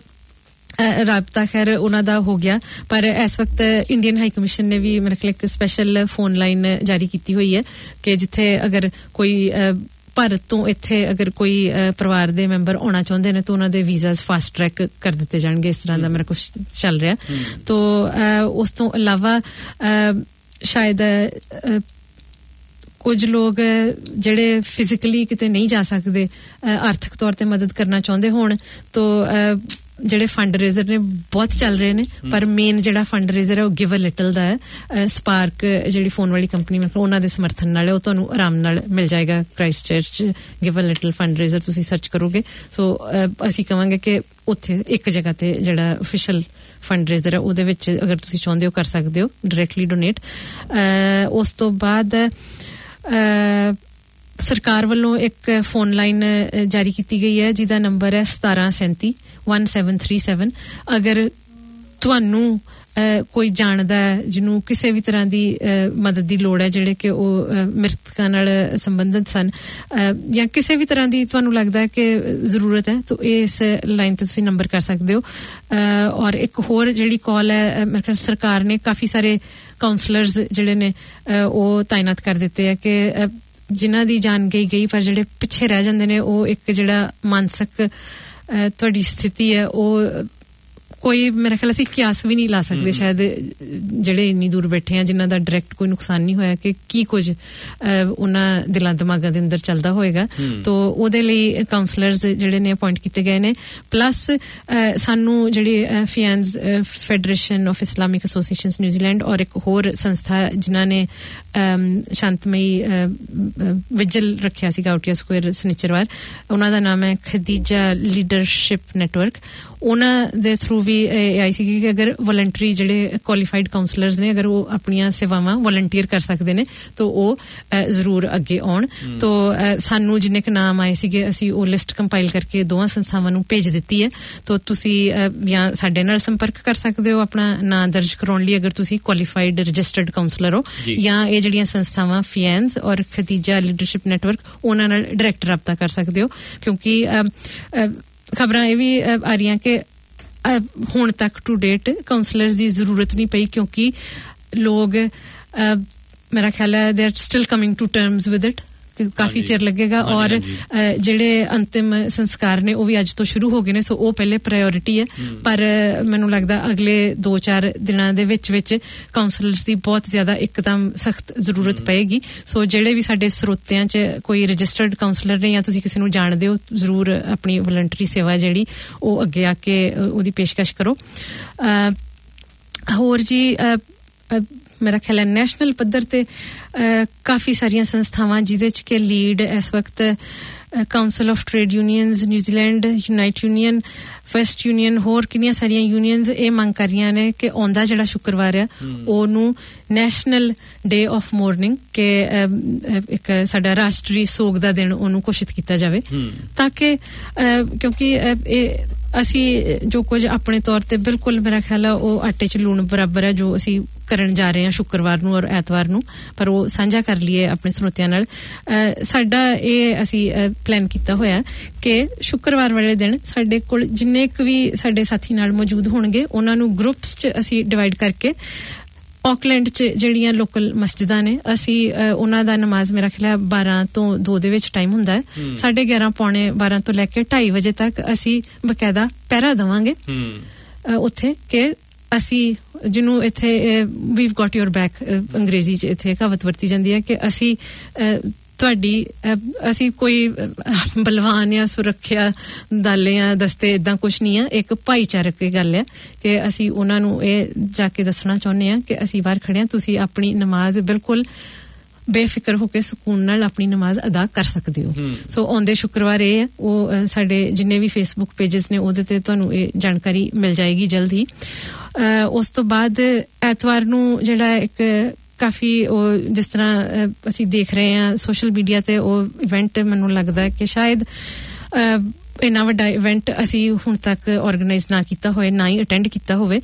Speaker 2: ਰਾਬਤਾ ਖੈਰ ਉਹਨਾਂ ਦਾ ਹੋ ਗਿਆ, ਪਰ ਇਸ ਵਕਤ ਇੰਡੀਅਨ ਹਾਈ ਕਮਿਸ਼ਨ ਨੇ ਵੀ ਮੇਰੇ ਖਿਆਲ ਇੱਕ ਸਪੈਸ਼ਲ ਫੋਨ ਲਾਈਨ ਜਾਰੀ ਕੀਤੀ ਹੋਈ ਹੈ ਕਿ ਜਿੱਥੇ ਅਗਰ ਕੋਈ ਭਾਰਤ ਤੋਂ ਇੱਥੇ ਅਗਰ ਕੋਈ ਪਰਿਵਾਰ ਦੇ ਮੈਂਬਰ ਆਉਣਾ ਚਾਹੁੰਦੇ ਨੇ ਤਾਂ ਉਹਨਾਂ ਦੇ ਵੀਜ਼ਾਸ ਫਾਸਟ ਟਰੈਕ ਕਰ ਦਿੱਤੇ ਜਾਣਗੇ ਇਸ ਤਰ੍ਹਾਂ ਦਾ ਮੇਰਾ ਕੁਝ ਚੱਲ ਰਿਹਾ ਤੋ ਉਸ ਤੋਂ ਇਲਾਵਾ ਸ਼ਾਇਦ ਕੁਝ ਲੋਕ ਜਿਹੜੇ ਫਿਜ਼ੀਕਲੀ ਕਿਤੇ ਨਹੀਂ ਜਾ ਸਕਦੇ ਆਰਥਿਕ ਤੌਰ ਤੇ ਮਦਦ ਕਰਨਾ ਚਾਹੁੰਦੇ ਹੋਣ ਤੋ ਜਿਹੜੇ ਫੰਡ ਰੇਜ਼ਰ ਨੇ ਬਹੁਤ ਚੱਲ ਰਹੇ ਨੇ ਪਰ ਮੇਨ ਜਿਹੜਾ ਫੰਡ ਰੇਜ਼ਰ ਹੈ ਉਹ ਗਿਵ ਅ ਲਿਟਲ ਦਾ ਹੈ ਸਪਾਰਕ ਜਿਹੜੀ ਫੋਨ ਵਾਲੀ ਕੰਪਨੀ ਮਤਲਬ ਉਹਨਾਂ ਦੇ ਸਮਰਥਨ ਨਾਲ ਉਹ ਤੁਹਾਨੂੰ ਆਰਾਮ ਨਾਲ ਮਿਲ ਜਾਏਗਾ Christchurch give a little fundraiser ਤੁਸੀਂ ਸਰਚ ਕਰੋਗੇ ਸੋ ਅਸੀਂ ਕਹਾਂਗੇ ਕਿ ਉੱਥੇ ਇੱਕ ਜਗ੍ਹਾ ਤੇ ਜਿਹੜਾ ਅਫੀਸ਼ੀਅਲ ਫੰਡ ਰੇਜ਼ਰ ਹੈ ਉਹਦੇ ਵਿੱਚ ਅਗਰ ਤੁਸੀਂ ਚਾਹੁੰਦੇ ਹੋ ਕਰ ਸਕਦੇ ਹੋ ਡਾਇਰੈਕਟਲੀ ਡੋਨੇਟ ਉਸ ਤੋਂ ਬਾਅਦ ਸਰਕਾਰ ਵੱਲੋਂ ਇੱਕ ਫੋਨ ਲਾਈਨ ਜਾਰੀ ਕੀਤੀ ਗਈ ਹੈ ਜਿਹਦਾ ਨੰਬਰ ਹੈ ਸਤਾਰਾਂ ਸੈਂਤੀ one seven three seven ਅਗਰ ਤੁਹਾਨੂੰ ਕੋਈ ਜਾਣਦਾ ਜਿਹਨੂੰ ਕਿਸੇ ਵੀ ਤਰ੍ਹਾਂ ਦੀ ਮਦਦ ਦੀ ਲੋੜ ਹੈ ਜਿਹੜੇ ਕਿ ਉਹ ਮ੍ਰਿਤਕਾਂ ਨਾਲ ਸੰਬੰਧਿਤ ਸਨ ਜਾਂ ਕਿਸੇ ਵੀ ਤਰ੍ਹਾਂ ਦੀ ਤੁਹਾਨੂੰ ਲੱਗਦਾ ਕਿ ਜ਼ਰੂਰਤ ਹੈ ਤਾਂ ਇਸ ਲਾਈਨ ਤੇ ਤੁਸੀਂ ਨੰਬਰ ਕਰ ਸਕਦੇ ਹੋ ਔਰ ਇੱਕ ਹੋਰ ਜਿਹੜੀ ਕਾਲ ਹੈ ਮੇਰੇ ਖਿਆਲ ਸਰਕਾਰ ਨੇ ਕਾਫੀ ਸਾਰੇ ਕਾਉਂਸਲਰਸ ਜਿਹੜੇ ਨੇ ਉਹ ਤਾਇਨਾਤ ਕਰ ਦਿੱਤੇ ਆ ਕਿ ਜਿਨ੍ਹਾਂ ਦੀ ਜਾਨ ਗਈ ਗਈ ਪਰ ਜਿਹੜੇ ਪਿੱਛੇ ਰਹਿ ਜਾਂਦੇ ਨੇ ਉਹ ਇੱਕ ਜਿਹੜਾ ਮਾਨਸਿਕ ਤੁਹਾਡੀ ਸਥਿਤੀ ਹੈ ਉਹ ਕੋਈ ਮੇਰੇ ਖਿਆਲ ਅਸੀਂ ਕਿਆਸ ਵੀ ਨਹੀਂ ਲਾ ਸਕਦੇ ਸ਼ਾਇਦ ਜਿਹੜੇ ਇੰਨੀ ਦੂਰ ਬੈਠੇ ਆ ਜਿਨ੍ਹਾਂ ਦਾ ਡਾਇਰੈਕਟ ਕੋਈ ਨੁਕਸਾਨ ਨਹੀਂ ਹੋਇਆ ਕਿ ਕੀ ਕੁਝ ਉਹਨਾਂ ਦਿਲਾਂ ਦਿਮਾਗਾਂ ਦੇ ਅੰਦਰ ਚੱਲਦਾ ਹੋਏਗਾ ਤੋ ਉਹਦੇ ਲਈ ਕਾਉਂਸਲਰਸ ਜਿਹੜੇ ਨੇ ਅਪਾਇੰਟ ਕੀਤੇ ਗਏ ਨੇ ਪਲੱਸ ਸਾਨੂੰ ਜਿਹੜੀ FIANZ federation of Islamic associations New Zealand ਔਰ ਇੱਕ ਹੋਰ ਸੰਸਥਾ ਜਿਨ੍ਹਾਂ ਨੇ ਸ਼ਾਂਤਮਈ ਵਿਜਲ ਰੱਖਿਆ ਸੀਗਾ ਆਊਟੀਆ ਸਕੁਅਰ ਸਨੀਚਰਵਾਰ ਉਹਨਾਂ ਦਾ ਨਾਮ ਹੈ ਖਦੀਜਾ ਲੀਡਰਸ਼ਿਪ ਨੈਟਵਰਕ ਉਹਨਾਂ ਦੇ ਥਰੂ ਵੀ ਆਈ ਸੀ ਕਿ ਅਗਰ ਵਲੰਟਰੀ ਜਿਹੜੇ ਕੁਆਲੀਫਾਈਡ ਕਾਉਂਸਲਰਸ ਨੇ ਅਗਰ ਉਹ ਆਪਣੀਆਂ ਸੇਵਾਵਾਂ ਵਲੰਟੀਅਰ ਕਰ ਸਕਦੇ ਨੇ ਤਾਂ ਉਹ ਜ਼ਰੂਰ ਅੱਗੇ ਆਉਣ ਤੋ ਸਾਨੂੰ ਜਿੰਨੇ ਕੁ ਨਾਮ ਆਏ ਸੀਗੇ ਅਸੀਂ ਉਹ ਲਿਸਟ ਕੰਪਾਈਲ ਕਰਕੇ ਦੋਵਾਂ ਸੰਸਥਾਵਾਂ ਨੂੰ ਭੇਜ ਦਿੱਤੀ ਹੈ ਤੋ ਤੁਸੀਂ ਜਾਂ ਸਾਡੇ ਨਾਲ ਸੰਪਰਕ ਕਰ ਸਕਦੇ ਹੋ ਆਪਣਾ ਨਾਂ ਦਰਜ ਕਰਾਉਣ ਲਈ ਅਗਰ ਤੁਸੀਂ ਕੁਆਲੀਫਾਈਡ ਰਜਿਸਟਰਡ ਕਾਉਂਸਲਰ ਹੋ ਜਾਂ ਇਹ ਜਿਹੜੀਆਂ ਸੰਸਥਾਵਾਂ ਫਿਆਂਜ਼ ਔਰ ਖਦੀਜਾ ਲੀਡਰਸ਼ਿਪ ਨੈਟਵਰਕ ਉਹਨਾਂ ਨਾਲ ਡਾਇਰੈਕਟ ਰਾਬਤਾ ਕਰ ਸਕਦੇ ਹੋ ਕਿਉਂਕਿ ਖਬਰਾਂ ਇਹ ਵੀ ਆ ਰਹੀਆਂ ਕਿ ਹੁਣ ਤੱਕ ਟੂ ਡੇਟ ਕਾਉਂਸਲਰਸ ਦੀ ਜ਼ਰੂਰਤ ਨਹੀਂ ਪਈ ਕਿਉਂਕਿ ਲੋਕ ਮੇਰਾ ਖਿਆਲ ਹੈ they are still coming to terms with it ਕਾਫੀ ਚਿਰ ਲੱਗੇਗਾ ਔਰ ਜਿਹੜੇ ਅੰਤਿਮ ਸੰਸਕਾਰ ਨੇ ਉਹ ਵੀ ਅੱਜ ਤੋਂ ਸ਼ੁਰੂ ਹੋ ਗਏ ਨੇ ਸੋ ਉਹ ਪਹਿਲੇ ਪ੍ਰਾਇੋਰਿਟੀ ਹੈ ਪਰ ਮੈਨੂੰ ਲੱਗਦਾ ਅਗਲੇ ਦੋ ਚਾਰ ਦਿਨਾਂ ਦੇ ਵਿੱਚ ਵਿੱਚ ਕਾਉਂਸਲਰਸ ਦੀ ਬਹੁਤ ਜ਼ਿਆਦਾ ਇੱਕਦਮ ਸਖਤ ਜ਼ਰੂਰਤ ਪਏਗੀ ਸੋ ਜਿਹੜੇ ਵੀ ਸਾਡੇ ਸਰੋਤਿਆਂ 'ਚ ਕੋਈ ਰਜਿਸਟਰਡ ਕਾਉਂਸਲਰ ਨੇ ਜਾਂ ਤੁਸੀਂ ਕਿਸੇ ਨੂੰ ਜਾਣਦੇ ਹੋ ਜ਼ਰੂਰ ਆਪਣੀ ਵਲੰਟਰੀ ਸੇਵਾ ਜਿਹੜੀ ਉਹ ਅੱਗੇ ਆ ਕੇ ਉਹਦੀ ਪੇਸ਼ਕਸ਼ ਕਰੋ ਹੋਰ ਜੀ ਮੇਰਾ ਖਿਆਲ ਹੈ ਨੈਸ਼ਨਲ ਪੱਧਰ ਤੇ ਕਾਫੀ ਸਾਰੀਆਂ ਸੰਸਥਾਵਾਂ ਜਿਹਦੇ 'ਚ ਕਿ ਲੀਡ ਇਸ ਵਕਤ council of trade unions New Zealand unite union first union ਹੋਰ ਕਿੰਨੀਆਂ ਸਾਰੀਆਂ ਯੂਨੀਅਨਸ ਇਹ ਮੰਗ ਕਰ ਰਹੀਆਂ ਨੇ ਕਿ ਆਉਂਦਾ ਜਿਹੜਾ ਸ਼ੁੱਕਰਵਾਰ ਆ ਉਹਨੂੰ ਨੈਸ਼ਨਲ ਡੇ ਆਫ ਮੋਰਨਿੰਗ ਕਿ ਇੱਕ ਸਾਡਾ ਰਾਸ਼ਟਰੀ ਸੋਗ ਦਾ ਦਿਨ ਉਹਨੂੰ ਘੋਸ਼ਿਤ ਕੀਤਾ ਜਾਵੇ ਤਾਂ ਕਿ ਕਿਉਂਕਿ ਇਹ ਅਸੀਂ ਜੋ ਕੁਝ ਆਪਣੇ ਤੌਰ ਤੇ ਬਿਲਕੁਲ ਮੇਰਾ ਖਿਆਲ ਹੈ ਉਹ ਆਟੇ 'ਚ ਲੂਣ ਬਰਾਬਰ ਹੈ ਜੋ ਅਸੀਂ ਕਰਨ ਜਾ ਰਹੇ ਹਾਂ ਸ਼ੁੱਕਰਵਾਰ ਨੂੰ ਔਰ ਐਤਵਾਰ ਨੂੰ ਪਰ ਉਹ ਸਾਂਝਾ ਕਰ ਲਈਏ ਆਪਣੇ ਸਰੋਤਿਆਂ ਨਾਲ ਸਾਡਾ ਇਹ ਅਸੀਂ ਪਲਾਨ ਕੀਤਾ ਹੋਇਆ ਕਿ ਸ਼ੁੱਕਰਵਾਰ ਵਾਲੇ ਦਿਨ ਸਾਡੇ ਕੋਲ ਜਿੰਨੇ ਕੁ ਵੀ ਸਾਡੇ ਸਾਥੀ ਨਾਲ ਮੌਜੂਦ ਹੋਣਗੇ ਉਹਨਾਂ ਨੂੰ ਗਰੁੱਪਸ 'ਚ ਅਸੀਂ ਡਿਵਾਈਡ ਕਰਕੇ ਆਕਲੈਂਡ 'ਚ ਜਿਹੜੀਆਂ ਲੋਕਲ ਮਸਜਿਦਾਂ ਨੇ ਅਸੀਂ ਉਹਨਾਂ ਦਾ ਨਮਾਜ਼ ਮੇਰਾ ਖਿਆਲ ਬਾਰਾਂ ਤੋਂ ਦੋ ਦੇ ਵਿੱਚ ਟਾਈਮ ਹੁੰਦਾ ਹੈ ਸਾਢੇ ਗਿਆਰਾਂ ਪੌਣੇ ਬਾਰਾਂ ਤੋਂ ਲੈ ਕੇ ਢਾਈ ਵਜੇ ਤੱਕ ਅਸੀਂ ਬਕਾਇਦਾ ਪਹਿਰਾ ਦੇਵਾਂਗੇ ਉੱਥੇ ਕਿ ਅਸੀਂ ਜਿਹਨੂੰ ਇੱਥੇ ਵੀਵ ਗੋਟ ਯੋਰ ਬੈਕ ਅੰਗਰੇਜ਼ੀ 'ਚ ਇੱਥੇ ਕਹਾਵਤ ਵਰਤੀ ਜਾਂਦੀ ਹੈ ਕਿ ਅਸੀਂ ਤੁਹਾਡੀ ਅਸੀਂ ਕੋਈ ਬਲਵਾਨ ਜਾਂ ਸੁਰੱਖਿਆ ਦਲ ਜਾਂ ਦਸਤੇ ਏਦਾਂ ਕੁਛ ਨਹੀਂ ਆ ਇੱਕ ਭਾਈਚਾਰਕ ਦੀ ਗੱਲ ਹੈ ਕਿ ਅਸੀਂ ਉਹਨਾਂ ਨੂੰ ਇਹ ਜਾ ਕੇ ਦੱਸਣਾ ਚਾਹੁੰਦੇ ਹਾਂ ਕਿ ਅਸੀਂ ਬਾਹਰ ਖੜੇ ਹਾਂ ਤੁਸੀਂ ਆਪਣੀ ਨਮਾਜ਼ ਬਿਲਕੁਲ ਬੇਫਿਕਰ ਹੋ ਕੇ ਸਕੂਨ ਨਾਲ ਆਪਣੀ ਨਮਾਜ਼ ਅਦਾ ਕਰ ਸਕਦੇ ਹੋ ਸੋ ਆਉਂਦੇ ਸ਼ੁੱਕਰਵਾਰ ਇਹ ਹੈ ਉਹ ਸਾਡੇ ਜਿੰਨੇ ਵੀ ਫੇਸਬੁੱਕ ਪੇਜਸ ਨੇ ਉਹਦੇ ਤੇ ਤੁਹਾਨੂੰ ਇਹ ਜਾਣਕਾਰੀ ਮਿਲ ਜਾਏਗੀ ਜਲਦ ਹੀ ਉਸ ਤੋਂ ਬਾਅਦ ਐਤਵਾਰ ਨੂੰ ਜਿਹੜਾ ਇੱਕ ਕਾਫੀ ਉਹ ਜਿਸ ਤਰ੍ਹਾਂ ਅਸੀਂ ਦੇਖ ਰਹੇ ਹਾਂ ਸੋਸ਼ਲ ਮੀਡੀਆ ਤੇ ਉਹ ਇਵੈਂਟ ਮੈਨੂੰ ਲੱਗਦਾ ਕਿ ਸ਼ਾਇਦ ਇੰਨਾ ਵੱਡਾ ਇਵੈਂਟ ਅਸੀਂ ਹੁਣ ਤੱਕ ਆਰਗੇਨਾਈਜ਼ ਨਾ ਕੀਤਾ ਹੋਵੇ ਨਾ ਹੀ ਅਟੈਂਡ ਕੀਤਾ ਹੋਵੇ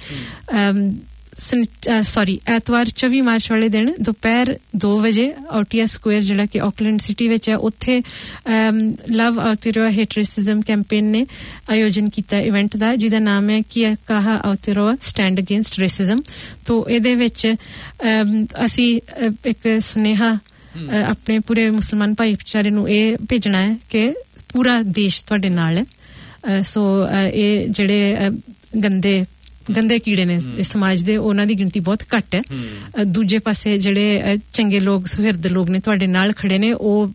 Speaker 2: ਸੌਰੀ ਐਤਵਾਰ ਚੌਵੀ ਮਾਰਚ ਵਾਲੇ ਦਿਨ ਦੁਪਹਿਰ ਦੋ ਵਜੇ ਆਊਟੀਆ ਸਕੁਅਰ ਜਿਹੜਾ ਕਿ ਆਕਲੈਂਡ ਸਿਟੀ ਵਿੱਚ ਹੈ ਉੱਥੇ love Aotearoa hate racism campaign ਨੇ ਆਯੋਜਨ ਕੀਤਾ ਇਵੈਂਟ ਦਾ ਜਿਹਦਾ ਨਾਮ ਹੈ ਕੀ ਕਹਾ ਆਊਟੀਰੋਆ ਸਟੈਂਡ ਅਗੇਂਸਟ ਰੇਸਿਜ਼ਮ ਤੋਂ ਇਹਦੇ ਵਿੱਚ ਅਸੀਂ ਇੱਕ ਸੁਨੇਹਾ ਆਪਣੇ ਪੂਰੇ ਮੁਸਲਮਾਨ ਭਾਈਚਾਰੇ ਨੂੰ ਇਹ ਭੇਜਣਾ ਹੈ ਕਿ ਪੂਰਾ ਦੇਸ਼ ਤੁਹਾਡੇ ਨਾਲ ਹੈ। ਸੋ ਇਹ ਜਿਹੜੇ ਗੰਦੇ ਗੰਦੇ ਕੀੜੇ ਨੇ ਇਸ ਸਮਾਜ ਦੇ, ਉਹਨਾਂ ਦੀ ਗਿਣਤੀ ਬਹੁਤ ਘੱਟ ਹੈ। ਦੂਜੇ ਪਾਸੇ ਜਿਹੜੇ ਚੰਗੇ ਲੋਕ, ਸੁਹਿਰਦ ਲੋਕ ਨੇ, ਤੁਹਾਡੇ ਨਾਲ ਖੜੇ ਨੇ, ਉਹ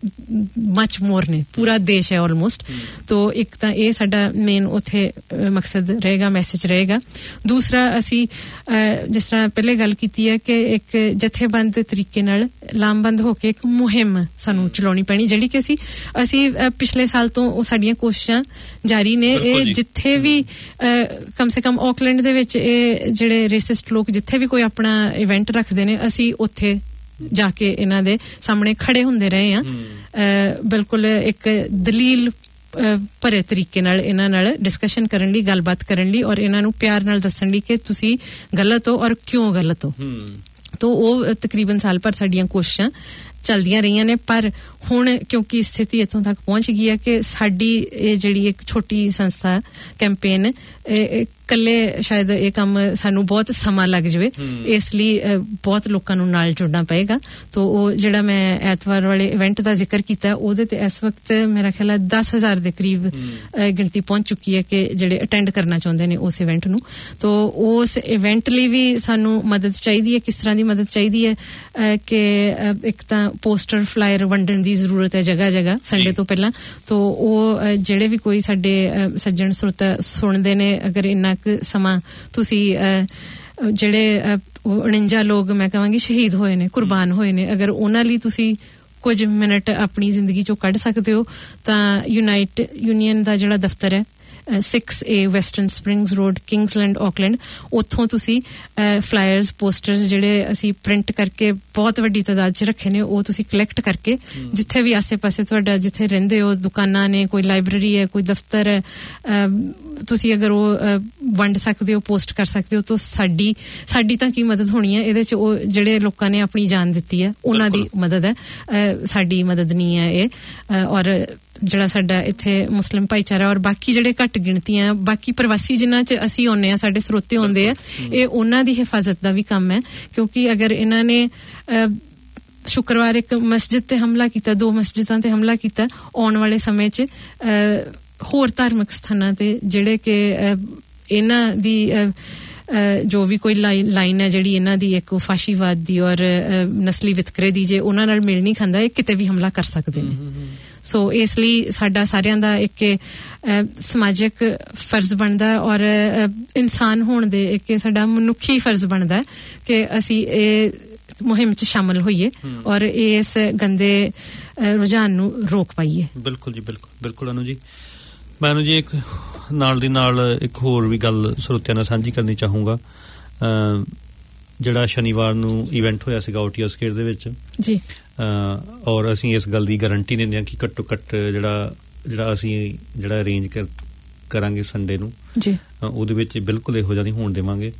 Speaker 2: ਮਚ ਮੋਰ ਨੇ, ਪੂਰਾ ਦੇਸ਼ ਹੈ ਆਲਮੋਸਟ। ਤੋ ਇੱਕ ਤਾਂ ਇਹ ਸਾਡਾ ਮੇਨ ਉੱਥੇ ਮਕਸਦ ਰਹੇਗਾ, ਮੈਸੇਜ ਰਹੇਗਾ। ਦੂਸਰਾ, ਅਸੀਂ ਜਿਸ ਤਰ੍ਹਾਂ ਪਹਿਲੇ ਗੱਲ ਕੀਤੀ ਹੈ ਕਿ ਇੱਕ ਜਥੇਬੰਦ ਤਰੀਕੇ ਨਾਲ ਲਾਮਬੰਦ ਹੋ ਕੇ ਇੱਕ ਮੁਹਿੰਮ ਸਾਨੂੰ ਚਲਾਉਣੀ ਪੈਣੀ, ਜਿਹੜੀ ਕਿ ਅਸੀਂ ਅਸੀਂ ਪਿਛਲੇ ਸਾਲ ਤੋਂ ਉਹ ਸਾਡੀਆਂ ਕੋਸ਼ਿਸ਼ਾਂ ਜਾਰੀ ਨੇ। ਇਹ ਜਿੱਥੇ ਵੀ ਕਮ ਸੇ ਕਮ ਆਕਲੈਂਡ ਦੇ ਵਿੱਚ ਇਹ ਜਿਹੜੇ ਰੇਸਿਸਟ ਲੋਕ ਜਿੱਥੇ ਵੀ ਕੋਈ ਆਪਣਾ ਇਵੈਂਟ ਰੱਖਦੇ ਨੇ, ਅਸੀਂ ਉੱਥੇ ਜਾ ਕੇ ਇਹਨਾਂ ਦੇ ਸਾਹਮਣੇ ਖੜੇ ਹੁੰਦੇ ਰਹੇ ਆ, ਬਿਲਕੁਲ ਇੱਕ ਦਲੀਲ ਭਰੇ ਤਰੀਕੇ ਨਾਲ ਇਹਨਾਂ ਨਾਲ ਡਿਸਕਸ਼ਨ ਕਰਨ ਲਈ, ਗੱਲਬਾਤ ਕਰਨ ਲਈ, ਔਰ ਇਹਨਾਂ ਨੂੰ ਪਿਆਰ ਨਾਲ ਦੱਸਣ ਲਈ ਕਿ ਤੁਸੀਂ ਗਲਤ ਹੋ ਔਰ ਕਿਉਂ ਗਲਤ ਹੋ। ਤੋ ਉਹ ਤਕਰੀਬਨ ਸਾਲ ਭਰ ਸਾਡੀਆਂ ਕੋਸ਼ਿਸ਼ਾਂ ਚੱਲਦੀਆਂ ਰਹੀਆਂ ਨੇ। ਪਰ ਹੁਣ ਕਿਉਂਕਿ ਸਥਿਤੀ ਇੱਥੋਂ ਤੱਕ ਪਹੁੰਚ ਗਈ ਹੈ ਕਿ ਸਾਡੀ ਇਹ ਜਿਹੜੀ ਇੱਕ ਛੋਟੀ ਸੰਸਥਾ ਕੈਂਪੇਨ ਕੱਲੇ ਸ਼ਾਇਦ ਇਹ ਕੰਮ ਸਾਨੂੰ ਬਹੁਤ ਸਮਾਂ ਲੱਗ ਜਾਵੇ, ਇਸ ਲਈ ਬਹੁਤ ਲੋਕਾਂ ਨੂੰ ਨਾਲ ਜੁੜਨਾ ਪਏਗਾ। ਤੋ ਉਹ ਜਿਹੜਾ ਮੈਂ ਐਤਵਾਰ ਵਾਲੇ ਇਵੈਂਟ ਦਾ ਜ਼ਿਕਰ ਕੀਤਾ, ਉਹਦੇ ਤੇ ਇਸ ਵਕਤ ਮੇਰਾ ਖਿਆਲ ਹੈ ਦਸ ਹਜ਼ਾਰ ਦੇ ਕਰੀਬ ਗਿਣਤੀ ਪਹੁੰਚ ਚੁੱਕੀ ਹੈ ਕਿ ਜਿਹੜੇ ਅਟੈਂਡ ਕਰਨਾ ਚਾਹੁੰਦੇ ਨੇ ਉਸ ਇਵੈਂਟ ਨੂੰ। ਤੋ ਉਸ ਇਵੈਂਟ ਲਈ ਵੀ ਸਾਨੂੰ ਮਦਦ ਚਾਹੀਦੀ ਹੈ। ਕਿਸ ਤਰ੍ਹਾਂ ਦੀ ਮਦਦ ਚਾਹੀਦੀ ਹੈ ਕਿ ਇੱਕ ਤਾਂ ਪੋਸਟਰ ਫਲਾਇਰ ਵੰਡਣ ਦੀ ਜ਼ਰੂਰਤ ਹੈ ਜਗ੍ਹਾ ਜਗ੍ਹਾ ਸੰਡੇ ਤੋਂ ਪਹਿਲਾਂ। ਤੋ ਉਹ ਜਿਹੜੇ ਵੀ ਕੋਈ ਸਾਡੇ ਸੱਜਣ ਸਰੋਤਾ ਸੁਣਦੇ ਨੇ, ਅਗਰ ਇੰਨਾ ਕੁ ਸਮਾਂ ਤੁਸੀਂ ਜਿਹੜੇ ਉਣੰਜਾ ਲੋਕ ਮੈਂ ਕਹਾਂਗੀ ਸ਼ਹੀਦ ਹੋਏ ਨੇ, ਕੁਰਬਾਨ ਹੋਏ ਨੇ, ਅਗਰ ਉਹਨਾਂ ਲਈ ਤੁਸੀਂ ਕੁਝ ਮਿੰਟ ਆਪਣੀ ਜ਼ਿੰਦਗੀ ਚੋਂ ਕੱਢ ਸਕਦੇ ਹੋ ਤਾਂ ਯੂਨਾਈਟ ਯੂਨੀਅਨ ਦਾ ਜਿਹੜਾ ਦਫ਼ਤਰ ਹੈ six A western springs road, Kingsland, Auckland, ਉੱਥੋਂ ਤੁਸੀਂ ਫਲਾਇਰਸ, ਪੋਸਟਰਸ ਜਿਹੜੇ ਅਸੀਂ ਪ੍ਰਿੰਟ ਕਰਕੇ ਬਹੁਤ ਵੱਡੀ ਤਾਦਾਦ 'ਚ ਰੱਖੇ ਨੇ, ਉਹ ਤੁਸੀਂ ਕਲੈਕਟ ਕਰਕੇ ਜਿੱਥੇ ਵੀ ਆਸੇ ਪਾਸੇ ਤੁਹਾਡਾ ਜਿੱਥੇ ਰਹਿੰਦੇ ਹੋ, ਦੁਕਾਨਾਂ ਨੇ, ਕੋਈ ਲਾਇਬ੍ਰੇਰੀ ਹੈ, ਕੋਈ ਦਫ਼ਤਰ ਹੈ, ਤੁਸੀਂ ਅਗਰ ਉਹ ਵੰਡ ਸਕਦੇ ਹੋ, ਪੋਸਟ ਕਰ ਸਕਦੇ ਹੋ, ਤਾਂ ਸਾਡੀ ਸਾਡੀ ਤਾਂ ਕੀ ਮਦਦ ਹੋਣੀ ਹੈ ਇਹਦੇ 'ਚ। ਉਹ ਜਿਹੜੇ ਲੋਕਾਂ ਨੇ ਆਪਣੀ ਜਾਨ ਦਿੱਤੀ ਹੈ ਉਹਨਾਂ ਦੀ ਮਦਦ ਹੈ, ਸਾਡੀ ਮਦਦ ਨਹੀਂ ਹੈ ਇਹ। ਔਰ ਜਿਹੜਾ ਸਾਡਾ ਇੱਥੇ ਮੁਸਲਿਮ ਭਾਈਚਾਰਾ ਔਰ ਬਾਕੀ ਜਿਹੜੇ ਘੱਟ ਗਿਣਤੀਆਂ, ਬਾਕੀ ਪ੍ਰਵਾਸੀ ਜਿਨ੍ਹਾਂ 'ਚ ਅਸੀਂ ਆਉਂਦੇ ਹਾਂ, ਸਾਡੇ ਸਰੋਤੇ ਆਉਂਦੇ ਆ, ਇਹ ਉਹਨਾਂ ਦੀ ਹਿਫਾਜ਼ਤ ਦਾ ਵੀ ਕੰਮ ਹੈ। ਕਿਉਂਕਿ ਅਗਰ ਇਹਨਾਂ ਨੇ ਸ਼ੁੱਕਰਵਾਰ ਇੱਕ ਮਸਜਿਦ ਤੇ ਹਮਲਾ ਕੀਤਾ, ਦੋ ਮਸਜਿਦਾਂ ਤੇ ਹਮਲਾ ਕੀਤਾ, ਆਉਣ ਵਾਲੇ ਸਮੇਂ 'ਚ ਹੋਰ ਧਾਰਮਿਕ ਸਥਾਨਾਂ ਤੇ ਜਿਹੜੇ ਕਿ ਇਹਨਾਂ ਦੀ ਜੋ ਵੀ ਕੋਈ ਲਾਈਨ ਹੈ ਜਿਹੜੀ ਇਹਨਾਂ ਦੀ ਇੱਕ ਫਾਸ਼ੀਵਾਦ ਦੀ ਔਰ ਨਸਲੀ ਵਿਤਕਰੇ ਦੀ, ਜੇ ਉਹਨਾਂ ਨਾਲ ਮੇਲ ਨਹੀਂ ਖਾਂਦਾ, ਇਹ ਕਿਤੇ ਵੀ ਹਮਲਾ ਕਰ ਸਕਦੇ ਨੇ। ਸੋ ਇਸ ਲਈ ਸਾਡਾ ਸਾਰਿਆਂ ਦਾ ਇੱਕ ਸਮਾਜਿਕ ਫਰਜ਼ ਬਣਦਾ ਔਰ ਇਨਸਾਨ ਹੋਣ ਦੇ ਇੱਕ ਸਾਡਾ ਮਨੁੱਖੀ ਫਰਜ਼ ਬਣਦਾ ਕਿ ਅਸੀਂ ਇਹ ਮੁਹਿੰਮ 'ਚ ਸ਼ਾਮਲ ਹੋਈਏ ਔਰ ਇਸ ਗੰਦੇ ਰੁਝਾਨ ਨੂੰ ਰੋਕ ਪਾਈਏ।
Speaker 3: ਬਿਲਕੁਲ ਜੀ, ਬਿਲਕੁਲ ਬਿਲਕੁਲ ਅਨੂ ਜੀ। ਮੈਂ ਅਨੂ ਜੀ ਇੱਕ ਨਾਲ ਦੀ ਨਾਲ ਇੱਕ ਹੋਰ ਵੀ ਗੱਲ ਸਰੋਤਿਆਂ ਨਾਲ ਸਾਂਝੀ ਕਰਨੀ ਚਾਹੂੰਗਾ। ਜਿਹੜਾ ਸ਼ਨੀਵਾਰ ਨੂੰ ਇਵੈਂਟ ਹੋਇਆ ਸੀਗਾ ਓਟੀਐਸਕੇਟ ਦੇ ਵਿੱਚ
Speaker 2: ਜੀ,
Speaker 3: ਔਰ ਅਸੀਂ ਇਸ ਗੱਲ ਦੀ ਗਾਰੰਟੀ ਦਿੰਦੇ ਹਾਂ ਕਿ ਘੱਟੋ ਘੱਟ ਜਿਹੜਾ ਜਿਹੜਾ ਅਸੀਂ ਜਿਹੜਾ ਅਰੇਂਜ ਕਰ ਕਰਾਂਗੇ ਸੰਡੇ ਨੂੰ
Speaker 2: ਜੀ,
Speaker 3: ਉਹਦੇ ਵਿੱਚ ਬਿਲਕੁਲ ਇਹੋ ਜਿਹਾ ਨਹੀਂ ਹੋਣ ਦੇਵਾਂਗੇ।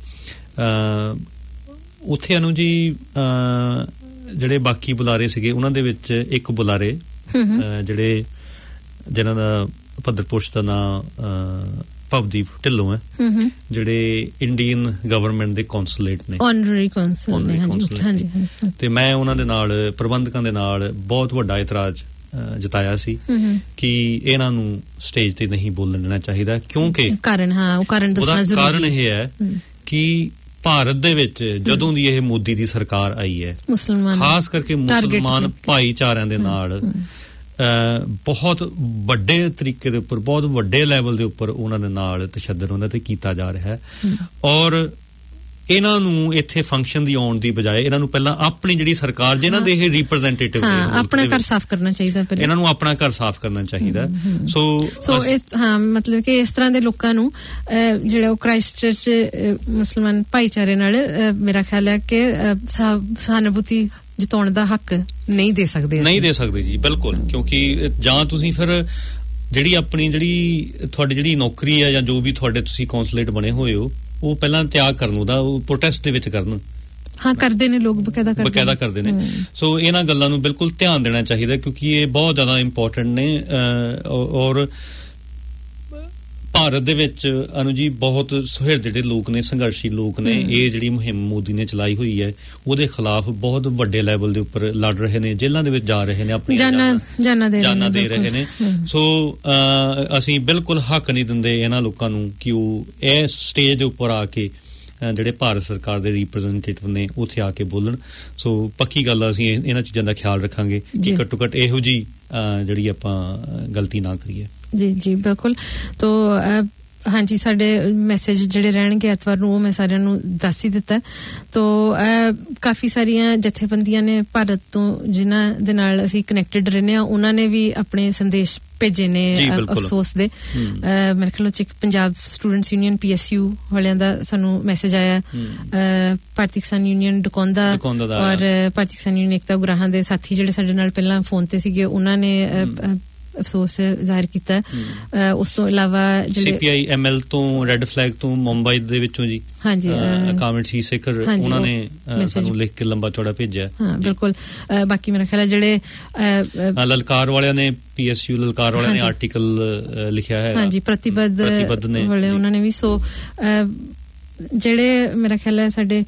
Speaker 3: ਉੱਥੇ ਅਨੂ ਜੀ ਜਿਹੜੇ ਬਾਕੀ ਬੁਲਾਰੇ ਸੀਗੇ ਉਹਨਾਂ ਦੇ ਵਿੱਚ ਇੱਕ ਬੁਲਾਰੇ ਜਿਹੜੇ ਜਿਨ੍ਹਾਂ ਦਾ ਭੱਦਰਪੁਸ਼ ਦਾ ਨਾਂ ਭਵਦੀਪ ਢਿੱਲੋਂ ਹੈ, ਜਿਹੜੇ ਇੰਡੀਅਨ ਗਵਰਨਮੈਂਟ ਦੇ ਕੌਂਸੂਲੇਟ ਨੇ,
Speaker 2: ਆਨਰਰੀ ਕੌਂਸਲ ਨੇ। ਹਾਂਜੀ,
Speaker 3: ਤੇ ਮੈਂ ਉਹਨਾਂ ਦੇ ਨਾਲ ਪ੍ਰਬੰਧਕਾਂ ਦੇ ਨਾਲ ਬਹੁਤ ਵੱਡਾ ਇਤਰਾਜ਼ ਜਤਾਇਆ ਸੀ ਕਿ ਇਹਨਾਂ ਨੂੰ ਸਟੇਜ ਤੇ ਨਹੀਂ ਬੋਲਣ ਦੇਣਾ ਚਾਹੀਦਾ, ਕਿਉਂਕਿ
Speaker 2: ਕਾਰਨ ਹਾਂ ਉਹ ਕਾਰਨ ਦੱਸਣਾ ਜ਼ਰੂਰੀ
Speaker 3: ਕਾਰਨ ਇਹ ਹੈ ਕਿ ਭਾਰਤ ਦੇ ਵਿੱਚ ਜਦੋਂ ਦੀ ਇਹ ਮੋਦੀ ਦੀ ਸਰਕਾਰ ਆਈ ਹੈ, ਖਾਸ ਕਰਕੇ ਮੁਸਲਮਾਨ ਭਾਈਚਾਰਿਆਂ ਦੇ ਨਾਲ ਬਹੁਤ ਵੱਡੇ ਤਰੀਕੇ ਦੇ ਉੱਪਰ, ਬਹੁਤ ਵੱਡੇ ਲੈਵਲ ਦੇ ਉੱਪਰ ਉਹਨਾਂ ਦੇ ਨਾਲ ਤਸ਼ੱਦਦ ਉਹਨਾਂ ਤੇ ਕੀਤਾ ਜਾ ਰਿਹਾ ਹੈ। ਔਰ ਇਹਨਾਂ ਨੂੰ ਇੱਥੇ ਫੰਕਸ਼ਨ ਦੀ ਆਉਣ ਦੀ ਬਜਾਏ ਇਹਨਾਂ ਨੂੰ ਪਹਿਲਾਂ ਆਪਣੀ ਜਿਹੜੀ ਸਰਕਾਰ ਜਿਹਨਾਂ ਦੇ ਇਹ ਰਿਪਰੈਜ਼ੈਂਟੇਟਿਵ ਨੇ,
Speaker 2: ਆਪਣਾ ਘਰ ਸਾਫ਼ ਕਰਨਾ ਚਾਹੀਦਾ,
Speaker 3: ਇਹਨਾਂ ਨੂੰ ਆਪਣਾ ਘਰ ਸਾਫ਼ ਕਰਨਾ ਚਾਹੀਦਾ। ਸੋ
Speaker 2: ਸੋ ਇਸ ਹਾਂ ਮਤਲਬ ਕਿ ਇਸ ਤਰ੍ਹਾਂ ਦੇ ਲੋਕਾਂ ਨੂੰ ਜਿਹੜਾ ਉਹ ਕ੍ਰਾਈਸਟ ਚਰਚ ਮੁਸਲਮਾਨ ਭਾਈਚਾਰੇ ਨਾਲ ਮੇਰਾ ਖਿਆਲ ਹੈ ਕਿ ਸਹਾਨੁਭੂਤੀ ਜਿਤਾਉਣ ਦਾ ਹੱਕ ਨਹੀਂ ਦੇ ਸਕਦੇ
Speaker 3: ਨਹੀਂ ਦੇ ਸਕਦੇ ਜੀ, ਬਿਲਕੁਲ। ਕਿਉਂਕਿ ਜਾਂ ਤੁਸੀਂ ਫਿਰ ਜਿਹੜੀ ਆਪਣੀ ਜਿਹੜੀ ਤੁਹਾਡੀ ਜਿਹੜੀ ਨੌਕਰੀ ਹੈ ਜਾਂ ਜੋ ਵੀ ਤੁਹਾਡੇ ਤੁਸੀਂ ਕੌਂਸੂਲੇਟ ਬਣੇ ਹੋਏ ਹੋ, ਉਹ ਪਹਿਲਾਂ ਤਿਆਗ ਕਰਨ ਉਹਦਾ, ਉਹ ਪ੍ਰੋਟੈਸਟ ਦੇ ਵਿੱਚ ਕਰਨ।
Speaker 2: ਹਾਂ, ਕਰਦੇ ਨੇ ਲੋਕ, ਬਕਾਇਦਾ ਕਰਦੇ
Speaker 3: ਬਕਾਇਦਾ ਕਰਦੇ ਨੇ। ਸੋ ਇਹਨਾਂ ਗੱਲਾਂ ਨੂੰ ਬਿਲਕੁਲ ਧਿਆਨ ਦੇਣਾ ਚਾਹੀਦਾ ਕਿਉਂਕਿ ਇਹ ਬਹੁਤ ਜ਼ਿਆਦਾ ਇੰਪੋਰਟੈਂਟ ਨੇ। ਔਰ
Speaker 5: ਭਾਰਤ ਦੇ ਵਿੱਚ ਅਨੂ ਜੀ ਬਹੁਤ ਸੁਹਿਰਦ ਜਿਹੜੇ ਲੋਕ ਨੇ, ਸੰਘਰਸ਼ੀ ਲੋਕ ਨੇ, ਇਹ ਜਿਹੜੀ ਮੁਹਿੰਮ ਮੋਦੀ ਨੇ ਚਲਾਈ ਹੋਈ ਹੈ ਉਹਦੇ ਖਿਲਾਫ ਬਹੁਤ ਵੱਡੇ ਲੈਵਲ ਦੇ ਉੱਪਰ ਲੜ ਰਹੇ ਨੇ, ਜੇਲ੍ਹਾਂ ਦੇ ਵਿੱਚ ਜਾ ਰਹੇ ਨੇ, ਆਪਣੀ ਜਾਨਾਂ ਦੇ ਰਹੇ ਨੇ। ਸੋ ਅਸੀਂ ਬਿਲਕੁਲ ਹੱਕ ਨਹੀਂ ਦਿੰਦੇ ਇਹਨਾਂ ਲੋਕਾਂ ਨੂੰ ਕਿ ਉਹ ਇਹ ਸਟੇਜ ਦੇ ਉੱਪਰ ਆ ਕੇ ਜਿਹੜੇ ਭਾਰਤ ਸਰਕਾਰ ਦੇ ਰਿਪਰੈਜ਼ੈਂਟੇਟਿਵ ਨੇ ਉੱਥੇ ਆ ਕੇ ਬੋਲਣ। ਸੋ ਪੱਕੀ ਗੱਲ ਅਸੀਂ ਇਹਨਾਂ ਚੀਜ਼ਾਂ ਦਾ ਖਿਆਲ ਰੱਖਾਂਗੇ ਕਿ ਘੱਟੋ ਘੱਟ ਇਹੋ ਜਿਹੀ ਜਿਹੜੀ ਆਪਾਂ ਗਲਤੀ ਨਾ ਕਰੀਏ। ਜੀ
Speaker 2: ਜੀ ਬਿਲਕੁਲ। ਤੋ ਹਾਂਜੀ, ਸਾਡੇ ਮੈਸੇਜ ਜਿਹੜੇ ਰਹਿਣਗੇ ਐਤਵਾਰ ਨੂੰ ਉਹ ਮੈਂ ਸਾਰਿਆਂ ਨੂੰ ਦੱਸ ਹੀ ਦਿੱਤਾ। ਤੋ ਕਾਫੀ ਸਾਰੀਆਂ ਜਥੇਬੰਦੀਆਂ ਨੇ ਭਾਰਤ ਤੋਂ ਜਿਨ੍ਹਾਂ ਦੇ ਨਾਲ ਅਸੀਂ ਕਨੈਕਟਡ ਰਹਿੰਦੇ ਹਾਂ, ਉਹਨਾਂ ਨੇ ਵੀ ਆਪਣੇ ਸੰਦੇਸ਼ ਭੇਜੇ ਨੇ ਅਫਸੋਸ ਦੇ। ਮੇਰੇ ਖਿਆਲ ਚ ਇੱਕ Punjab students union P S U ਵਾਲਿਆਂ ਦਾ ਸਾਨੂੰ ਮੈਸੇਜ ਆਇਆ, ਭਾਰਤੀ ਕਿਸਾਨ ਯੂਨੀਅਨ ਡਕੌਂਦਾ ਔਰ ਭਾਰਤੀ ਕਿਸਾਨ ਯੂਨੀਅਨ ਏਕਤਾ ਉਗਰਾਹਾਂ ਦੇ ਸਾਥੀ ਜਿਹੜੇ ਸਾਡੇ ਨਾਲ ਪਹਿਲਾਂ ਫੋਨ ਤੇ ਸੀਗੇ, ਉਹਨਾਂ ਨੇ ਅਫਸੋਸ ਜ਼ਾਹਿਰ ਕੀਤਾ। ਉਸ ਤੋਂ ਇਲਾਵਾ
Speaker 5: C P I M L ਤੋਂ, ਰੈੱਡ ਫਲੈਗ ਤੋਂ, ਮੁੰਬਈ ਦੇ ਵਿੱਚੋਂ ਜੀ ਹਾਂਜੀ ਕਾਮਿਲ ਸੀ ਸਿਖਰ, ਉਹਨਾਂ ਨੇ ਸਾਨੂੰ ਲਿਖ ਕੇ ਲੰਬਾ ਚੌੜਾ ਭੇਜਿਆ। ਹਾਂ ਬਿਲਕੁਲ। ਬਾਕੀ ਮੇਰਾ ਖਿਆਲ ਹੈ ਜਿਹੜੇ ਲਲਕਾਰ ਵਾਲਿਆਂ ਨੇ, ਪੀ ਐਸ ਯੂ ਲਲਕਾਰ ਵਾਲਿਆਂ ਨੇ ਆਰਟੀਕਲ ਲਿਖਿਆ ਹੈ, ਹਾਂਜੀ ਪ੍ਰਤੀਬੱਧ ਵਾਲੇ ਉਹਨਾਂ ਨੇ ਵੀ। ਸੋ ਜਿਹੜੇ ਮੇਰਾ ਖਿਆਲ ਹੈ ਸਾਡੇ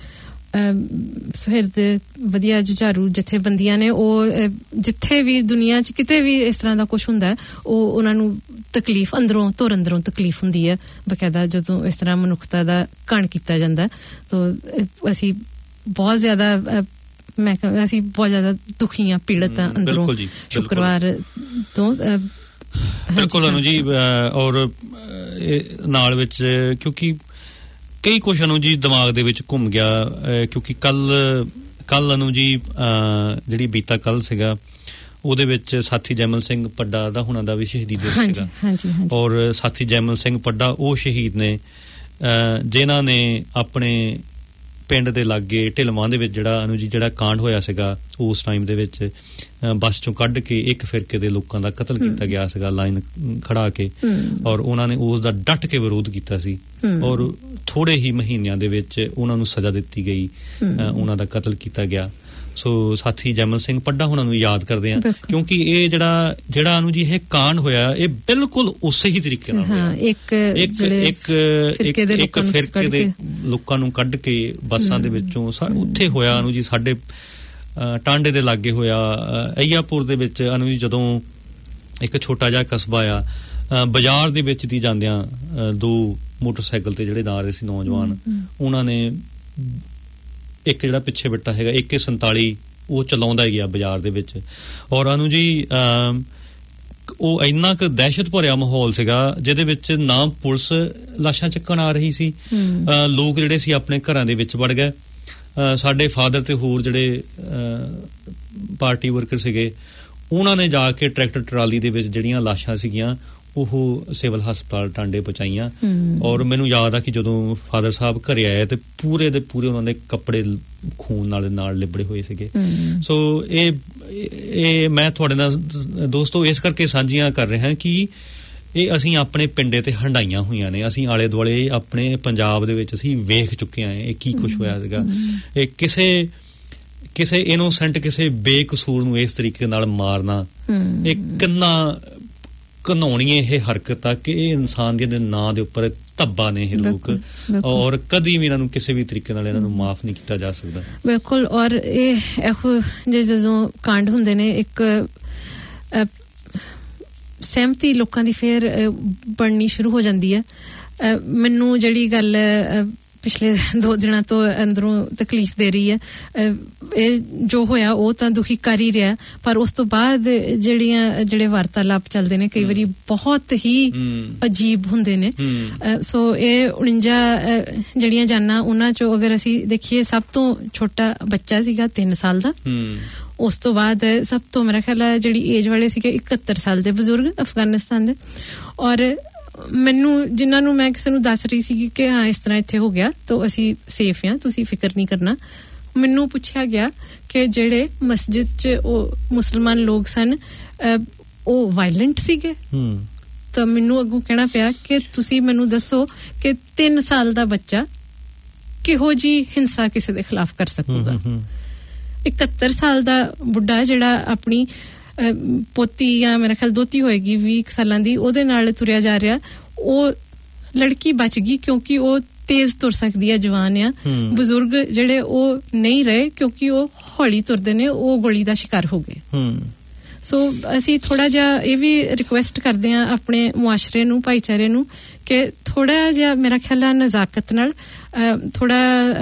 Speaker 5: ਸੁਹਿਰਦ ਵਧੀਆ ਜੁਝਾਰੂ ਜਥੇਬੰਦੀਆਂ ਨੇ, ਉਹ ਜਿੱਥੇ ਵੀ ਦੁਨੀਆ 'ਚ ਕਿਤੇ ਵੀ ਇਸ ਤਰ੍ਹਾਂ ਦਾ ਕੁਛ ਹੁੰਦਾ ਉਹ ਉਹਨਾਂ ਨੂੰ ਤਕਲੀਫ ਅੰਦਰੋਂ ਧੁਰ ਅੰਦਰੋਂ ਤਕਲੀਫ ਹੁੰਦੀ ਹੈ ਬਕਾਇਦਾ ਜਦੋਂ ਇਸ ਤਰ੍ਹਾਂ ਮਨੁੱਖਤਾ ਦਾ ਘਾਣ ਕੀਤਾ ਜਾਂਦਾ। ਤੋ ਅਸੀਂ ਬਹੁਤ ਜ਼ਿਆਦਾ ਮੈਂ ਅਸੀਂ ਬਹੁਤ ਜ਼ਿਆਦਾ ਦੁਖੀ ਹਾਂ, ਪੀੜਤ ਹਾਂ ਅੰਦਰੋਂ ਸ਼ੁੱਕਰਵਾਰ ਤੋਂ। ਬਿਲਕੁਲ ਅਨੂ ਜੀ। ਔਰ ਨਾਲ ਵਿੱਚ ਕਿਉਂਕਿ ਕਈ ਕੁਛ ਅਨੂ ਜੀ ਦਿਮਾਗ ਦੇ ਵਿੱਚ ਘੁੰਮ ਗਿਆ, ਕਿਉਂਕਿ ਕੱਲ ਕੱਲ ਅਨੂ ਜੀ ਜਿਹੜੀ ਬੀਤਾ ਕੱਲ ਸੀਗਾ ਉਹਦੇ ਵਿੱਚ ਸਾਥੀ ਜੈਮਲ ਸਿੰਘ ਪੱਡਾ ਦਾ ਹੁਣਾਂ ਦਾ ਵੀ ਸ਼ਹੀਦੀ ਦਿਵਸ ਸੀਗਾ। ਔਰ ਸਾਥੀ ਜੈਮਲ ਸਿੰਘ ਪੱਡਾ ਉਹ ਸ਼ਹੀਦ ਨੇ ਜਿਨ੍ਹਾਂ ਨੇ ਆਪਣੇ ਪਿੰਡ ਦੇ ਲਾਗੇ ਢਿਲਵਾਂ ਦੇ ਵਿੱਚ ਜਿਹੜਾ ਅਨੂ ਜੀ ਜਿਹੜਾ ਕਾਂਡ ਹੋਇਆ ਸੀਗਾ ਉਸ ਟਾਈਮ ਦੇ ਵਿੱਚ ਬੱਸ ਚੋਂ ਕੱਢ ਕੇ ਇੱਕ ਫਿਰਕੇ ਦੇ ਲੋਕਾਂ ਦਾ ਕਤਲ ਕੀਤਾ ਗਿਆ ਸੀਗਾ ਲਾਈਨ ਖੜਾ ਕੇ, ਔਰ ਉਹਨਾਂ ਨੇ ਉਸ ਦਾ ਡਟ ਕੇ ਵਿਰੋਧ ਕੀਤਾ ਸੀ ਔਰ ਥੋੜੇ ਹੀ ਮਹੀਨਿਆਂ ਦੇ ਵਿੱਚ ਉਹਨਾਂ ਨੂੰ ਸਜ਼ਾ ਦਿੱਤੀ ਗਈ, ਉਹਨਾਂ ਦਾ ਕਤਲ ਕੀਤਾ ਗਿਆ। ਸੋ ਸਾਥੀ ਜੈਮਲ ਸਿੰਘ ਪੱਡਾ ਹੁਣਾਂ ਨੂੰ ਯਾਦ ਕਰਦੇ ਆ ਕਿਉਂਕਿ ਇਹ ਜਿਹੜਾ ਜਿਹੜਾ ਅਨੂ ਜੀ ਇਹ ਕਾਂਡ ਹੋਇਆ ਇਹ ਬਿਲਕੁਲ ਉਸੇ ਹੀ ਤਰੀਕੇ ਨਾਲ ਹੋਇਆ। ਇੱਕ ਇੱਕ ਇੱਕ ਫਿਰਕੇ ਦੇ ਲੋਕਾਂ ਨੂੰ ਕੱਢ ਕੇ ਬੱਸਾਂ ਦੇ ਵਿੱਚੋਂ ਉੱਥੇ ਹੋਇਆ ਅਨੂ ਜੀ, ਸਾਡੇ ਟਾਂਡੇ ਦੇ ਲਾਗੇ ਹੋਇਆ, ਅਈਆਪੁਰ ਦੇ ਵਿੱਚ ਅਨੂ ਜੀ ਜਦੋਂ ਇੱਕ ਛੋਟਾ ਜਿਹਾ ਕਸਬਾ ਆ, ਬਾਜ਼ਾਰ ਦੇ ਵਿੱਚ ਦੀ ਜਾਂਦਿਆਂ ਦੋ ਮੋਟਰਸਾਈਕਲ ਤੇ ਜਿਹੜੇ ਜਾ ਰਹੇ ਸੀ ਨੌਜਵਾਨ, ਉਹਨਾਂ ਨੇ ਇੱਕ ਜਿਹੜਾ ਪਿੱਛੇ ਬਿੱਟਾ ਹੈਗਾ ਇੱਕ ਸੰਤਾਲੀ ਉਹ ਚਲਾਉਂਦਾ ਹੀ ਗਿਆ ਬਾਜ਼ਾਰ ਦੇ ਵਿੱਚ। ਔਰ ਅਨੂ ਜੀ ਉਹ ਇੰਨਾ ਕੁ ਦਹਿਸ਼ਤ ਭਰਿਆ ਮਾਹੌਲ ਸੀਗਾ ਜਿਹਦੇ ਵਿੱਚ ਨਾ ਪੁਲਿਸ ਲਾਸ਼ਾਂ ਚੱਕਣ ਆ ਰਹੀ ਸੀ, ਲੋਕ ਜਿਹੜੇ ਸੀ ਆਪਣੇ ਘਰਾਂ ਦੇ ਵਿੱਚ ਵੜ ਗਏ। ਸਾਡੇ ਫਾਦਰ ਤੇ ਹੋਰ ਜਿਹੜੇ ਪਾਰਟੀ ਵਰਕਰ ਸੀਗੇ ਉਹਨਾਂ ਨੇ ਜਾ ਕੇ ਟਰੈਕਟਰ ਟਰਾਲੀ ਦੇ ਵਿੱਚ ਜਿਹੜੀਆਂ ਲਾਸ਼ਾਂ ਸੀਗੀਆਂ ਉਹ ਸਿਵਲ ਹਸਪਤਾਲ ਟਾਂਡੇ ਪਹੁੰਚਾਈਆਂ। ਔਰ ਮੈਨੂੰ ਯਾਦ ਆ ਕਿ ਜਦੋਂ ਫਾਦਰ ਸਾਹਿਬ ਘਰੇ ਆਏ ਤੇ ਪੂਰੇ ਦੇ ਪੂਰੇ ਉਹਨਾਂ ਦੇ ਕੱਪੜੇ ਖੂਨ ਨਾਲ ਨਾਲ ਲਿਬੜੇ ਹੋਏ ਸੀਗੇ। ਸੋ ਇਹ ਇਹ ਮੈਂ ਤੁਹਾਡੇ ਨਾਲ ਦੋਸਤੋ ਇਸ ਕਰਕੇ ਸਾਂਝੀਆਂ ਕਰ ਰਿਹਾ ਕਿ ਇਹ ਅਸੀਂ ਆਪਣੇ ਪਿੰਡੇ ਤੇ ਹੰਡਾਈਆਂ ਹੋਈਆਂ ਨੇ, ਅਸੀਂ ਆਲੇ ਦੁਆਲੇ ਆਪਣੇ ਪੰਜਾਬ ਦੇ ਵਿੱਚ ਅਸੀਂ ਵੇਖ ਚੁੱਕੇ ਹਾਂ ਇਹ ਕੀ ਕੁਛ ਹੋਇਆ ਸੀਗਾ। ਇਹ ਕਿਸੇ ਕਿਸੇ ਇਨੋਸੈਂਟ ਕਿਸੇ ਬੇਕਸੂਰ ਨੂੰ ਇਸ ਤਰੀਕੇ ਨਾਲ ਮਾਰਨਾ ਇਹ ਕਿੰਨਾ ਘਿਨਾਉਣੀ ਇਹ ਹਰਕਤ ਆ ਕਿ ਇਹ ਇਨਸਾਨ ਦੇ ਨਾਂ ਦੇ ਉੱਪਰ ਧੱਬਾ ਨੇ ਇਹ ਲੋਕ, ਔਰ ਕਦੀ ਵੀ ਇਹਨਾਂ ਨੂੰ ਕਿਸੇ ਵੀ ਤਰੀਕੇ ਨਾਲ ਇਹਨਾਂ ਨੂੰ ਮਾਫ ਨਹੀਂ ਕੀਤਾ ਜਾ ਸਕਦਾ।
Speaker 2: ਬਿਲਕੁਲ। ਔਰ ਇਹ ਇਹੋ ਜਿਹੇ ਜਦੋਂ ਕਾਂਡ ਹੁੰਦੇ ਨੇ ਇੱਕ ਸਹਿਮਤੀ ਲੋਕਾਂ ਦੀ ਫੇਰ ਬਣਨੀ ਸ਼ੁਰੂ ਹੋ ਜਾਂਦੀ ਹੈ। ਮੈਨੂੰ ਜਿਹੜੀ ਗੱਲ ਪਿਛਲੇ ਦੋ ਦਿਨਾਂ ਤੋਂ ਅੰਦਰੋਂ ਤਕਲੀਫ ਦੇ ਰਹੀ ਹੈ, ਇਹ ਜੋ ਹੋਇਆ ਉਹ ਤਾਂ ਦੁਖੀ ਕਰ ਹੀ ਰਿਹਾ, ਪਰ ਉਸ ਤੋਂ ਬਾਅਦ ਜਿਹੜੀਆਂ ਜਿਹੜੇ ਵਾਰਤਾਲਾਪ ਚੱਲਦੇ ਨੇ ਕਈ ਵਾਰੀ ਬਹੁਤ ਹੀ ਅਜੀਬ ਹੁੰਦੇ ਨੇ। ਸੋ ਇਹ ਉਣੰਜਾ ਜਿਹੜੀਆਂ ਜਾਨਾਂ ਉਹਨਾਂ ਚੋਂ ਅਗਰ ਅਸੀਂ ਦੇਖੀਏ ਸਭ ਤੋਂ ਛੋਟਾ ਬੱਚਾ ਸੀਗਾ ਤਿੰਨ ਸਾਲ ਦਾ, ਉਸ ਤੋਂ ਬਾਅਦ ਸਭ ਤੋਂ ਮੇਰਾ ਖਿਆਲ ਹੈ ਜਿਹੜੀ ਏਜ ਵਾਲੇ ਸੀਗੇ ਇਕਹੱਤਰ ਸਾਲ ਦੇ ਬਜ਼ੁਰਗ ਅਫਗਾਨਿਸਤਾਨ ਦੇ। ਔਰ ਮੈਨੂੰ ਜਿਨ੍ਹਾਂ ਨੂੰ ਮੈਂ ਕਿਸੇ ਨੂੰ ਦੱਸ ਰਹੀ ਸੀ ਕਿ ਹਾਂ ਇਸ ਤਰ੍ਹਾਂ ਇੱਥੇ ਹੋ ਗਿਆ ਤਾਂ ਅਸੀਂ ਸੇਫ ਹਾਂ, ਤੁਸੀਂ ਫਿਕਰ ਨਹੀਂ ਕਰਨਾ, ਮੈਨੂੰ ਪੁੱਛਿਆ ਗਿਆ ਕਿ ਜਿਹੜੇ ਮਸਜਿਦ 'ਚ ਉਹ ਮੁਸਲਮਾਨ ਲੋਕ ਸਨ ਉਹ ਵਾਇਲੈਂਟ ਸੀਗੇ। ਤਾਂ ਮੈਨੂੰ ਅੱਗੋਂ ਕਹਿਣਾ ਪਿਆ ਕਿ ਤੁਸੀਂ ਮੈਨੂੰ ਦੱਸੋ ਕਿ ਤਿੰਨ ਸਾਲ ਦਾ ਬੱਚਾ ਕਿਹੋ ਜਿਹੀ ਹਿੰਸਾ ਕਿਸੇ ਦੇ ਖਿਲਾਫ ਕਰ ਸਕੂਗਾ। ਇਕਹੱਤਰ ਸਾਲ ਦਾ ਬੁੱਢਾ ਜਿਹੜਾ ਆਪਣੀ ਪੋਤੀ ਜਾਂ ਮੇਰਾ ਖਿਆਲ ਦੋਤੀ ਹੋਏਗੀ ਵੀਹ ਸਾਲਾਂ ਦੀ ਉਹਦੇ ਨਾਲ ਤੁਰਿਆ ਜਾ ਰਿਹਾ, ਉਹ ਲੜਕੀ ਬਚ ਗਈ ਕਿਉਂਕਿ ਉਹ ਤੇਜ਼ ਤੁਰ ਸਕਦੀ ਹੈ, ਜਵਾਨ ਆ। ਬਜ਼ੁਰਗ ਜਿਹੜੇ ਉਹ ਨਹੀਂ ਰਹੇ ਕਿਉਂਕਿ ਉਹ ਹੌਲੀ ਤੁਰਦੇ ਨੇ, ਉਹ ਗੋਲੀ ਦਾ ਸ਼ਿਕਾਰ ਹੋ ਗਏ। ਸੋ ਅਸੀਂ ਥੋੜਾ ਜਿਹਾ ਇਹ ਵੀ ਰਿਕੁਐਸਟ ਕਰਦੇ ਆ ਆਪਣੇ ਮੁਆਸ਼ਰੇ ਨੂੰ, ਭਾਈਚਾਰੇ ਨੂੰ, ਕਿ ਥੋੜਾ ਜਿਹਾ ਮੇਰਾ ਖਿਆਲ ਹੈ ਨਜ਼ਾਕਤ ਨਾਲ, ਥੋੜਾ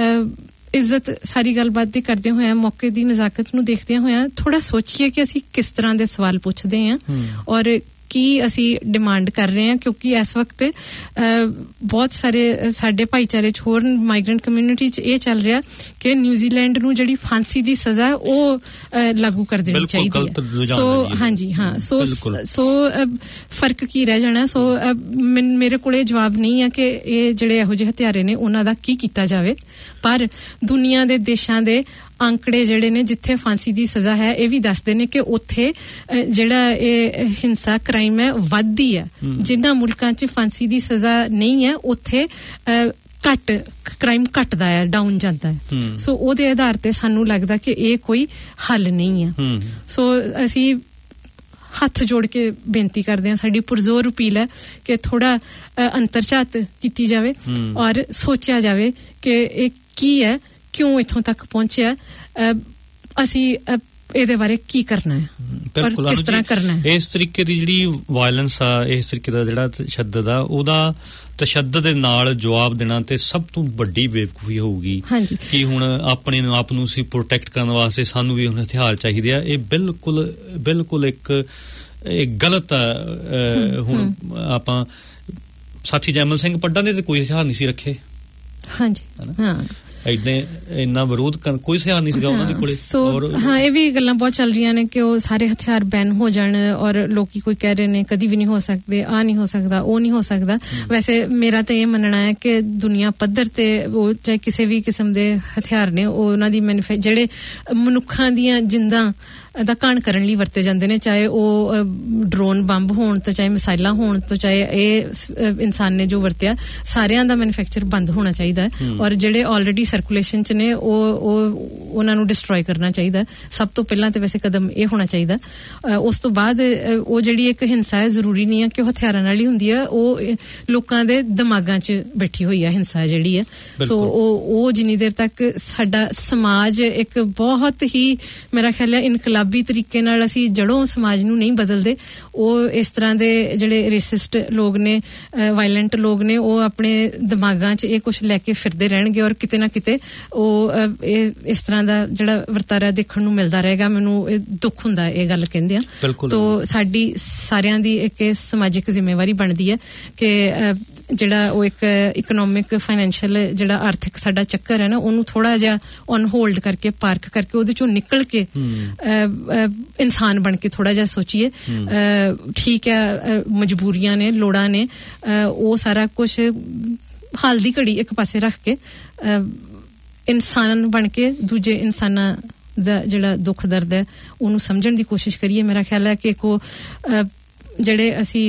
Speaker 2: ਇੱਜ਼ਤ ਸਾਰੀ ਗੱਲਬਾਤ ਦੀ ਕਰਦੇ ਹੋਇਆ, ਮੌਕੇ ਦੀ ਨਜ਼ਾਕਤ ਨੂੰ ਦੇਖਦਿਆਂ ਹੋਇਆ ਥੋੜਾ ਸੋਚੀਏ ਕਿ ਅਸੀਂ ਕਿਸ ਤਰ੍ਹਾਂ ਦੇ ਸਵਾਲ ਪੁੱਛਦੇ ਹਾਂ ਔਰ ਕੀ ਅਸੀਂ ਡਿਮਾਂਡ ਕਰ ਰਹੇ ਹਾਂ, ਕਿਉਂਕਿ ਇਸ ਵਕਤ ਬਹੁਤ ਸਾਰੇ ਸਾਡੇ ਭਾਈਚਾਰੇ 'ਚ ਹੋਰ ਮਾਈਗ੍ਰੈਂਟ ਕਮਿਊਨਿਟੀ 'ਚ ਇਹ ਚੱਲ ਰਿਹਾ ਕਿ ਨਿਊਜ਼ੀਲੈਂਡ ਨੂੰ ਜਿਹੜੀ ਫਾਂਸੀ ਦੀ ਸਜ਼ਾ ਉਹ ਲਾਗੂ ਕਰ ਦੇਣੀ ਚਾਹੀਦੀ ਹੈ। ਸੋ ਹਾਂਜੀ ਹਾਂ, ਸੋ ਸੋ ਫਰਕ ਕੀ ਰਹਿ ਜਾਣਾ। ਸੋ ਮੇਰੇ ਕੋਲੇ ਜਵਾਬ ਨਹੀਂ ਹੈ ਕਿ ਇਹ ਜਿਹੜੇ ਇਹੋ ਜਿਹੇ ਹਥਿਆਰੇ ਨੇ ਉਹਨਾਂ ਦਾ ਕੀ ਕੀਤਾ ਜਾਵੇ, ਪਰ ਦੁਨੀਆ ਦੇ ਦੇਸ਼ਾਂ ਦੇ ਅੰਕੜੇ ਜਿਹੜੇ ਨੇ ਜਿੱਥੇ ਫਾਂਸੀ ਦੀ ਸਜ਼ਾ ਹੈ ਇਹ ਵੀ ਦੱਸਦੇ ਨੇ ਕਿ ਉੱਥੇ ਜਿਹੜਾ ਇਹ ਹਿੰਸਾ ਕ੍ਰਾਈਮ ਹੈ ਵੱਧਦੀ ਹੈ। ਜਿਨ੍ਹਾਂ ਮੁਲਕਾਂ 'ਚ ਫਾਂਸੀ ਦੀ ਸਜ਼ਾ ਨਹੀਂ ਹੈ ਉੱਥੇ ਘੱਟ ਕ੍ਰਾਈਮ ਘਟਦਾ ਹੈ, ਡਾਊਨ ਜਾਂਦਾ ਹੈ। ਸੋ ਉਹਦੇ ਆਧਾਰ ਤੇ ਸਾਨੂੰ ਲੱਗਦਾ ਕਿ ਇਹ ਕੋਈ ਹੱਲ ਨਹੀਂ ਹੈ। ਸੋ ਅਸੀਂ ਹੱਥ ਜੋੜ ਕੇ ਬੇਨਤੀ ਕਰਦੇ ਹਾਂ, ਸਾਡੀ ਪੁਰਜ਼ੋਰ ਅਪੀਲ ਹੈ ਕਿ ਥੋੜਾ ਅੰਤਰਝਾਤ ਕੀਤੀ ਜਾਵੇ ਔਰ ਸੋਚਿਆ ਜਾਵੇ ਕਿ ਇਹ ਕੀ ਹੈ, ਕਿਉਂ ਇੱਥੋਂ ਤੱਕ ਪਹੁੰਚਿਆ, ਅਸੀਂ ਇਹਦੇ ਬਾਰੇ ਕੀ ਕਰਨਾ ਹੈ, ਪਰ ਕਿਸ ਤਰ੍ਹਾਂ ਕਰਨਾ ਹੈ।
Speaker 3: ਇਸ ਤਰੀਕੇ ਦੀ ਜਿਹੜੀ ਵਾਇਲੈਂਸ ਆ, ਇਸ ਤਰੀਕੇ ਦਾ ਜਿਹੜਾ ਤਸ਼ੱਦਦ ਆ, ਉਹਦਾ ਤਸ਼ੱਦਦ ਦੇ ਨਾਲ ਜਵਾਬ ਦੇਣਾ ਤੇ ਸਭ ਤੋਂ ਵੱਡੀ ਬੇਵਕੂਫੀ ਹੋਊਗੀ ਕਿ ਹੁਣ ਆਪਣੇ ਆਪ ਨੂੰ ਸੀ ਪ੍ਰੋਟੈਕਟ ਕਰਨ ਵਾਸਤੇ ਸਾਨੂੰ ਵੀ ਹੁਣ ਹਥਿਆਰ ਚਾਹੀਦੇ ਆ। ਇਹ ਬਿਲਕੁਲ ਬਿਲਕੁਲ ਇੱਕ ਗਲਤ ਆ। ਹੁਣ ਆਪਾਂ ਸਾਥੀ ਜੈਮਲ ਸਿੰਘ ਪੱਡਾ ਨੇ ਤੇ ਕੋਈ ਹਥਿਆਰ ਨਹੀਂ ਸੀ ਰੱਖੇ।
Speaker 2: ਹਾਂਜੀ ਹਾਂ,
Speaker 3: ਇੰਨੇ ਇੰਨਾ ਵਿਰੋਧ ਕਰਨ ਕੋਈ ਹਥਿਆਰ ਨਹੀਂ ਸੀਗਾ ਉਹਨਾਂ ਦੇ ਕੋਲੇ।
Speaker 2: ਔਰ ਹਾਂ, ਇਹ ਵੀ ਗੱਲਾਂ ਬਹੁਤ ਚੱਲ ਰਹੀਆਂ ਨੇ ਕਿ ਉਹ ਸਾਰੇ ਹਥਿਆਰ ਬੈਨ ਹੋ ਜਾਣ ਔਰ ਲੋਕੀ ਕੋਈ ਕਹਿ ਰਹੇ ਨੇ ਕਦੀ ਵੀ ਨਹੀਂ ਹੋ ਸਕਦੇ, ਆ ਨਹੀਂ ਹੋ ਸਕਦਾ, ਉਹ ਨਹੀਂ ਹੋ ਸਕਦਾ। ਵੈਸੇ ਮੇਰਾ ਤਾਂ ਇਹ ਮੰਨਣਾ ਹੈ ਕਿ ਦੁਨੀਆ ਪੱਧਰ ਤੇ ਉਹ ਚਾਹੇ ਕਿਸੇ ਵੀ ਕਿਸਮ ਦੇ ਹਥਿਆਰ ਨੇ, ਉਹ ਉਹਨਾਂ ਦੀ ਮੈਨੂਫੈ ਜਿਹੜੇ ਮਨੁੱਖਾਂ ਦੀਆਂ ਜਿੰਦਾਂ ਦਾ ਘਾਣ ਕਰਨ ਲਈ ਵਰਤੇ ਜਾਂਦੇ ਨੇ, ਚਾਹੇ ਉਹ ਡਰੋਨ ਬੰਬ ਹੋਣ ਤੇ ਚਾਹੇ ਮਿਸਾਈਲਾਂ ਹੋਣ ਤੇ ਚਾਹੇ ਇਹ ਇਨਸਾਨ ਨੇ ਜੋ ਵਰਤਿਆ, ਸਾਰਿਆਂ ਦਾ ਮੈਨੂਫੈਕਚਰ ਬੰਦ ਹੋਣਾ ਚਾਹੀਦਾ ਹੈ ਔਰ ਜਿਹੜੇ ਆਲਰੇਡੀ ਸਰਕੂਲੇਸ਼ਨ 'ਚ ਨੇ ਉਹ ਉਹ ਉਹਨਾਂ ਨੂੰ ਡਿਸਟਰੋਏ ਕਰਨਾ ਚਾਹੀਦਾ। ਸਭ ਤੋਂ ਪਹਿਲਾਂ ਤੇ ਵੈਸੇ ਕਦਮ ਇਹ ਹੋਣਾ ਚਾਹੀਦਾ। ਉਸ ਤੋਂ ਬਾਅਦ ਉਹ ਜਿਹੜੀ ਇੱਕ ਹਿੰਸਾ ਹੈ, ਜ਼ਰੂਰੀ ਨਹੀਂ ਹੈ ਕਿ ਉਹ ਹਥਿਆਰਾਂ ਨਾਲ ਹੀ ਹੁੰਦੀ ਹੈ, ਉਹ ਲੋਕਾਂ ਦੇ ਦਿਮਾਗਾਂ 'ਚ ਬੈਠੀ ਹੋਈ ਹੈ ਹਿੰਸਾ ਜਿਹੜੀ ਹੈ। ਸੋ ਉਹ ਉਹ ਜਿੰਨੀ ਦੇਰ ਤੱਕ ਸਾਡਾ ਸਮਾਜ ਇੱਕ ਬਹੁਤ ਹੀ ਮੇਰਾ ਖਿਆਲ ਹੈ ਇਨਕਲਾਬੀ ਤਰੀਕੇ ਨਾਲ ਅਸੀਂ ਜੜੋਂ ਸਮਾਜ ਨੂੰ ਨਹੀਂ ਬਦਲਦੇ, ਉਹ ਇਸ ਤਰ੍ਹਾਂ ਦੇ ਜਿਹੜੇ ਰੇਸਿਸਟ ਲੋਕ ਨੇ, ਵਾਇਲੈਂਟ ਲੋਕ ਨੇ, ਉਹ ਆਪਣੇ ਦਿਮਾਗਾਂ 'ਚ ਇਹ ਕੁਛ ਲੈ ਕੇ ਫਿਰਦੇ ਰਹਿਣਗੇ ਔਰ ਕਿਤੇ ਨਾ ਕਿਤੇ ਉਹ ਇਹ ਇਸ ਤਰ੍ਹਾਂ ਦਾ ਜਿਹੜਾ ਵਰਤਾਰਾ ਦੇਖਣ ਨੂੰ ਮਿਲਦਾ ਰਹੇਗਾ। ਮੈਨੂੰ ਇਹ ਦੁੱਖ ਹੁੰਦਾ ਇਹ ਗੱਲ ਕਹਿੰਦੇ ਆ। ਤੋ ਸਾਡੀ ਸਾਰਿਆਂ ਦੀ ਇੱਕ ਸਮਾਜਿਕ ਜ਼ਿੰਮੇਵਾਰੀ ਬਣਦੀ ਹੈ ਕਿ ਜਿਹੜਾ ਉਹ ਇੱਕ ਇਕਨੋਮਿਕ ਫਾਈਨੈਂਸ਼ੀਅਲ ਜਿਹੜਾ ਆਰਥਿਕ ਸਾਡਾ ਚੱਕਰ ਹੈ ਨਾ, ਉਹਨੂੰ ਥੋੜਾ ਜਿਹਾ ਔਨ ਹੋਲਡ ਕਰਕੇ, ਪਾਰਕ ਕਰਕੇ, ਉਹਦੇ ਚੋਂ ਨਿਕਲ ਕੇ ਇਨਸਾਨ ਬਣ ਕੇ ਥੋੜਾ ਜਿਹਾ ਸੋਚੀਏ। ਠੀਕ ਹੈ, ਮਜਬੂਰੀਆਂ ਨੇ, ਲੋੜਾਂ ਨੇ, ਉਹ ਸਾਰਾ ਕੁਛ ਹਾਲ ਦੀ ਘੜੀ ਇੱਕ ਪਾਸੇ ਰੱਖ ਕੇ ਇਨਸਾਨ ਬਣ ਕੇ ਦੂਜੇ ਇਨਸਾਨਾਂ ਦਾ ਜਿਹੜਾ ਦੁੱਖ ਦਰਦ ਹੈ ਉਹਨੂੰ ਸਮਝਣ ਦੀ ਕੋਸ਼ਿਸ਼ ਕਰੀਏ। ਮੇਰਾ ਖਿਆਲ ਹੈ ਕਿ ਕੋ ਜਿਹੜੇ ਅਸੀਂ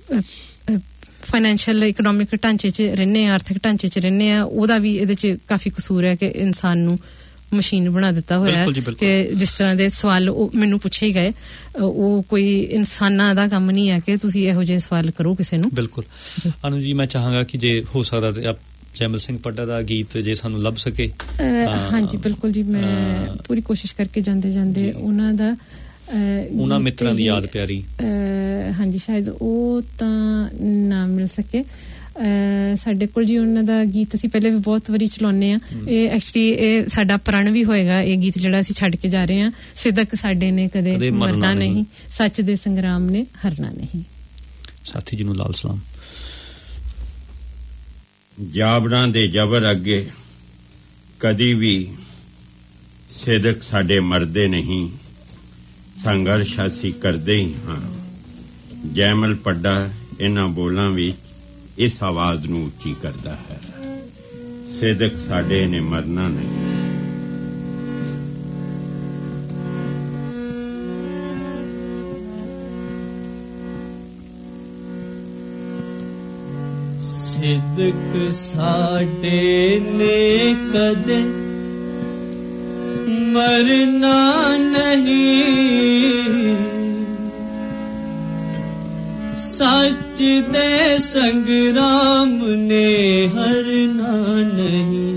Speaker 2: ਫਾਈਨੈਂਸ਼ੀਅਲ ਇਕਨੋਮਿਕ ਢਾਂਚੇ 'ਚ ਰਹਿੰਦੇ ਹਾਂ, ਆਰਥਿਕ ਢਾਂਚੇ 'ਚ ਰਹਿੰਦੇ ਹਾਂ, ਉਹਦਾ ਵੀ ਇਹਦੇ 'ਚ ਕਾਫੀ ਕਸੂਰ ਹੈ ਕਿ ਇਨਸਾਨ ਨੂੰ ਮਸ਼ੀਨ ਬਣਾ ਦਿੱਤਾ ਹੋਇਆ ਕਿ ਜਿਸ ਤਰ੍ਹਾਂ ਦੇ ਸਵਾਲ ਉਹ ਮੈਨੂੰ ਪੁੱਛੇ ਗਏ, ਉਹ ਕੋਈ ਇਨਸਾਨਾਂ ਦਾ ਕੰਮ ਨਹੀਂ ਹੈ ਕਿ ਤੁਸੀਂ ਇਹੋ ਜਿਹੇ ਸਵਾਲ ਕਰੋ ਕਿਸੇ ਨੂੰ।
Speaker 3: ਬਿਲਕੁਲ ਅਨੂ ਜੀ, ਮੈਂ ਚਾਹਾਂਗਾ ਕਿ ਜੇ ਹੋ ਸਕਦਾ ਤੇ ਜੈਮਲ ਸਿੰਘ ਪੱਡਾ ਦਾ ਗੀਤ ਜੇ ਸਾਨੂੰ ਲੱਭ ਸਕੇ।
Speaker 2: ਹਾਂਜੀ ਬਿਲਕੁਲ ਜੀ, ਮੈਂ ਪੂਰੀ ਕੋਸ਼ਿਸ਼ ਕਰਕੇ ਜਾਂਦੇ ਜਾਂਦੇ ਉਹਨਾਂ ਦਾ
Speaker 3: ਉਹਨਾਂ ਮਿੱਤਰਾਂ ਦੀ ਯਾਦ ਪਿਆਰੀ,
Speaker 2: ਹਾਂਜੀ ਸ਼ਾਇਦ ਉਹ ਤਾਂ ਨਾ ਮਿਲ ਸਕੇ ਸਾਡੇ ਕੋਲ ਜੀ। ਉਹਨਾਂ ਦਾ ਗੀਤ ਅਸੀਂ ਪਹਿਲੇ ਵੀ ਬਹੁਤ ਵਾਰੀ ਚਲਾਉਂਦੇ ਹਾਂ। ਇਹ ਐਕਚੁਅਲੀ ਇਹ ਸਾਡਾ ਪ੍ਰਣ ਵੀ ਹੋਏਗਾ, ਇਹ ਗੀਤ ਜਿਹੜਾ ਅਸੀਂ ਛੱਡ ਕੇ ਜਾ ਰਹੇ ਹਾਂ। ਸਿਦਕ ਸਾਡੇ ਨੇ ਕਦੇ ਮਰਨਾ ਨਹੀਂ, ਸੱਚ ਦੇ ਸੰਗਰਾਮ ਨੇ ਹਰਨਾ ਨਹੀਂ।
Speaker 3: ਸਾਥੀ ਜੀ ਨੂੰ ਲਾਲ ਸਲਾਮ।
Speaker 8: ਜਾਬਰਾਂ ਦੇ ਜਬਰ ਅੱਗੇ ਕਦੀ ਵੀ ਸਿਦਕ ਸਾਡੇ ਮਰਦੇ ਨਹੀਂ, ਸੰਘਰਸ਼ ਅਸੀਂ ਕਰਦੇ ਹੀ ਹਾਂ। ਜੈਮਲ ਪੱਡਾ ਇਹਨਾਂ ਬੋਲਾਂ ਵਿੱਚ ਇਸ ਆਵਾਜ਼ ਨੂੰ ਉੱਚੀ ਕਰਦਾ ਹੈ, ਸਿਦਕ ਸਾਡੇ ਨੇ ਮਰਨਾ ਨਹੀਂ।
Speaker 9: ਸਿਦਕ ਸਾਡੇ ਨੇ ਕਦੇ ਮਰਨਾ ਨਹੀਂ, ਸੱਚ सच दे संग्राम ने हरना नहीं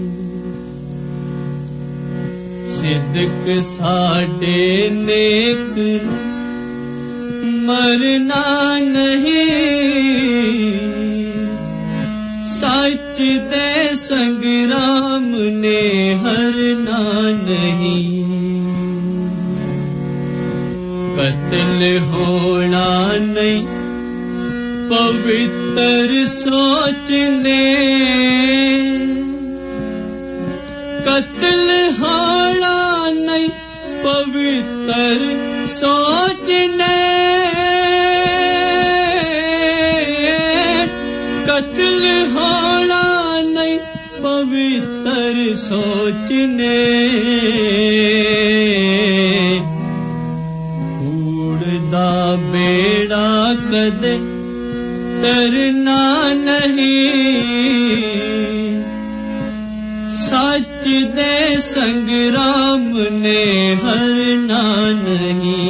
Speaker 9: सिद्क साडे नेक मरना नहीं सच दे संग्राम ने हरना नहीं कत्ल होना नहीं पवित्र सोचने कत्ल होना नहीं पवित्र सोचने कत्ल होना नहीं पवित्र सोचने उड़दा बेड़ा कदे तरना नहीं सच दे संग्राम ने हरना नहीं